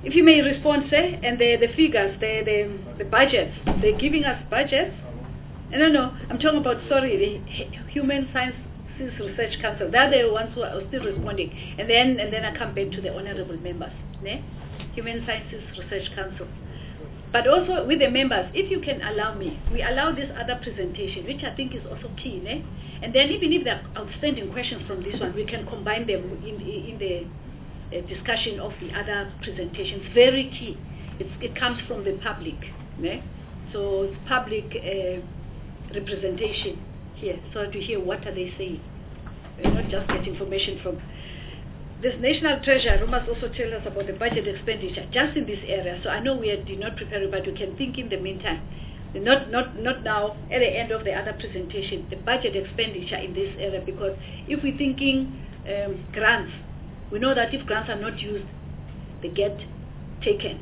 if you may respond, sir, and the, the figures, the, the, the budgets, they're giving us budgets. And no, no, I'm talking about, sorry, the Human Sciences Research Council. They're the ones who are still responding. And then and then I come back to the honorable members. Ne? Human Sciences Research Council. But also with the members, if you can allow me, we allow this other presentation, which I think is also key. Ne? And then even if there are outstanding questions from this one, we can combine them in, in the uh, discussion of the other presentations. Very key. It's, it comes from the public. Ne? So it's public uh, representation here, so to hear what are they saying. We're not just get information from this national treasurer who must also tell us about the budget expenditure just in this area. So I know we are, did not prepare, but we can think in the meantime. Not not not now at the end of the other presentation, the budget expenditure in this area, because if we're thinking um, grants, we know that if grants are not used, they get taken.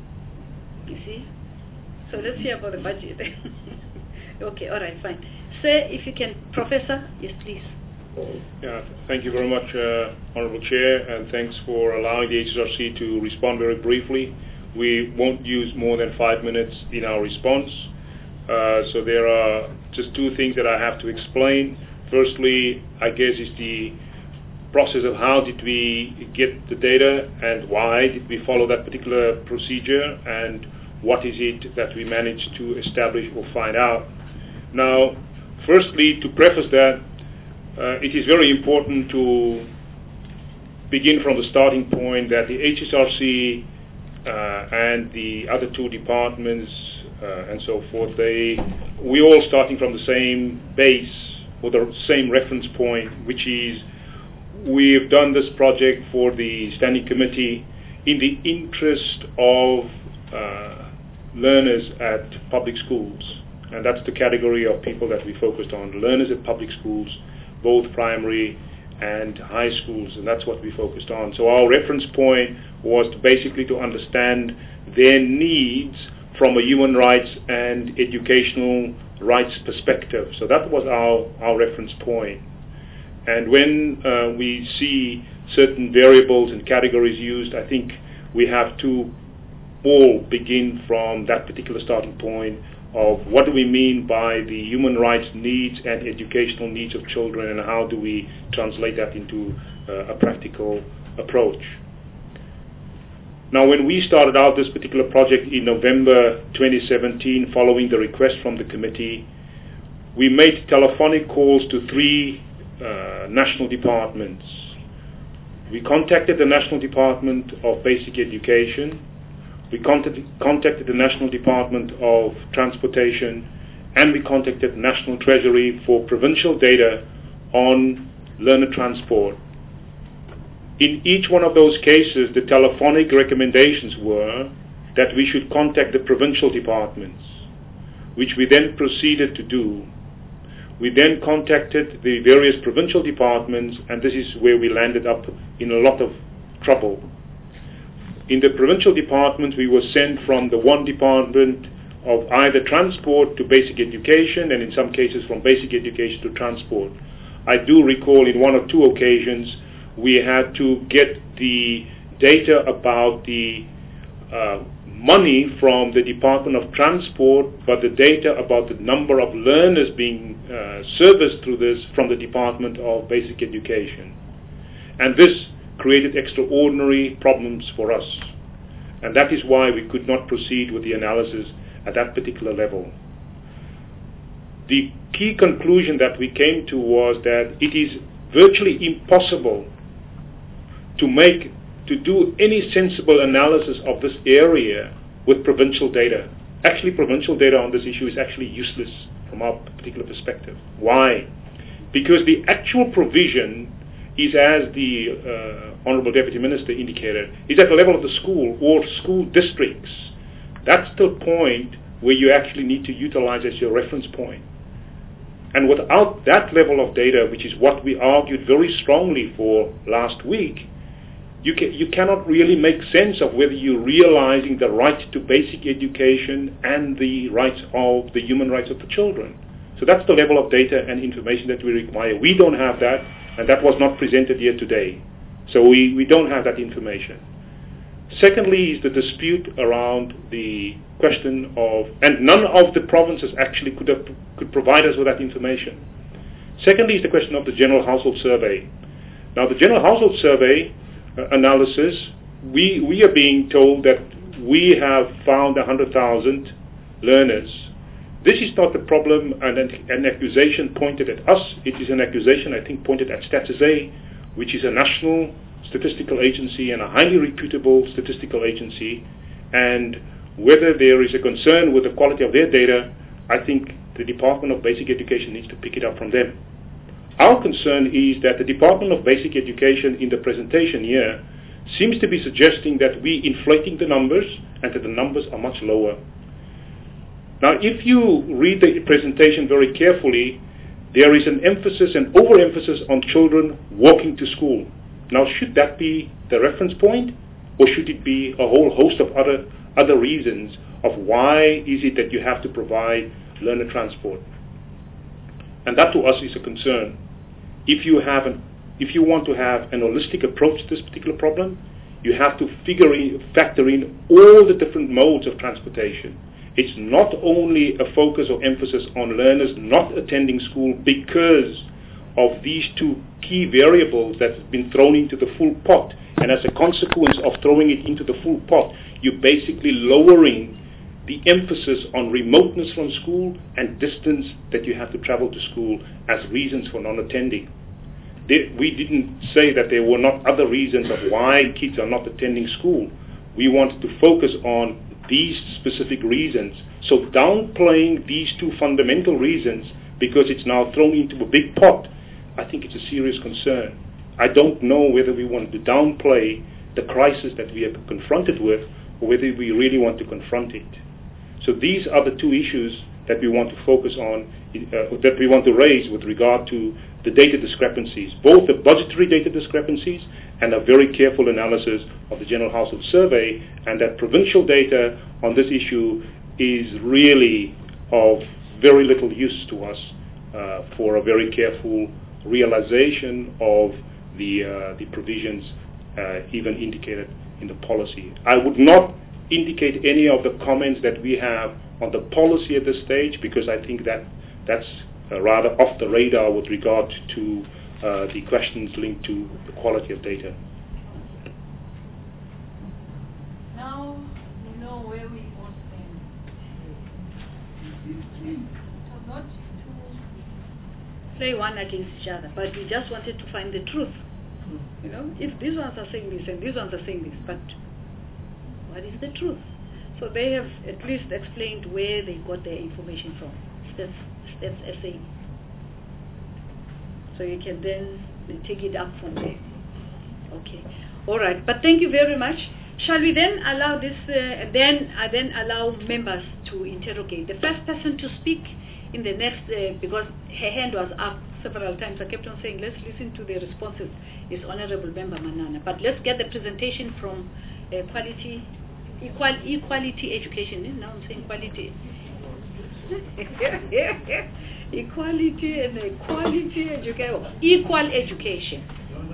You see? So let's hear about the budget. Okay, all right, fine. Sir, if you can, Professor, yes, please. Yeah, thank you very much, uh, Honourable Chair, and thanks for allowing the H S R C to respond very briefly. We won't use more than five minutes in our response. Uh, so there are just two things that I have to explain. Firstly, I guess is the process of how did we get the data and why did we follow that particular procedure, and what is it that we managed to establish or find out. Now, firstly, to preface that, uh, it is very important to begin from the starting point that the H S R C uh, and the other two departments uh, and so forth, they, we're all starting from the same base or the same reference point, which is we've done this project for the Standing Committee in the interest of uh, learners at public schools. And that's the category of people that we focused on, learners at public schools, both primary and high schools, and that's what we focused on. So our reference point was to basically to understand their needs from a human rights and educational rights perspective. So that was our, our reference point. And when uh, we see certain variables and categories used, I think we have to all begin from that particular starting point of what do we mean by the human rights needs and educational needs of children, and how do we translate that into uh, a practical approach. Now, when we started out this particular project in November twenty seventeen, following the request from the committee, we made telephonic calls to three uh, national departments. We contacted the National Department of Basic Education, we contacted, contacted the National Department of Transportation, and we contacted National Treasury for provincial data on learner transport. In each one of those cases, the telephonic recommendations were that we should contact the provincial departments, which we then proceeded to do. We then contacted the various provincial departments, and this is where we landed up in a lot of trouble. In the provincial departments, we were sent from the one department of either transport to basic education, and in some cases from basic education to transport. I do recall in one or two occasions we had to get the data about the uh, money from the Department of Transport, but the data about the number of learners being uh, serviced through this from the Department of Basic Education. And this created extraordinary problems for us. And that is why we could not proceed with the analysis at that particular level. The key conclusion that we came to was that it is virtually impossible to make, to do any sensible analysis of this area with provincial data. Actually, provincial data on this issue is actually useless from our particular perspective. Why? Because the actual provision is, as the uh, Honourable Deputy Minister indicated, is at the level of the school or school districts. That's the point where you actually need to utilize as your reference point. And without that level of data, which is what we argued very strongly for last week, you, can, you cannot really make sense of whether you're realizing the right to basic education and the rights of the human rights of the children. So that's the level of data and information that we require. We don't have that, and that was not presented here today. So we, we don't have that information. Secondly is the dispute around the question of, and none of the provinces actually could have, could provide us with that information. Secondly is the question of the General Household Survey. Now the General Household Survey uh, analysis, we, we are being told that we have found one hundred thousand learners. This is not the problem and an, an accusation pointed at us. It is an accusation, I think, pointed at StatsA, which is a national statistical agency and a highly reputable statistical agency. And whether there is a concern with the quality of their data, I think the Department of Basic Education needs to pick it up from them. Our concern is that the Department of Basic Education in the presentation here seems to be suggesting that we're inflating the numbers and that the numbers are much lower. Now, if you read the presentation very carefully, there is an emphasis and overemphasis on children walking to school. Now, should that be the reference point, or should it be a whole host of other other reasons of why is it that you have to provide learner transport? And that to us is a concern. If you have an, if you want to have an holistic approach to this particular problem, you have to figure in, factor in all the different modes of transportation. It's not only a focus or emphasis on learners not attending school because of these two key variables that have been thrown into the full pot. And as a consequence of throwing it into the full pot, you're basically lowering the emphasis on remoteness from school and distance that you have to travel to school as reasons for non-attending. They, we didn't say that there were not other reasons of why kids are not attending school. We wanted to focus on these specific reasons. So downplaying these two fundamental reasons because it's now thrown into a big pot, I think it's a serious concern. I don't know whether we want to downplay the crisis that we are confronted with or whether we really want to confront it. So these are the two issues that we want to focus on, uh, that we want to raise with regard to the data discrepancies, both the budgetary data discrepancies and a very careful analysis of the General Household Survey, and that provincial data on this issue is really of very little use to us uh, for a very careful realization of the, uh, the provisions uh, even indicated in the policy. I would not indicate any of the comments that we have on the policy at this stage because I think that that's uh, rather off the radar with regard to uh, the questions linked to the quality of data. Now we know where we all stand. So not to play one against each other, but we just wanted to find the truth. You know, if these ones are saying this and these ones are saying this, but what is the truth? So they have at least explained where they got their information from. That's that's essay. So you can then take it up from there. Okay. All right. But thank you very much. Shall we then allow this? Uh, then I uh, then allow members to interrogate. The first person to speak in the next, uh, because her hand was up several times. I kept on saying, let's listen to the responses. Is Honorable Member Manana. But let's get the presentation from uh, quality. Equal, equality education. Now I'm saying quality. Equality and equality education. Equal education.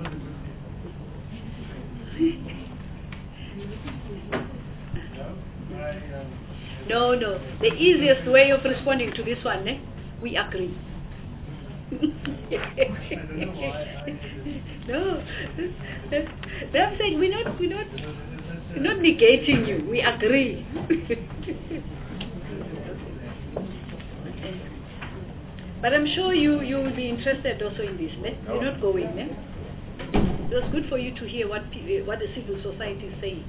No, no. The easiest way of responding to this one, eh? We agree. No. I'm saying we're not, we're not. We're not negating you, we agree. But I'm sure you, you will be interested also in this, ne? You're not going, ne? It was good for you to hear what, what the civil society is saying.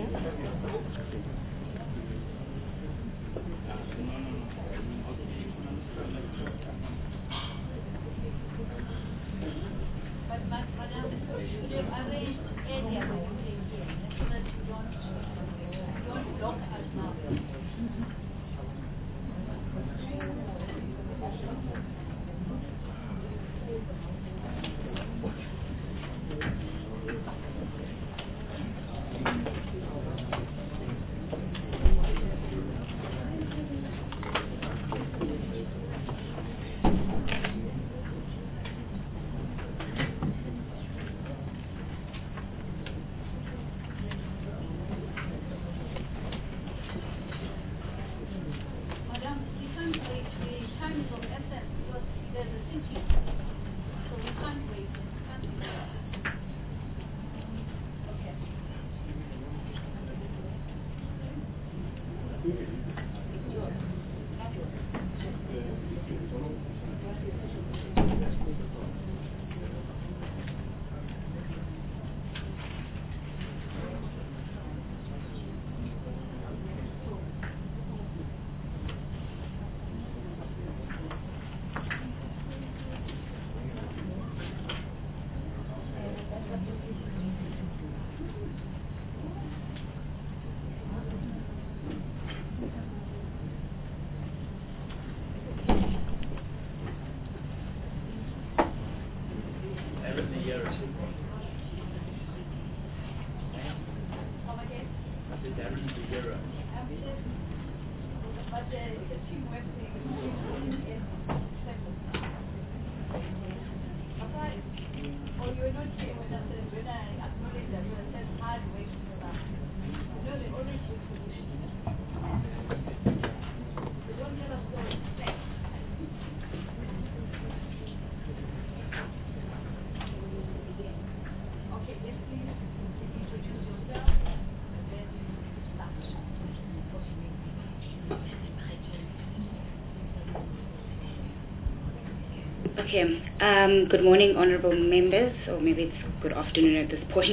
Okay. Um, good morning, honourable members, or maybe it's good afternoon at this point.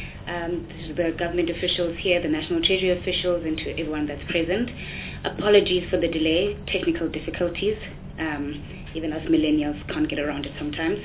Um, this is the government officials here, the National Treasury officials, and to everyone that's present. Apologies for the delay, technical difficulties. Um, even us millennials can't get around it sometimes.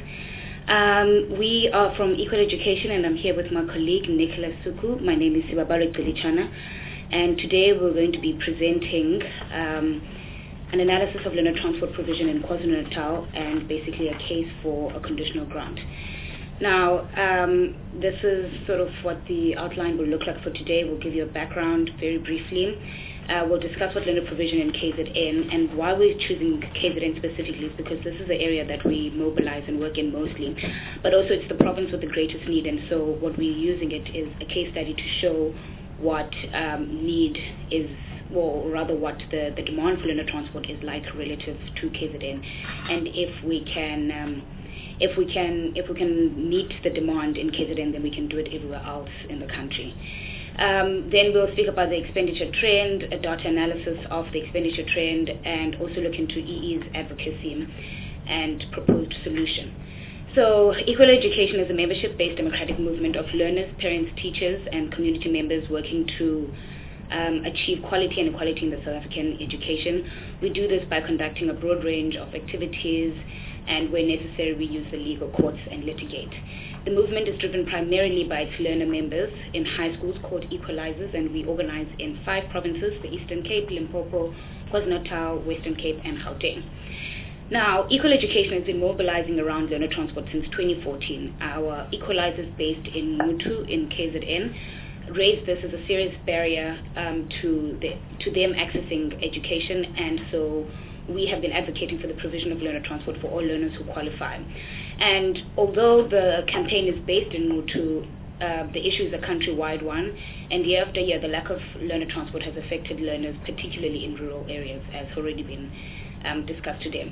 Um, we are from Equal Education, and I'm here with my colleague Nicholas Suku. My name is Sibabalo Gilichana, and today we're going to be presenting um, an analysis of learner transport provision in KwaZulu-Natal and basically a case for a conditional grant. Now, um, this is sort of what the outline will look like for today. We'll give you a background very briefly. Uh, we'll discuss what learner provision in K Z N, and why we're choosing K Z N specifically is because this is the area that we mobilize and work in mostly, but also it's the province with the greatest need, and so what we're using it is a case study to show what um, need is, or rather what the, the demand for learner transport is like relative to K Z N, and if we can um, if we can if we can meet the demand in K Z N, then we can do it everywhere else in the country. Um, then we'll speak about the expenditure trend, a data analysis of the expenditure trend, and also look into E E's advocacy and proposed solution. So, Equal Education is a membership-based democratic movement of learners, parents, teachers, and community members working to um, achieve quality and equality in the South African education. We do this by conducting a broad range of activities, and where necessary, we use the legal courts and litigate. The movement is driven primarily by its learner members in high schools called Equalizers, and we organize in five provinces: the Eastern Cape, Limpopo, KwaZulu-Natal, Western Cape, and Gauteng. Now, Equal Education has been mobilizing around learner transport since twenty fourteen. Our Equalizers based in Mutu in K Z N raised this as a serious barrier um, to, the, to them accessing education, and so we have been advocating for the provision of learner transport for all learners who qualify. And although the campaign is based in Mutu, uh, the issue is a countrywide one, and year after year the lack of learner transport has affected learners, particularly in rural areas, as already been um, discussed today.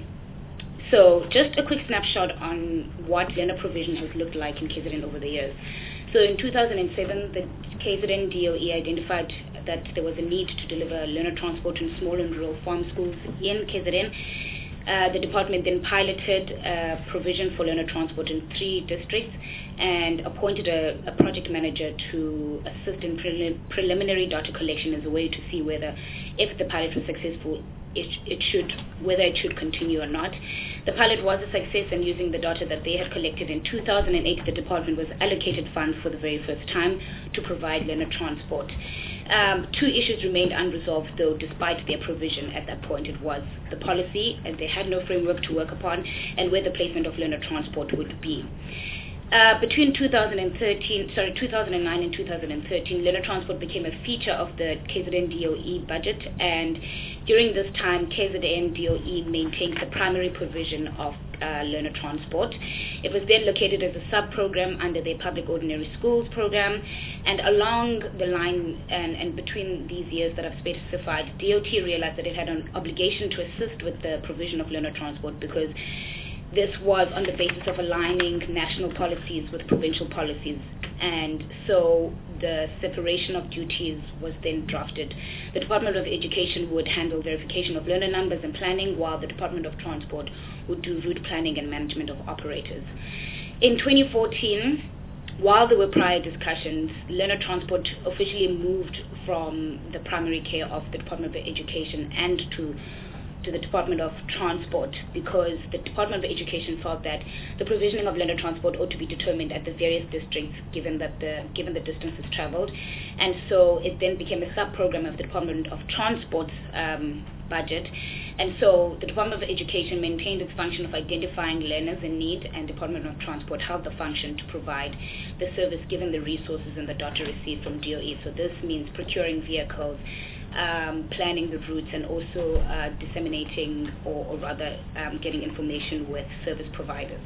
So just a quick snapshot on what learner provision has looked like in K Z N over the years. So in two thousand seven, the K Z N D O E identified that there was a need to deliver learner transport in small and rural farm schools in K Z N, Uh, the department then piloted a provision for learner transport in three districts and appointed a, a project manager to assist in prelim- preliminary data collection as a way to see whether, if the pilot was successful, it, it should, whether it should continue or not. The pilot was a success, and using the data that they had collected in two thousand eight, the department was allocated funds for the very first time to provide learner transport. Um, two issues remained unresolved, though, despite their provision at that point. It was the policy, and they had no framework to work upon, and where the placement of learner transport would be. Uh, between two thousand thirteen, sorry, two thousand nine and two thousand thirteen, learner transport became a feature of the K Z N D O E budget, and during this time, K Z N D O E maintained the primary provision of uh, learner transport. It was then located as a sub-program under their Public Ordinary Schools program, and along the line and, and between these years that I've specified, D O T realized that it had an obligation to assist with the provision of learner transport because this was on the basis of aligning national policies with provincial policies, and so the separation of duties was then drafted. The Department of Education would handle verification of learner numbers and planning, while the Department of Transport would do route planning and management of operators. In twenty fourteen, while there were prior discussions, learner transport officially moved from the primary care of the Department of Education and to to the Department of Transport, because the Department of Education felt that the provisioning of learner transport ought to be determined at the various districts given that the given the distances traveled, and so it then became a sub-program of the Department of Transport's um, budget, and so the Department of Education maintained its function of identifying learners in need, and Department of Transport held the function to provide the service given the resources and the data received from D O E. So this means procuring vehicles, Um, planning the routes, and also uh, disseminating or, or rather um, getting information with service providers.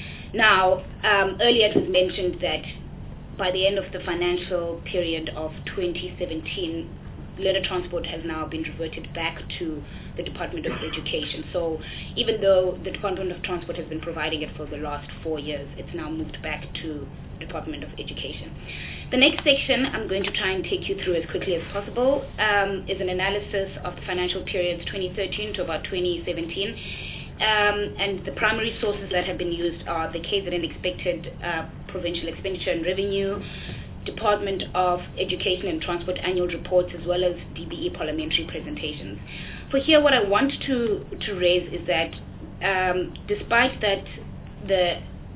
Now, um, earlier it was mentioned that by the end of the financial period of twenty seventeen, learner transport has now been reverted back to the Department of Education. So even though the Department of Transport has been providing it for the last four years, it's now moved back to Department of Education. The next section I'm going to try and take you through as quickly as possible um, is an analysis of the financial periods twenty thirteen to about twenty seventeen. Um, and the primary sources that have been used are the K Z N expected uh, provincial expenditure and revenue, Department of Education and Transport annual reports, as well as D B E parliamentary presentations. For here, what I want to, to raise is that um, despite that the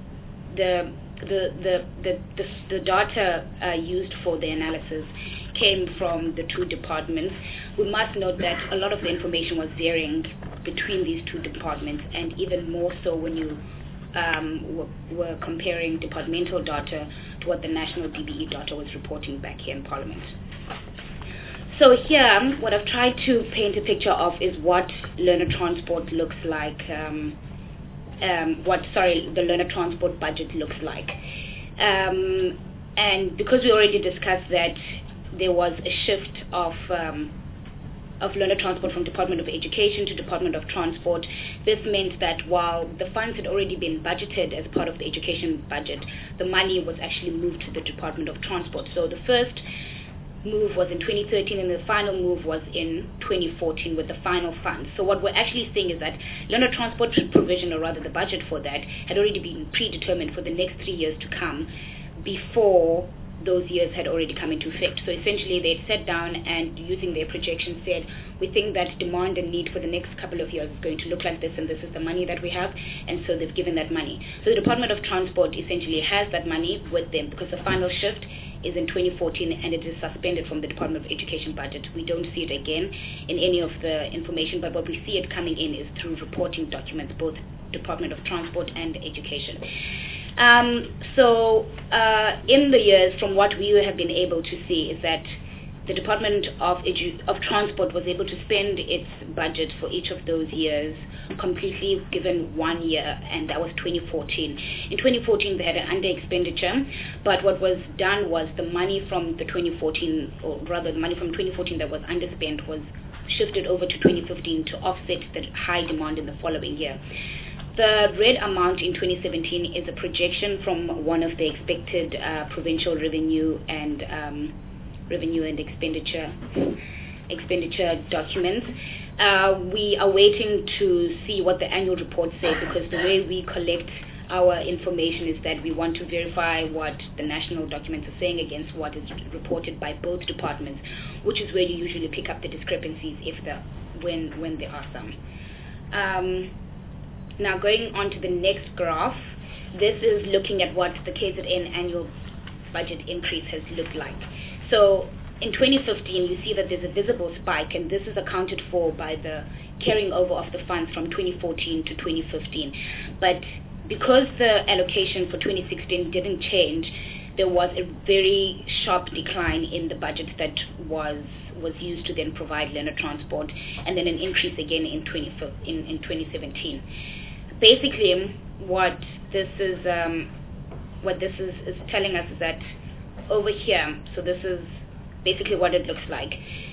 the The, the, the, the, the data uh, used for the analysis came from the two departments, we must note that a lot of the information was varying between these two departments, and even more so when you um, were, were comparing departmental data to what the national D B E data was reporting back here in Parliament. So here, what I've tried to paint a picture of is what learner transport looks like, um, Um, what, sorry, the learner transport budget looks like. Um, and because we already discussed that there was a shift of um, of learner transport from Department of Education to Department of Transport, this meant that while the funds had already been budgeted as part of the education budget, the money was actually moved to the Department of Transport. So the first move was in twenty thirteen, and the final move was in twenty fourteen with the final funds. So what we're actually seeing is that learner transport provision, or rather the budget for that, had already been predetermined for the next three years to come before those years had already come into effect. So essentially they sat down and, using their projections, said, we think that demand and need for the next couple of years is going to look like this, and this is the money that we have, and so they've given that money. So the Department of Transport essentially has that money with them, because the final shift is in twenty fourteen, and it is suspended from the Department of Education budget. We don't see it again in any of the information, but what we see it coming in is through reporting documents, both Department of Transport and Education. Um, so uh, in the years, from what we have been able to see, is that the Department of, Edu- of Transport was able to spend its budget for each of those years completely given one year, and that was twenty fourteen. In twenty fourteen, they had an under expenditure, but what was done was the money from the twenty fourteen, or rather the money from twenty fourteen that was underspent, was shifted over to twenty fifteen to offset the high demand in the following year. The red amount in twenty seventeen is a projection from one of the expected uh, provincial revenue and um, revenue and expenditure. expenditure documents. Uh, we are waiting to see what the annual report says, because the way we collect our information is that we want to verify what the national documents are saying against what is reported by both departments, which is where you usually pick up the discrepancies if the when when there are some. Um, now going on to the next graph, this is looking at what the K Z N annual budget increase has looked like. So in twenty fifteen, you see that there's a visible spike, and this is accounted for by the carrying over of the funds from twenty fourteen to twenty fifteen. But because the allocation for twenty sixteen didn't change, there was a very sharp decline in the budget that was was used to then provide learner transport, and then an increase again in twenty in, in twenty seventeen. Basically, what this is um, what this is, is telling us is that over here, so this is basically what it looks like.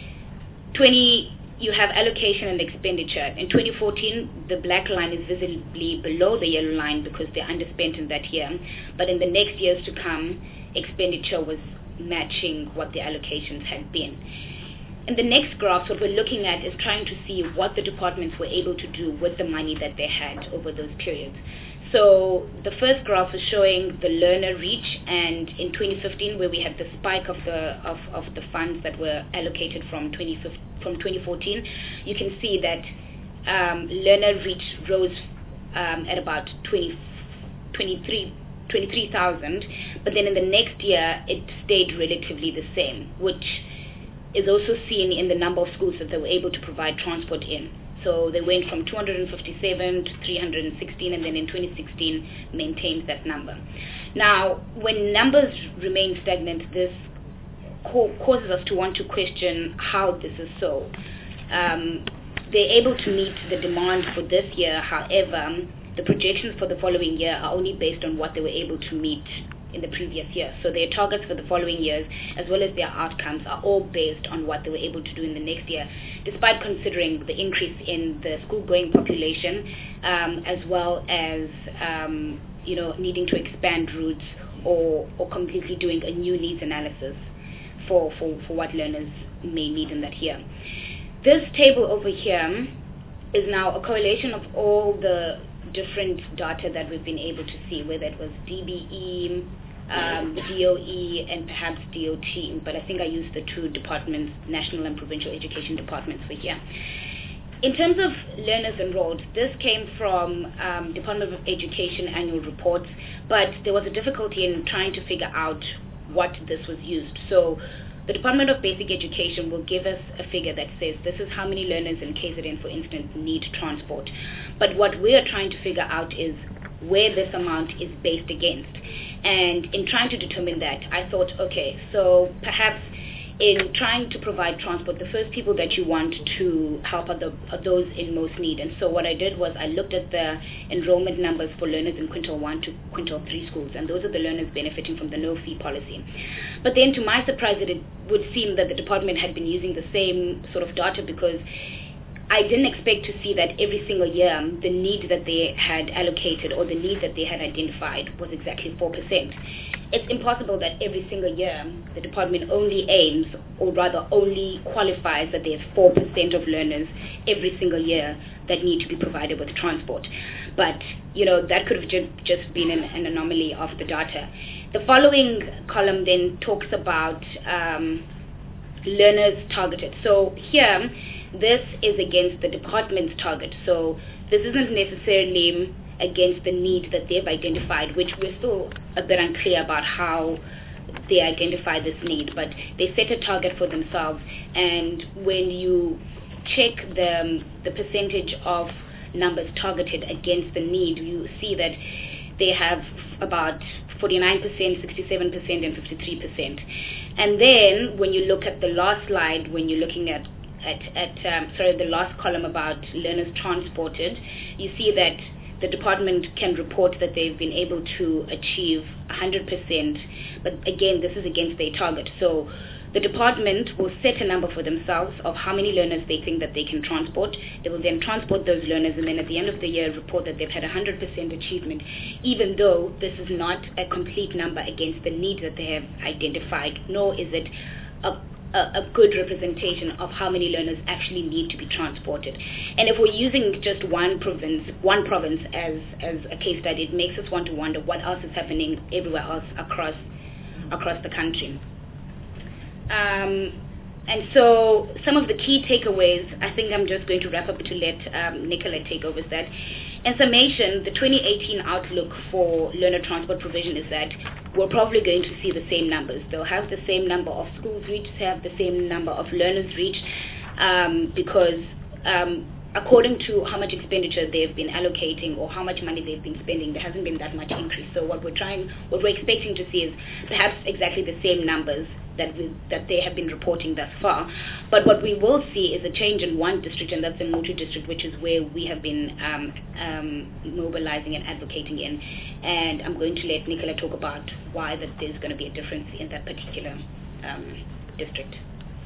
twenty You have allocation and expenditure. In twenty fourteen, the black line is visibly below the yellow line because they're underspent in that year. But in the next years to come, expenditure was matching what the allocations had been. In the next graph, what we're looking at is trying to see what the departments were able to do with the money that they had over those periods. So the first graph is showing the learner reach, and in twenty fifteen, where we had the spike of the of, of the funds that were allocated from twenty from twenty fourteen, you can see that um, learner reach rose um, at about twenty, twenty-three thousand, but then in the next year it stayed relatively the same, which is also seen in the number of schools that they were able to provide transport in. So they went from two hundred fifty-seven to three hundred sixteen, and then in twenty sixteen maintained that number. Now, when numbers remain stagnant, this co- causes us to want to question how this is so. Um, they're able to meet the demand for this year. However, the projections for the following year are only based on what they were able to meet in the previous year. So their targets for the following years, as well as their outcomes, are all based on what they were able to do in the next year, despite considering the increase in the school-going population, um, as well as um, you know, needing to expand routes or, or completely doing a new needs analysis for, for, for what learners may need in that year. This table over here is now a correlation of all the different data that we've been able to see, whether it was D B E, um, D O E, and perhaps D O T, but I think I used the two departments, national and provincial education departments for here. In terms of learners enrolled, this came from um, Department of Education annual reports, but there was a difficulty in trying to figure out what this was used. So the Department of Basic Education will give us a figure that says this is how many learners in K Z N, for instance, need transport. But what we are trying to figure out is where this amount is based against. And in trying to determine that, I thought, okay, so perhaps in trying to provide transport, the first people that you want to help are, the, are those in most need. And so what I did was I looked at the enrollment numbers for learners in quintile one to quintile three schools, and those are the learners benefiting from the no-fee policy. But then to my surprise, it would seem that the department had been using the same sort of data, because I didn't expect to see that every single year the need that they had allocated or the need that they had identified was exactly four percent. It's impossible that every single year the department only aims, or rather only qualifies, that there's four percent of learners every single year that need to be provided with transport. But, you know, that could have ju- just been an, an anomaly of the data. The following column then talks about um, learners targeted. So here, this is against the department's target. So this isn't necessarily against the need that they've identified, which we're still a bit unclear about how they identify this need, but they set a target for themselves, and when you check the, the percentage of numbers targeted against the need, you see that they have about forty-nine percent, sixty-seven percent, and fifty-three percent. And then when you look at the last slide, when you're looking at at, at um, sorry, the last column about learners transported, you see that the department can report that they've been able to achieve one hundred percent, but again, this is against their target. So the department will set a number for themselves of how many learners they think that they can transport. They will then transport those learners, and then at the end of the year report that they've had one hundred percent achievement, even though this is not a complete number against the need that they have identified, nor is it a a, a good representation of how many learners actually need to be transported. And if we're using just one province, one province as, as a case study, it makes us want to wonder what else is happening everywhere else across across the country. Um, and so some of the key takeaways, I think I'm just going to wrap up to let um, Nicola take over, is that in summation, the twenty eighteen outlook for learner transport provision is that we're probably going to see the same numbers. They'll have the same number of schools reached, have the same number of learners reached, um, because um, according to how much expenditure they've been allocating or how much money they've been spending, there hasn't been that much increase. So what we're trying, what we're expecting to see is perhaps exactly the same numbers that we, that they have been reporting thus far. But what we will see is a change in one district, and that's the Motu district, which is where we have been um, um, mobilizing and advocating in. And I'm going to let Nicola talk about why that there's going to be a difference in that particular um, district.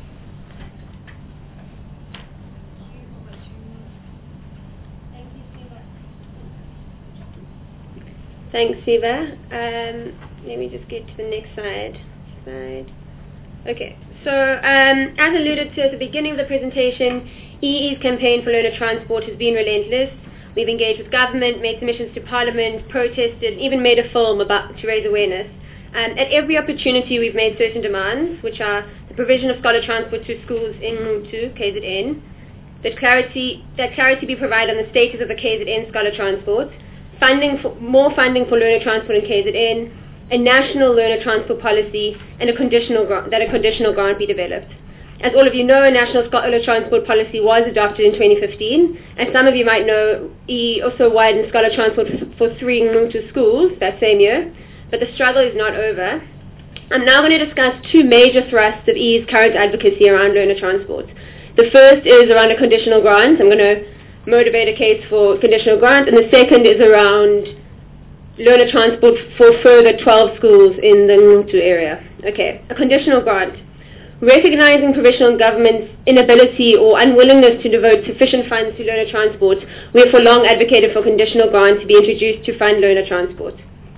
Thanks, Siva. Um, let me just get to the next slide. Slide. Okay, so um, as alluded to at the beginning of the presentation, E E's campaign for learner transport has been relentless. We've engaged with government, made submissions to parliament, protested, even made a film about to raise awareness. Um, at every opportunity, we've made certain demands, which are the provision of scholar transport to schools in Motu, K Z N, that clarity, that clarity be provided on the status of the K Z N scholar transport, funding for, more funding for learner transport in K Z N, a national learner transport policy, and a conditional gra- that a conditional grant be developed. As all of you know, a national scholar transport policy was adopted in twenty fifteen. As some of you might know, E also widened scholar transport f- for three Motu schools that same year, but the struggle is not over. I'm now going to discuss two major thrusts of E's current advocacy around learner transport. The first is around a conditional grant. I'm going to motivate a case for conditional grant, and the second is around learner transport for further twelve schools in the Motu area. Okay, a conditional grant. Recognizing provincial government's inability or unwillingness to devote sufficient funds to learner transport, we have for long advocated for conditional grant to be introduced to fund learner transport.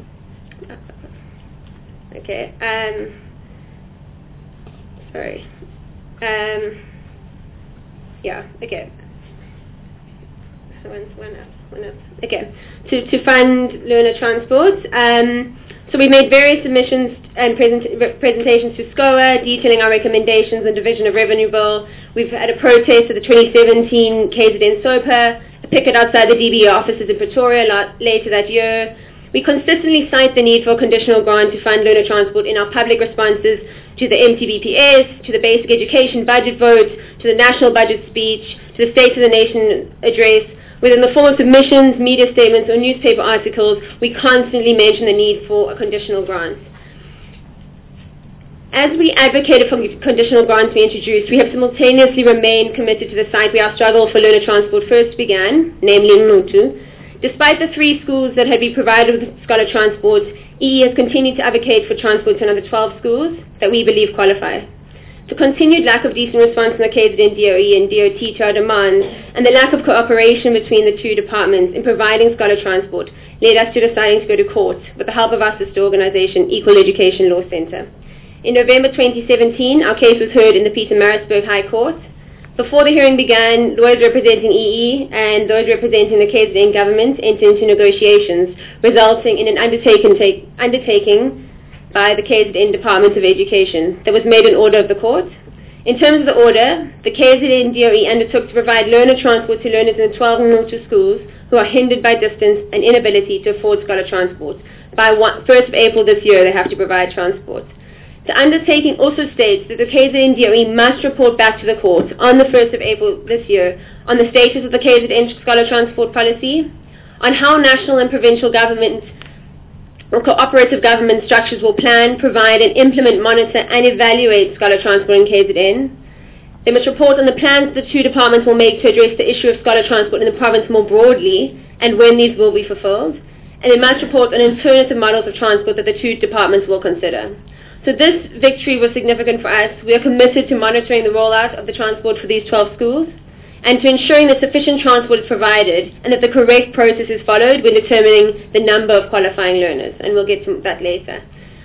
Okay, um, sorry. Um, yeah, okay. So one, one up, one up. Okay, to, to fund learner transport. Um, so we made various submissions and present, re- presentations to SCOA detailing our recommendations and Division of Revenue Bill. We've had a protest at the twenty seventeen K Z N SOPA, a picket outside the D B E offices in Pretoria la- later that year. We consistently cite the need for a conditional grant to fund learner transport in our public responses to the M T B P S, to the Basic Education Budget Vote, to the National Budget Speech, to the State of the Nation Address. Within the form of submissions, media statements, or newspaper articles, we constantly mention the need for a conditional grant. As we advocated for conditional grants to be introduced, we have simultaneously remained committed to the site where our struggle for learner transport first began, namely in Motu. Despite the three schools that had been provided with scholar transport, E E has continued to advocate for transport to another twelve schools that we believe qualify. The continued lack of decent response from the K Z N D O E and D O T to our demands, and the lack of cooperation between the two departments in providing scholar transport, led us to deciding to go to court with the help of our sister organisation, Equal Education Law Centre. In November twenty seventeen, our case was heard in the Pietermaritzburg High Court. Before the hearing began, lawyers representing E E and those representing the K Z N government entered into negotiations, resulting in an undertaking, take, undertaking by the K Z N Department of Education that was made an order of the court. In terms of the order, the K Z N D O E undertook to provide learner transport to learners in twelve Motu schools who are hindered by distance and inability to afford scholar transport. By first of April this year, they have to provide transport. The undertaking also states that the K Z N D O E must report back to the court on the first of April this year on the status of the K Z N scholar transport policy, on how national and provincial governments or cooperative government structures will plan, provide and implement, monitor and evaluate scholar transport in K Z N. They must report on the plans the two departments will make to address the issue of scholar transport in the province more broadly and when these will be fulfilled. And they must report on alternative models of transport that the two departments will consider. So this victory was significant for us. We are committed to monitoring the rollout of the transport for these twelve schools and to ensuring that sufficient transport is provided and that the correct process is followed when determining the number of qualifying learners, and we'll get to that later.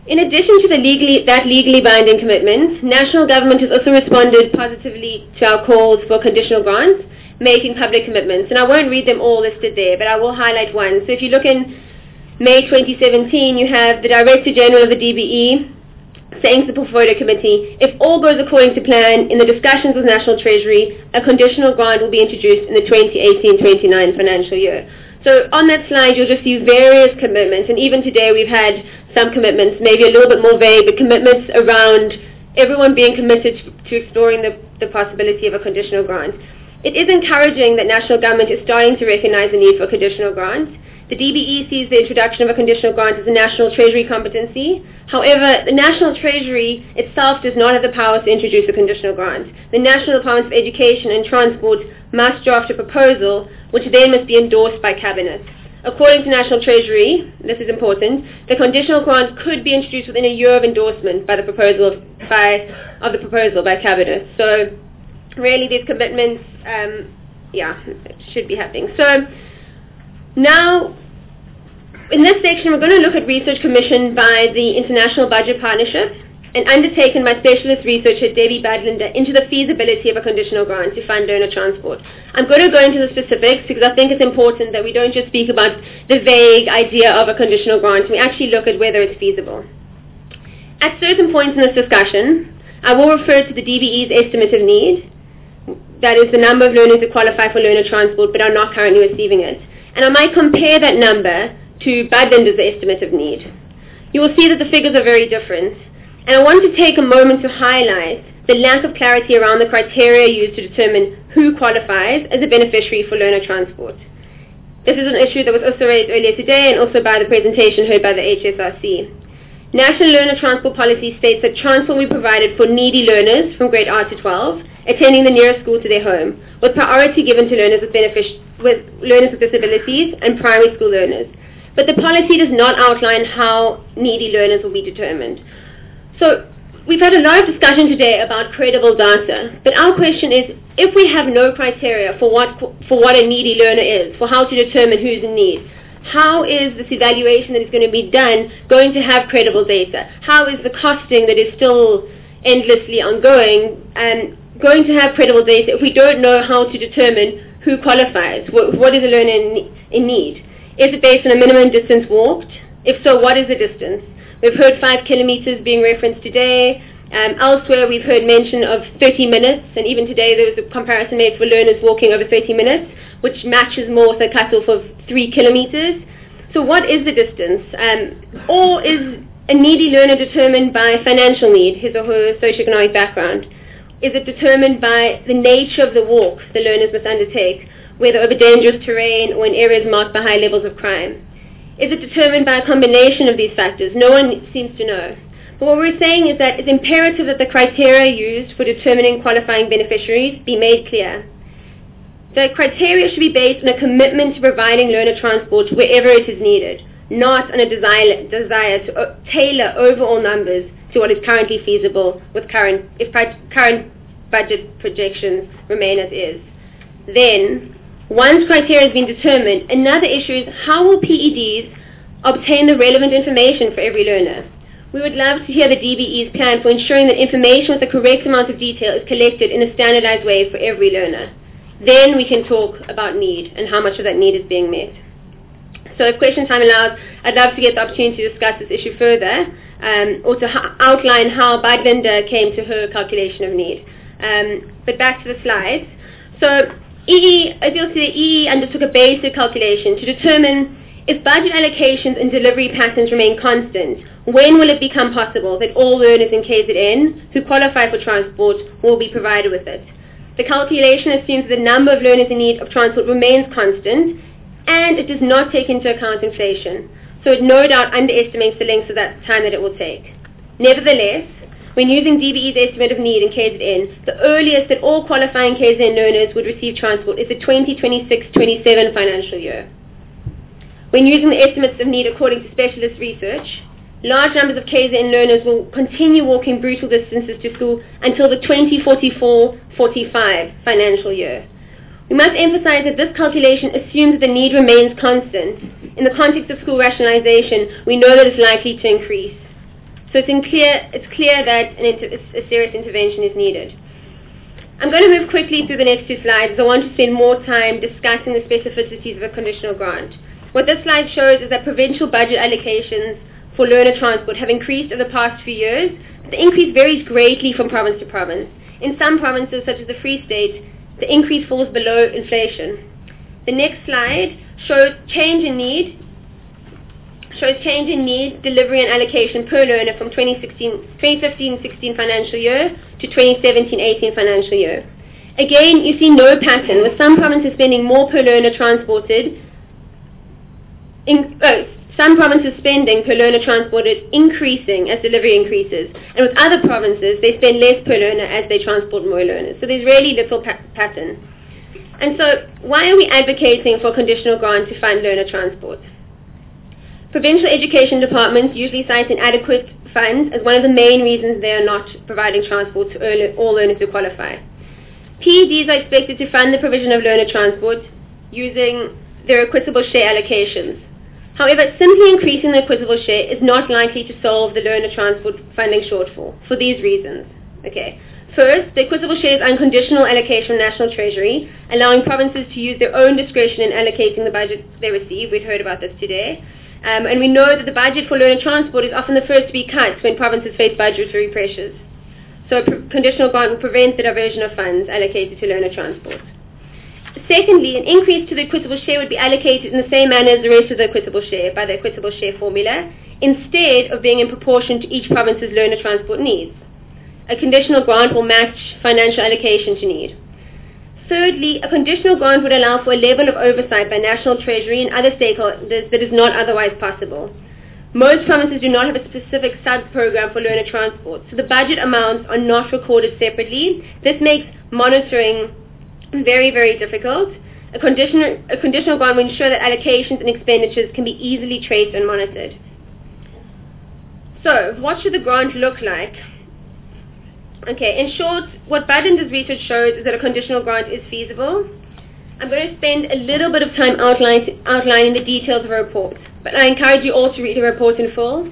In addition to the legally, that legally binding commitment, national government has also responded positively to our calls for conditional grants, making public commitments. And I won't read them all listed there, but I will highlight one. So if you look in May twenty seventeen, you have the Director General of the D B E saying to the Portfolio Committee, if all goes according to plan in the discussions with National Treasury, a conditional grant will be introduced in the twenty eighteen twenty-nine financial year. So on that slide, you'll just see various commitments, and even today we've had some commitments, maybe a little bit more vague, but commitments around everyone being committed to, to exploring the, the possibility of a conditional grant. It is encouraging that national government is starting to recognize the need for conditional grants. The D B E sees the introduction of a conditional grant as a national treasury competency. However, the National Treasury itself does not have the power to introduce a conditional grant. The National Departments of Education and Transport must draft a proposal, which then must be endorsed by Cabinet. According to National Treasury, this is important, the conditional grant could be introduced within a year of endorsement by the proposal by of the proposal by Cabinet. So really these commitments, um, yeah, should be happening. So now, in this section, we're going to look at research commissioned by the International Budget Partnership and undertaken by specialist researcher Debbie Badlinder into the feasibility of a conditional grant to fund learner transport. I'm going to go into the specifics because I think it's important that we don't just speak about the vague idea of a conditional grant. We actually look at whether it's feasible. At certain points in this discussion, I will refer to the D B E's estimate of need, that is the number of learners who qualify for learner transport but are not currently receiving it. And I might compare that number to Badlinder's estimate of need. You will see that the figures are very different. And I want to take a moment to highlight the lack of clarity around the criteria used to determine who qualifies as a beneficiary for learner transport. This is an issue that was also raised earlier today and also by the presentation heard by the H S R C. National Learner Transport Policy states that transport will be provided for needy learners from grade R to twelve, attending the nearest school to their home, with priority given to learners with, benefic- with learners with disabilities and primary school learners. But the policy does not outline how needy learners will be determined. So we've had a lot of discussion today about credible data, but our question is, if we have no criteria for what, for what a needy learner is, for how to determine who's in need, how is this evaluation that is going to be done going to have credible data? How is the costing that is still endlessly ongoing um, going to have credible data if we don't know how to determine who qualifies? What, what is a learner in, in need? Is it based on a minimum distance walked? If so, what is the distance? We've heard five kilometers being referenced today. Um, elsewhere, we've heard mention of thirty minutes, and even today there was a comparison made for learners walking over thirty minutes, which matches more with a cutoff of three kilometers. So what is the distance? Um, or is a needy learner determined by financial need, his or her socioeconomic background? Is it determined by the nature of the walk the learners must undertake, whether over dangerous terrain or in areas marked by high levels of crime? Is it determined by a combination of these factors? No one seems to know. But what we're saying is that it's imperative that the criteria used for determining qualifying beneficiaries be made clear. The criteria should be based on a commitment to providing learner transport wherever it is needed, not on a desire, desire to uh, tailor overall numbers to what is currently feasible with current, if current budget projections remain as is. Then, once criteria has been determined, another issue is how will P E Ds obtain the relevant information for every learner? We would love to hear the D B E's plan for ensuring that information with the correct amount of detail is collected in a standardized way for every learner. Then we can talk about need and how much of that need is being met. So if question time allows, I'd love to get the opportunity to discuss this issue further um, or to ha- outline how Badlinder came to her calculation of need. Um, but back to the slides. So E E, as you'll see, E E undertook a basic calculation to determine if budget allocations and delivery patterns remain constant, when will it become possible that all learners in K Z N who qualify for transport will be provided with it? The calculation assumes the number of learners in need of transport remains constant, and it does not take into account inflation. So it no doubt underestimates the length of that time that it will take. Nevertheless, when using D B E's estimate of need in K Z N, the earliest that all qualifying K Z N learners would receive transport is the twenty twenty-six twenty-seven financial year. When using the estimates of need according to specialist research, large numbers of K Z N learners will continue walking brutal distances to school until the twenty forty-four forty-five financial year. We must emphasize that this calculation assumes that the need remains constant. In the context of school rationalization, we know that it's likely to increase. So it's, in clear, it's clear that an inter- a serious intervention is needed. I'm going to move quickly through the next two slides. I want to spend more time discussing the specificities of a conditional grant. What this slide shows is that provincial budget allocations for learner transport have increased over the past few years. The increase varies greatly from province to province. In some provinces, such as the Free State, the increase falls below inflation. The next slide shows change in need, shows change in need, delivery and allocation per learner from twenty fifteen sixteen financial year to twenty seventeen eighteen financial year. Again, you see no pattern, with some provinces spending more per learner transported, in, oh, some provinces spending per learner transported increasing as delivery increases, and with other provinces they spend less per learner as they transport more learners. So there's really little pa- pattern. And so why are we advocating for conditional grant to fund learner transport? Provincial education departments usually cite inadequate funds as one of the main reasons they are not providing transport to all learners who qualify. P E Ds are expected to fund the provision of learner transport using their equitable share allocations. However, simply increasing the equitable share is not likely to solve the learner transport funding shortfall for these reasons. Okay. First, the equitable share is unconditional allocation from National Treasury, allowing provinces to use their own discretion in allocating the budget they receive. We've heard about this today. Um, and we know that the budget for learner transport is often the first to be cut when provinces face budgetary pressures. So a pr- conditional grant will prevent the diversion of funds allocated to learner transport. Secondly, an increase to the equitable share would be allocated in the same manner as the rest of the equitable share by the equitable share formula, instead of being in proportion to each province's learner transport needs. A conditional grant will match financial allocation to need. Thirdly, a conditional grant would allow for a level of oversight by National Treasury and other stakeholders that is not otherwise possible. Most provinces do not have a specific sub-program for learner transport, so the budget amounts are not recorded separately. This makes monitoring very, very difficult. A conditional, a conditional grant will ensure that allocations and expenditures can be easily traced and monitored. So, what should the grant look like? Okay, in short, what Budden's research shows is that a conditional grant is feasible. I'm going to spend a little bit of time outline, outlining the details of a report, but I encourage you all to read the report in full.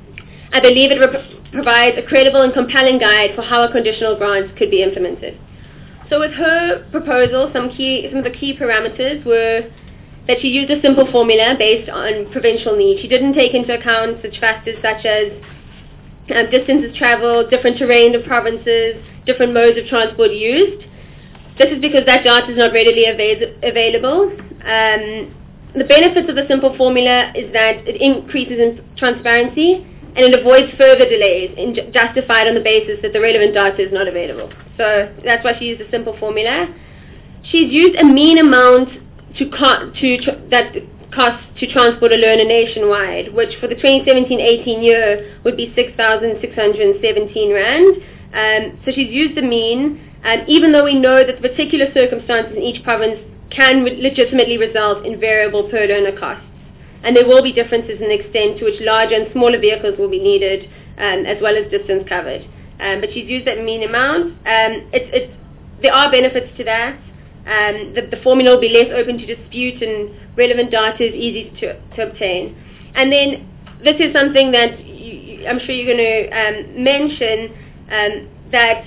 I believe it rep- provides a credible and compelling guide for how a conditional grant could be implemented. So with her proposal, some key, some of the key parameters were that she used a simple formula based on provincial needs. She didn't take into account such factors such as Um, distances traveled, different terrain of provinces, different modes of transport used. This is because that data is not readily ava- available. Um, the benefits of the simple formula is that it increases in transparency and it avoids further delays in ju- justified on the basis that the relevant data is not available. So that's why she used a simple formula. She's used a mean amount to, co- to tr- that cost to transport a learner nationwide, which for the twenty seventeen eighteen year would be six thousand six hundred seventeen rand. Um, so she's used the mean, um, even though we know that the particular circumstances in each province can re- legitimately result in variable per learner costs. And there will be differences in the extent to which larger and smaller vehicles will be needed, um, as well as distance covered. Um, but she's used that mean amount. Um, it's, it's, there are benefits to that. Um, the, the formula will be less open to dispute and relevant data is easy to, to obtain. And then this is something that you, I'm sure you're going to um, mention, um, that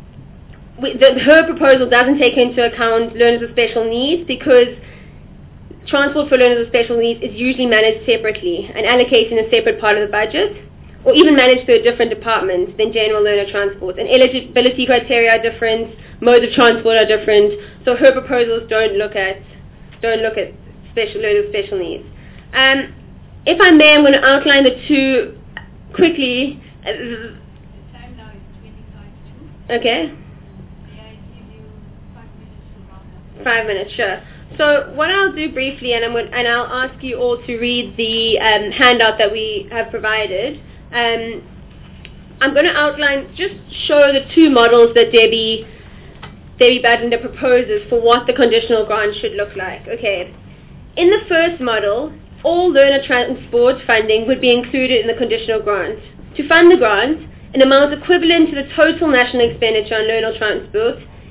we, the, her proposal doesn't take into account learners with special needs because transport for learners with special needs is usually managed separately and allocated in a separate part of the budget, or even managed through a different department than general learner transport. And eligibility criteria are different, modes of transport are different, so her proposals don't look at don't look at special learners with special needs. Um, if I may, I'm going to outline the two quickly. Uh, time now is twenty-five to. Okay. May I give you five minutes to round up? Five minutes, sure. So what I'll do briefly, and I'm going, and I'll ask you all to read the um, handout that we have provided. Um, I'm going to outline, just show the two models that Debbie Debbie Badender proposes for what the conditional grant should look like. Okay. In the first model, all learner transport funding would be included in the conditional grant. To fund the grant, an amount equivalent to the total national expenditure on learner transport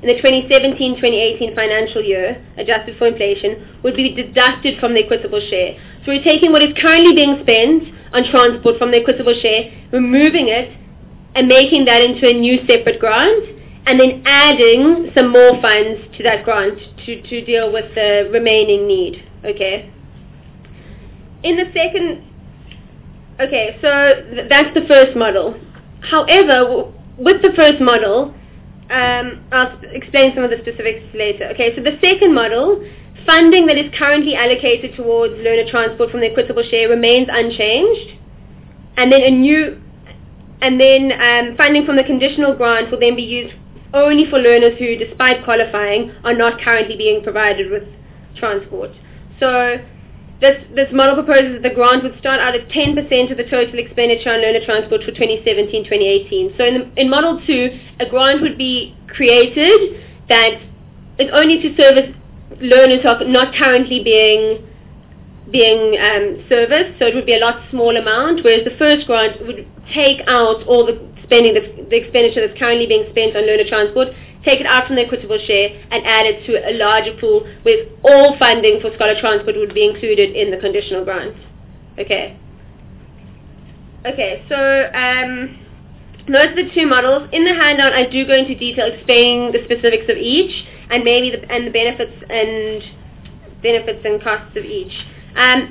in the twenty seventeen twenty eighteen financial year, adjusted for inflation, would be deducted from the equitable share. So we're taking what is currently being spent on transport from the equitable share, removing it, and making that into a new separate grant, and then adding some more funds to that grant to, to deal with the remaining need. Okay. In the second, okay, so th- that's the first model. However, w- with the first model, um, I'll explain some of the specifics later. Okay, so the second model, funding that is currently allocated towards learner transport from the equitable share remains unchanged, and then a new, and then um, funding from the conditional grant will then be used only for learners who, despite qualifying, are not currently being provided with transport. So this this model proposes that the grant would start out at ten percent of the total expenditure on learner transport for twenty seventeen twenty eighteen. So in, the, in Model two, a grant would be created that is only to service learners who are not currently being being um, serviced, so it would be a lot smaller amount, whereas the first grant would take out all the spending, that's, the expenditure that's currently being spent on learner transport, take it out from the equitable share and add it to a larger pool with all funding for scholar transport would be included in the conditional grant. Okay. Okay, so um, those are the two models. In the handout, I do go into detail explaining the specifics of each and maybe the, and the benefits and benefits and costs of each. Um,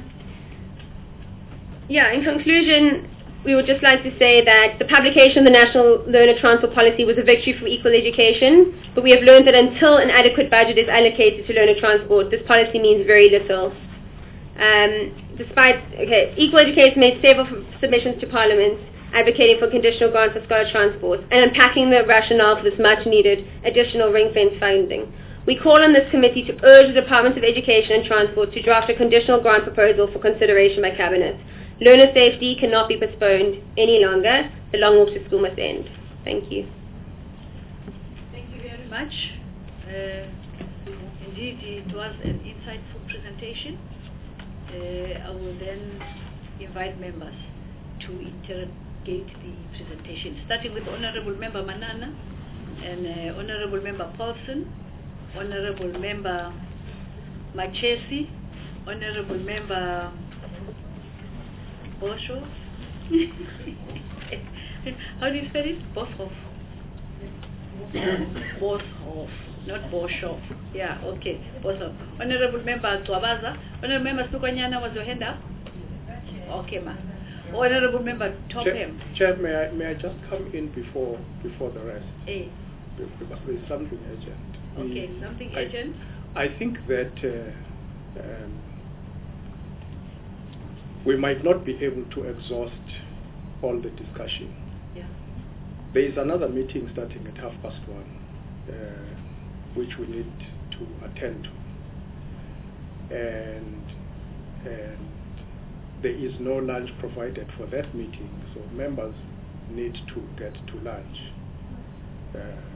yeah, in conclusion, we would just like to say that the publication of the National Learner Transport Policy was a victory for equal education, but we have learned that until an adequate budget is allocated to learner transport, this policy means very little. Um, despite, okay, Equal Education made several submissions to Parliament advocating for conditional grant for scholar transport and unpacking the rationale for this much-needed additional ring-fence funding. We call on this committee to urge the Department of Education and Transport to draft a conditional grant proposal for consideration by Cabinet. Learner safety cannot be postponed any longer. The long walk to school must end. Thank you. Thank you very much. Uh, indeed, it was an insightful presentation. Uh, I will then invite members to interrogate the presentation, starting with Honourable Member Manana and uh, Honourable Member Paulson, Honourable Member Machesi, Honourable Member Boshoff. How do you spell it? Boshoff. Boshoff, not Boshoff. Yeah, okay. Boshoff. Honourable Member Twabaza. Honourable Member Sukanyana, was your hand up? Okay, ma. Honourable Member Topham. Chair, may I may I just come in before before the rest? Eh. Because there is something urgent. Okay, we, something I, urgent. I think that uh, um, we might not be able to exhaust all the discussion. Yeah. There is another meeting starting at half past one, uh, which we need to attend to, and and there is no lunch provided for that meeting, so members need to get to lunch uh,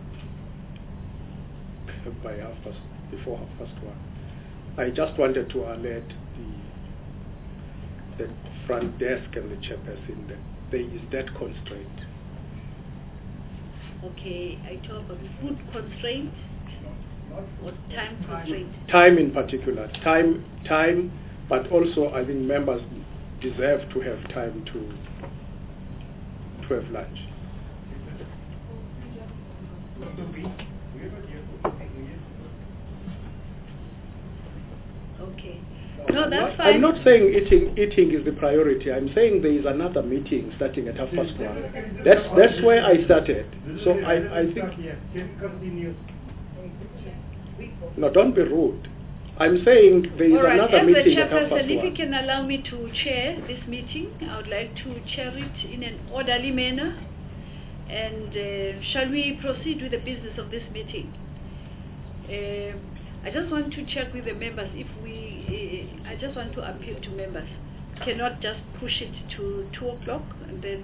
by half past, before half past one. I just wanted to alert the, the front desk and the chairperson that there is that constraint. Okay, I talk about food constraint or time constraint? Time in particular, time, time, but also I think members deserve to have time to to have lunch. Okay. No, No, I'm that's not, fine. I'm not saying eating eating is the priority. I'm saying there is another meeting starting at half past one. That's that's where I started. So I, I think. No, don't be rude. I'm saying there is All right, another as meeting the at half chairperson, past if you one. can allow me to chair this meeting, I would like to chair it in an orderly manner. And uh, shall we proceed with the business of this meeting? Uh, I just want to check with the members if we, uh, I just want to appeal to members. Cannot just push it to two o'clock and then,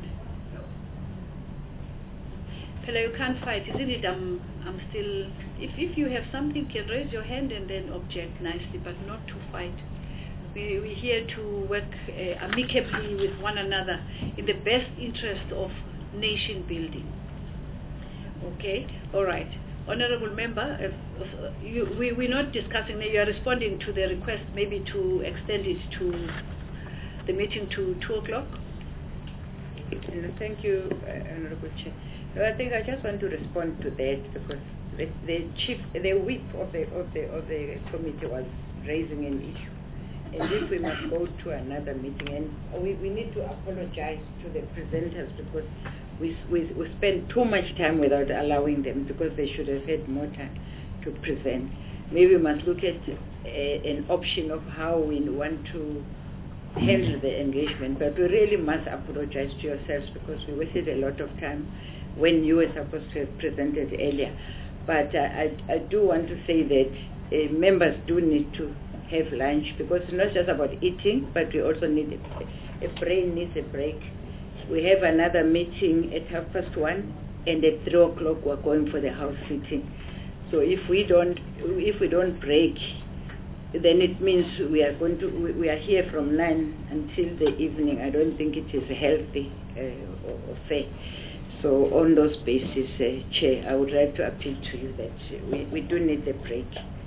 Pella, you can't fight, isn't it? I'm, I'm still, if, if you have something, you can raise your hand and then object nicely, but not to fight. We, we're here to work uh, amicably with one another in the best interest of nation building. Okay, all right. Honorable Member, if, if you, we, we're not discussing, you are responding to the request maybe to extend it to the meeting to two o'clock. Uh, thank you, uh, Honorable Chair. No, I think I just want to respond to that because the, the chief, the whip of the of the of the committee was raising an issue, and if we must go to another meeting, and we, we need to apologize to the presenters because we we we spent too much time without allowing them because they should have had more time to present. Maybe we must look at a, an option of how we want to handle the engagement, but we really must apologize to yourselves because we wasted a lot of time when you were supposed to have presented earlier. But uh, I, I do want to say that uh, members do need to have lunch because it's not just about eating, but we also need a, a brain needs a break. We have another meeting at half past one, and at three o'clock we're going for the house sitting. So if we don't, if we don't break, then it means we are going to, we, we are here from nine until the evening. I don't think it is healthy uh, or, or fair. So on those bases, uh, Chair, I would like to appeal to you that uh, we, we do need a break.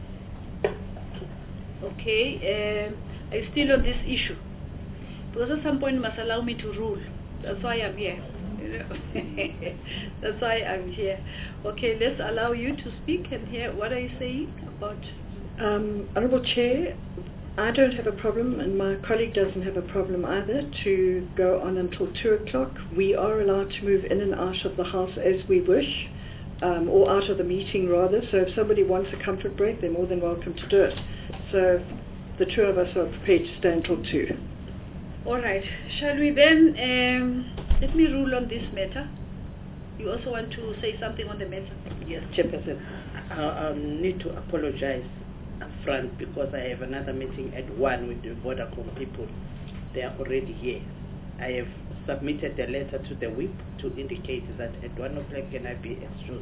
Okay, uh, I'm still on this issue. Because at some point you must allow me to rule. That's why I'm here. That's why I'm here. Okay, let's allow you to speak and hear what are you saying about... Um, Honourable Chair, I don't have a problem and my colleague doesn't have a problem either to go on until two o'clock. We are allowed to move in and out of the House as we wish, um, or out of the meeting rather, so if somebody wants a comfort break, they're more than welcome to do it. So the two of us are prepared to stay until two. All right. Shall we then, um, let me rule on this matter. You also want to say something on the matter? Yes, Chairperson. I, I need to apologize up front because I have another meeting at one with the Vodacom people. They are already here. I have submitted a letter to the whip to indicate that at one o'clock can I be excused.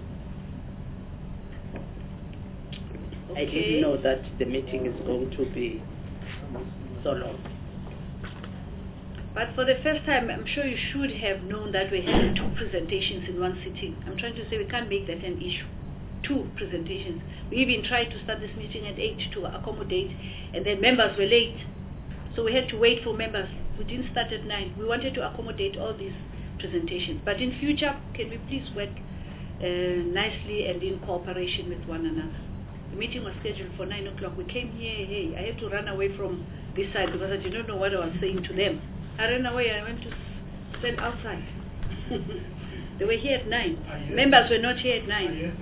Okay. I didn't know that the meeting is going to be so long. But for the first time, I'm sure you should have known that we had two presentations in one sitting. I'm trying to say we can't make that an issue. Two presentations. We even tried to start this meeting at eight to accommodate, and then members were late. So we had to wait for members. We didn't start at nine. We wanted to accommodate all these presentations. But in future, can we please work uh, nicely and in cooperation with one another? The meeting was scheduled for nine o'clock. We came here, hey, I had to run away from this side because I did not know what I was saying to them. I ran away, I went to stand outside. They were here at nine. Members were not here at nine.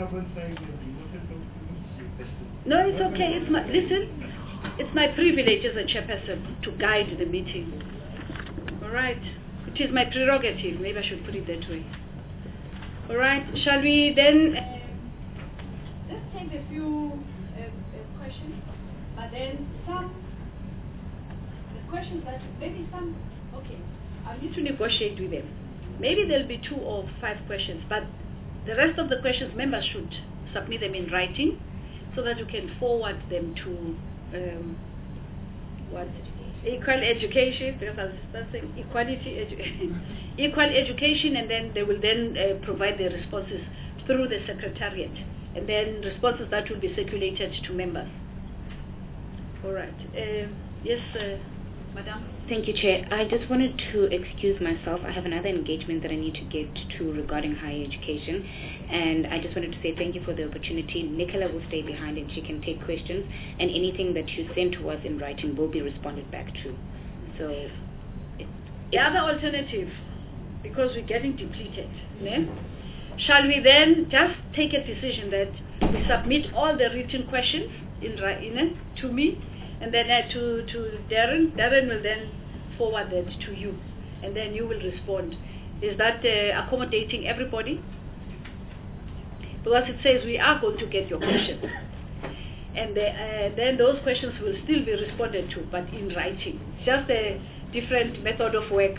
No, it's okay. It's my, listen, it's my privilege as a chairperson to guide the meeting. All right. It is my prerogative. Maybe I should put it that way. All right. Shall we then... Uh, let's take a few uh, uh, questions, but then some... The questions that... Maybe some... Okay. I'll need to negotiate with them. Maybe there'll be two or five questions, but the rest of the questions members should submit them in writing so that you can forward them to um, what equal education, because I was saying equality, edu equal education, and then they will then uh, provide the responses through the secretariat, and then responses that will be circulated to members. All right. Uh, yes. Uh, Madam? Thank you, Chair. I just wanted to excuse myself. I have another engagement that I need to get to regarding higher education, and I just wanted to say thank you for the opportunity. Nicola will stay behind and she can take questions, and anything that you send to us in writing will be responded back to. So, it, the other alternative, because we're getting depleted, né? Shall we then just take a decision that we submit all the written questions in, in to me, and then uh, to, to Darren. Darren will then forward that to you, and then you will respond. Is that uh, accommodating everybody? Because it says we are going to get your questions. And the, uh, then those questions will still be responded to, but in writing. It's just a different method of work.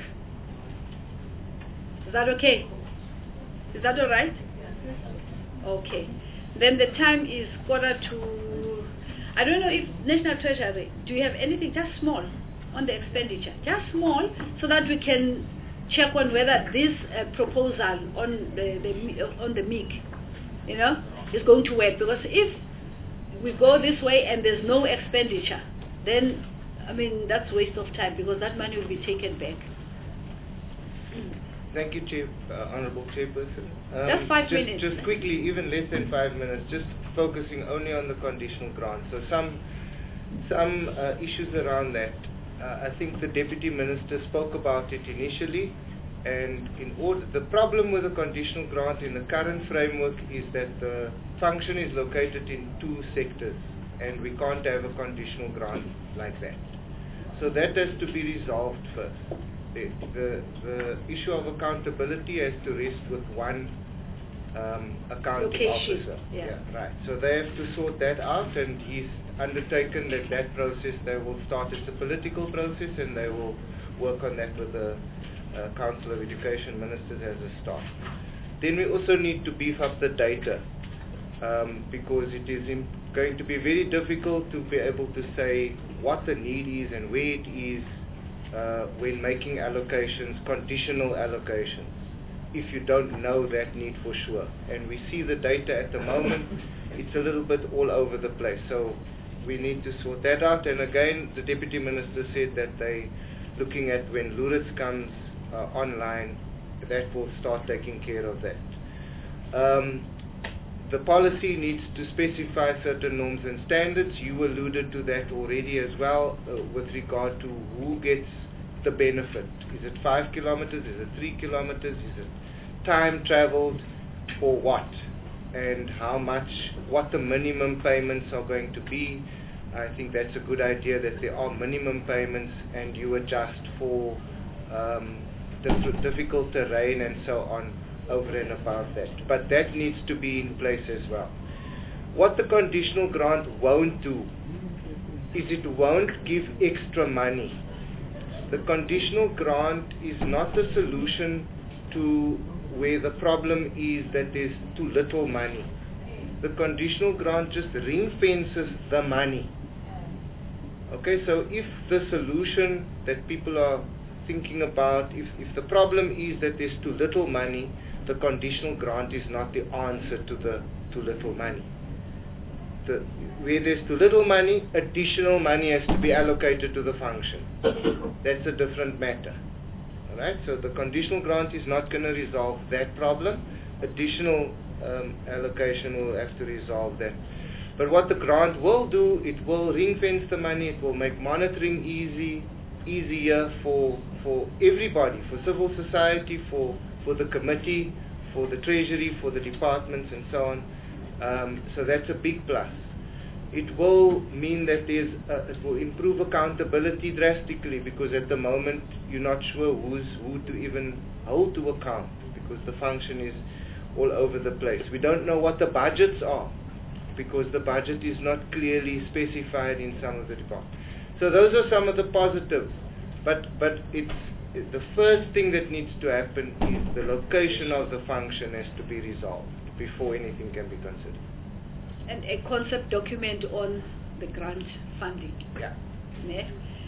Is that okay? Is that all right? Okay. Then the time is quarter to... I don't know if National Treasury, do you have anything just small on the expenditure? Just small, so that we can check on whether this uh, proposal on the, the on the M I C you know, is going to work. Because if we go this way and there's no expenditure, then, I mean, that's waste of time, because that money will be taken back. Thank you, Chair, uh, Honourable Chairperson. Um, Just five just, minutes. Just quickly, even less than five minutes, just focusing only on the conditional grant. So some some uh, issues around that. Uh, I think the Deputy Minister spoke about it initially, and in order, the problem with the conditional grant in the current framework is that the function is located in two sectors, and we can't have a conditional grant like that. So that has to be resolved first. The, the, the issue of accountability has to rest with one um, accounting Location. officer. Yeah. yeah, right. So they have to sort that out, and he's undertaken that that process, they will start as a political process, and they will work on that with the uh, Council of Education Ministers as a start. Then we also need to beef up the data, um, because it is im- going to be very difficult to be able to say what the need is and where it is uh, when making allocations, conditional allocations, if you don't know that need for sure. And we see the data at the moment, it's a little bit all over the place. So we need to sort that out. And again, the Deputy Minister said that they looking at when Lourdes comes uh, online, that will start taking care of that. Um, the policy needs to specify certain norms and standards. You alluded to that already as well, uh, with regard to who gets the benefit. Is it five kilometers? Is it three kilometers? Is it time traveled, or what? And how much, what the minimum payments are going to be. I think that's a good idea, that there are minimum payments and you adjust for um, diff- difficult terrain and so on over and above that. But that needs to be in place as well. What the conditional grant won't do is it won't give extra money. The conditional grant is not the solution to where the problem is that there's too little money. The conditional grant just ring fences the money. Okay, so if the solution that people are thinking about, if, if the problem is that there's too little money, the conditional grant is not the answer to the too little money. The, where there's too little money, additional money has to be allocated to the function. That's a different matter. Alright, so the conditional grant is not going to resolve that problem. Additional um, allocation will have to resolve that. But what the grant will do, it will ring fence the money, it will make monitoring easy, easier for for everybody, for civil society, for, for the committee, for the treasury, for the departments and so on. Um, so that's a big plus. It will mean that there's uh, it will improve accountability drastically, because at the moment you're not sure who's who to even hold to account, because the function is all over the place. We don't know what the budgets are, because the budget is not clearly specified in some of the departments. So those are some of the positives, but but it's the first thing that needs to happen is the location of the function has to be resolved before anything can be considered. And a concept document on the grant funding. Yeah. Yeah.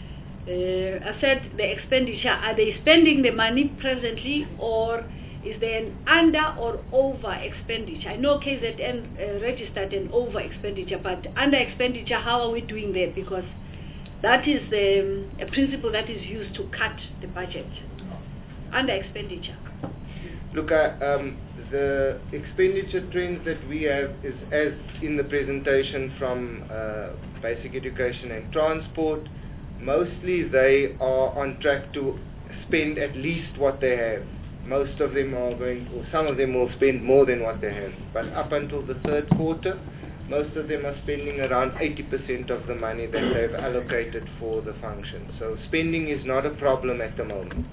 Uh, I said the expenditure, are they spending the money presently, or is there an under or over expenditure? I know K Z N uh, registered an over expenditure, but under expenditure, how are we doing there? Because that is um, a principle that is used to cut the budget. Under expenditure. Look, uh, um, the expenditure trends that we have is as in the presentation from uh, Basic Education and Transport. Mostly they are on track to spend at least what they have. Most of them are going, or some of them will spend more than what they have. But up until the third quarter, most of them are spending around eighty percent of the money that they've allocated for the function. So spending is not a problem at the moment.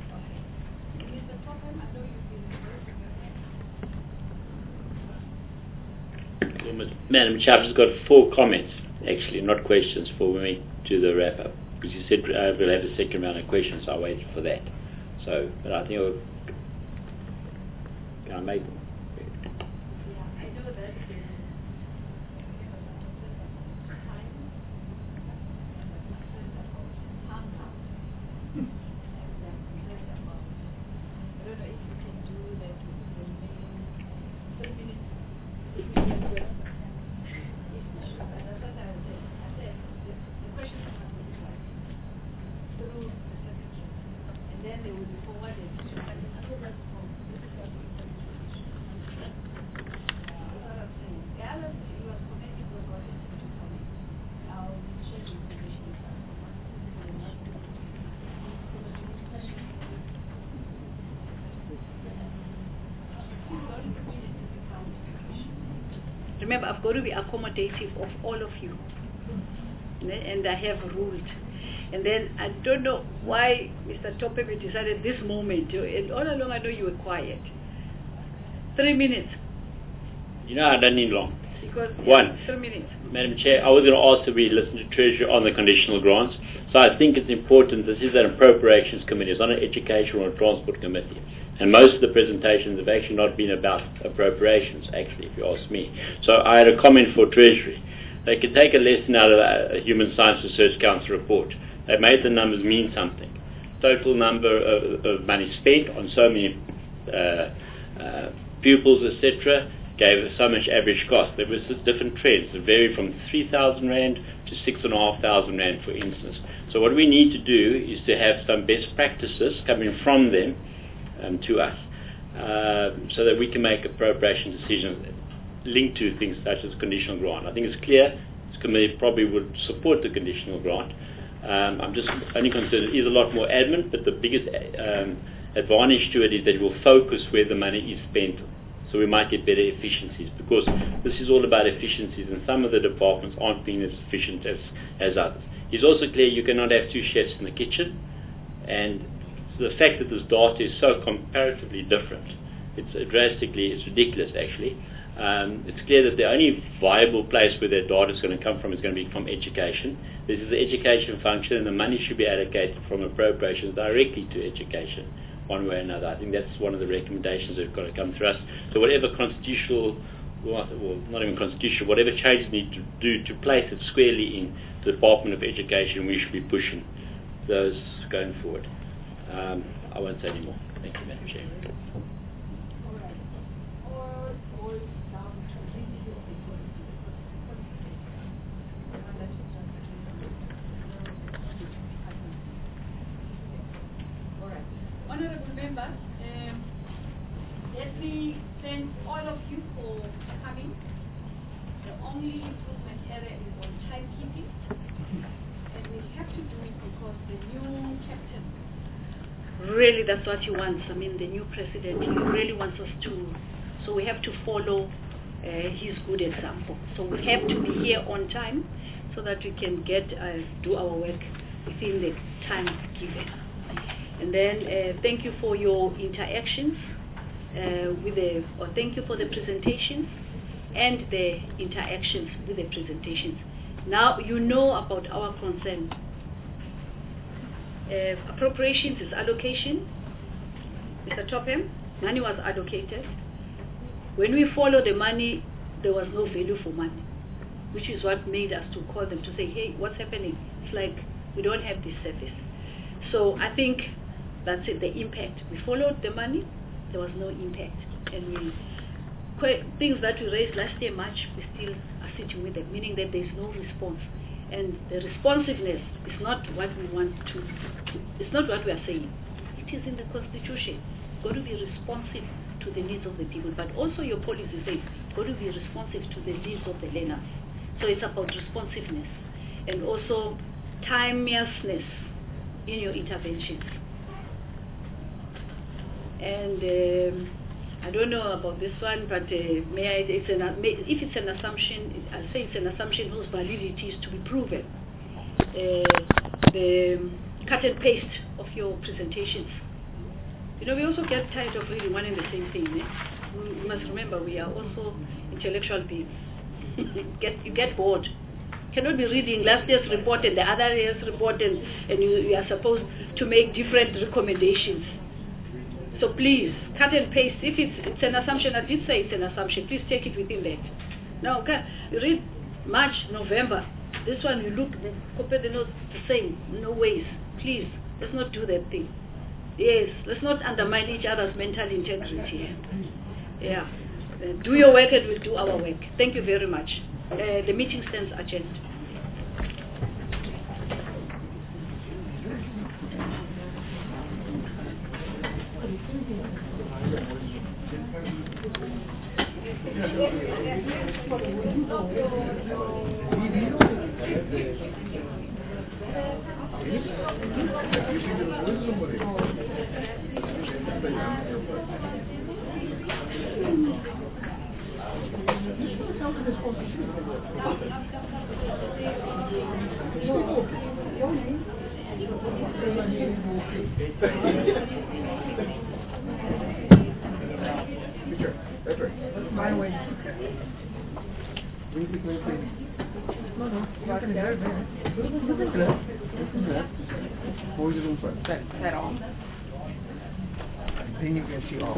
Madam Chair, I've just got four comments, actually, not questions, for me to the wrap-up. Because you said uh, we'll have a second round of questions, so I'll wait for that. So, but I think I'll, can I make them? Remember, I've got to be accommodative of all of you. And I have ruled. And then I don't know why Mister Topebe decided this moment, and all along I know you were quiet. Three minutes. You know, I don't need long. Because One. Yeah, three minutes. Madam Chair, I was going to ask that we listen to Treasury on the conditional grants. So I think it's important, this is an appropriations committee, it's not an education or a transport committee. And most of the presentations have actually not been about appropriations, actually, if you ask me. So I had a comment for Treasury. They could take a lesson out of a Human Science Research Council report. They made the numbers mean something. Total number of, of money spent on so many uh, uh, pupils, et cetera, gave us so much average cost. There was different trends. It varied from three thousand rand to six thousand five hundred rand, for instance. So what we need to do is to have some best practices coming from them um, to us, uh, so that we can make appropriation decisions linked to things such as conditional grant. I think it's clear this committee probably would support the conditional grant. Um, I'm just only concerned it is a lot more admin, but the biggest um, advantage to it is that it will focus where the money is spent. So we might get better efficiencies, because this is all about efficiencies, and some of the departments aren't being as efficient as, as others. It's also clear you cannot have two chefs in the kitchen, and so the fact that this data is so comparatively different, it's uh, drastically, it's ridiculous actually. Um, it's clear that the only viable place where that data is going to come from is going to be from education. This is the education function, and the money should be allocated from appropriations directly to education, one way or another. I think that's one of the recommendations that have got to come through us. So whatever constitutional, well, not even constitutional, whatever changes need to do to place it squarely in the Department of Education, we should be pushing those going forward. Um, I won't say any more. Thank you, Madam Chair. Honorable members, um, let me thank all of you for coming. The only improvement area is on timekeeping, and we have to do it because the new captain, really that's what he wants. I mean, the new president, he really wants us to, so we have to follow uh, his good example. So we have to be here on time so that we can get, uh, do our work within the time given. And then uh, thank you for your interactions uh, with the, or thank you for the presentations and the interactions with the presentations. Now you know about our concern. Uh, appropriations is allocation. Mister Topham, money was allocated. When we follow the money, there was no value for money, which is what made us to call them to say, hey, what's happening? It's like we don't have this service. So I think that's it, the impact. We followed the money, there was no impact. And we, things that we raised last year March, we still are sitting with them, meaning that there's no response. And the responsiveness is not what we want to, to it's not what we are saying. It is in the Constitution. You've got to be responsive to the needs of the people, but also your policy says you've got to be responsive to the needs of the learners. So it's about responsiveness and also timeousness in your interventions. And um, I don't know about this one, but uh, may I, it's an, may, if it's an assumption, I'll say it's an assumption whose validity is to be proven. Uh, the cut and paste of your presentations. You know, we also get tired of reading one and the same thing. Eh? We must remember we are also intellectual beings. you, get, you get bored. You cannot be reading last year's report and the other year's report, and, and you, you are supposed to make different recommendations. So please, cut and paste. If it's, it's an assumption, I did say it's an assumption, please take it within that. Now, okay, you read March, November. This one, you look, compare the notes the same, no ways. Please, let's not do that thing. Yes, let's not undermine each other's mental integrity. Yeah. Uh, do your work and we'll do our work. Thank you very much. Uh, the meeting stands adjourned. Somebody. My way. Wait, wait, wait, wait. No, no, you can have it. This is good. This is good. Hold your room first. Set, set off. Then you can see off.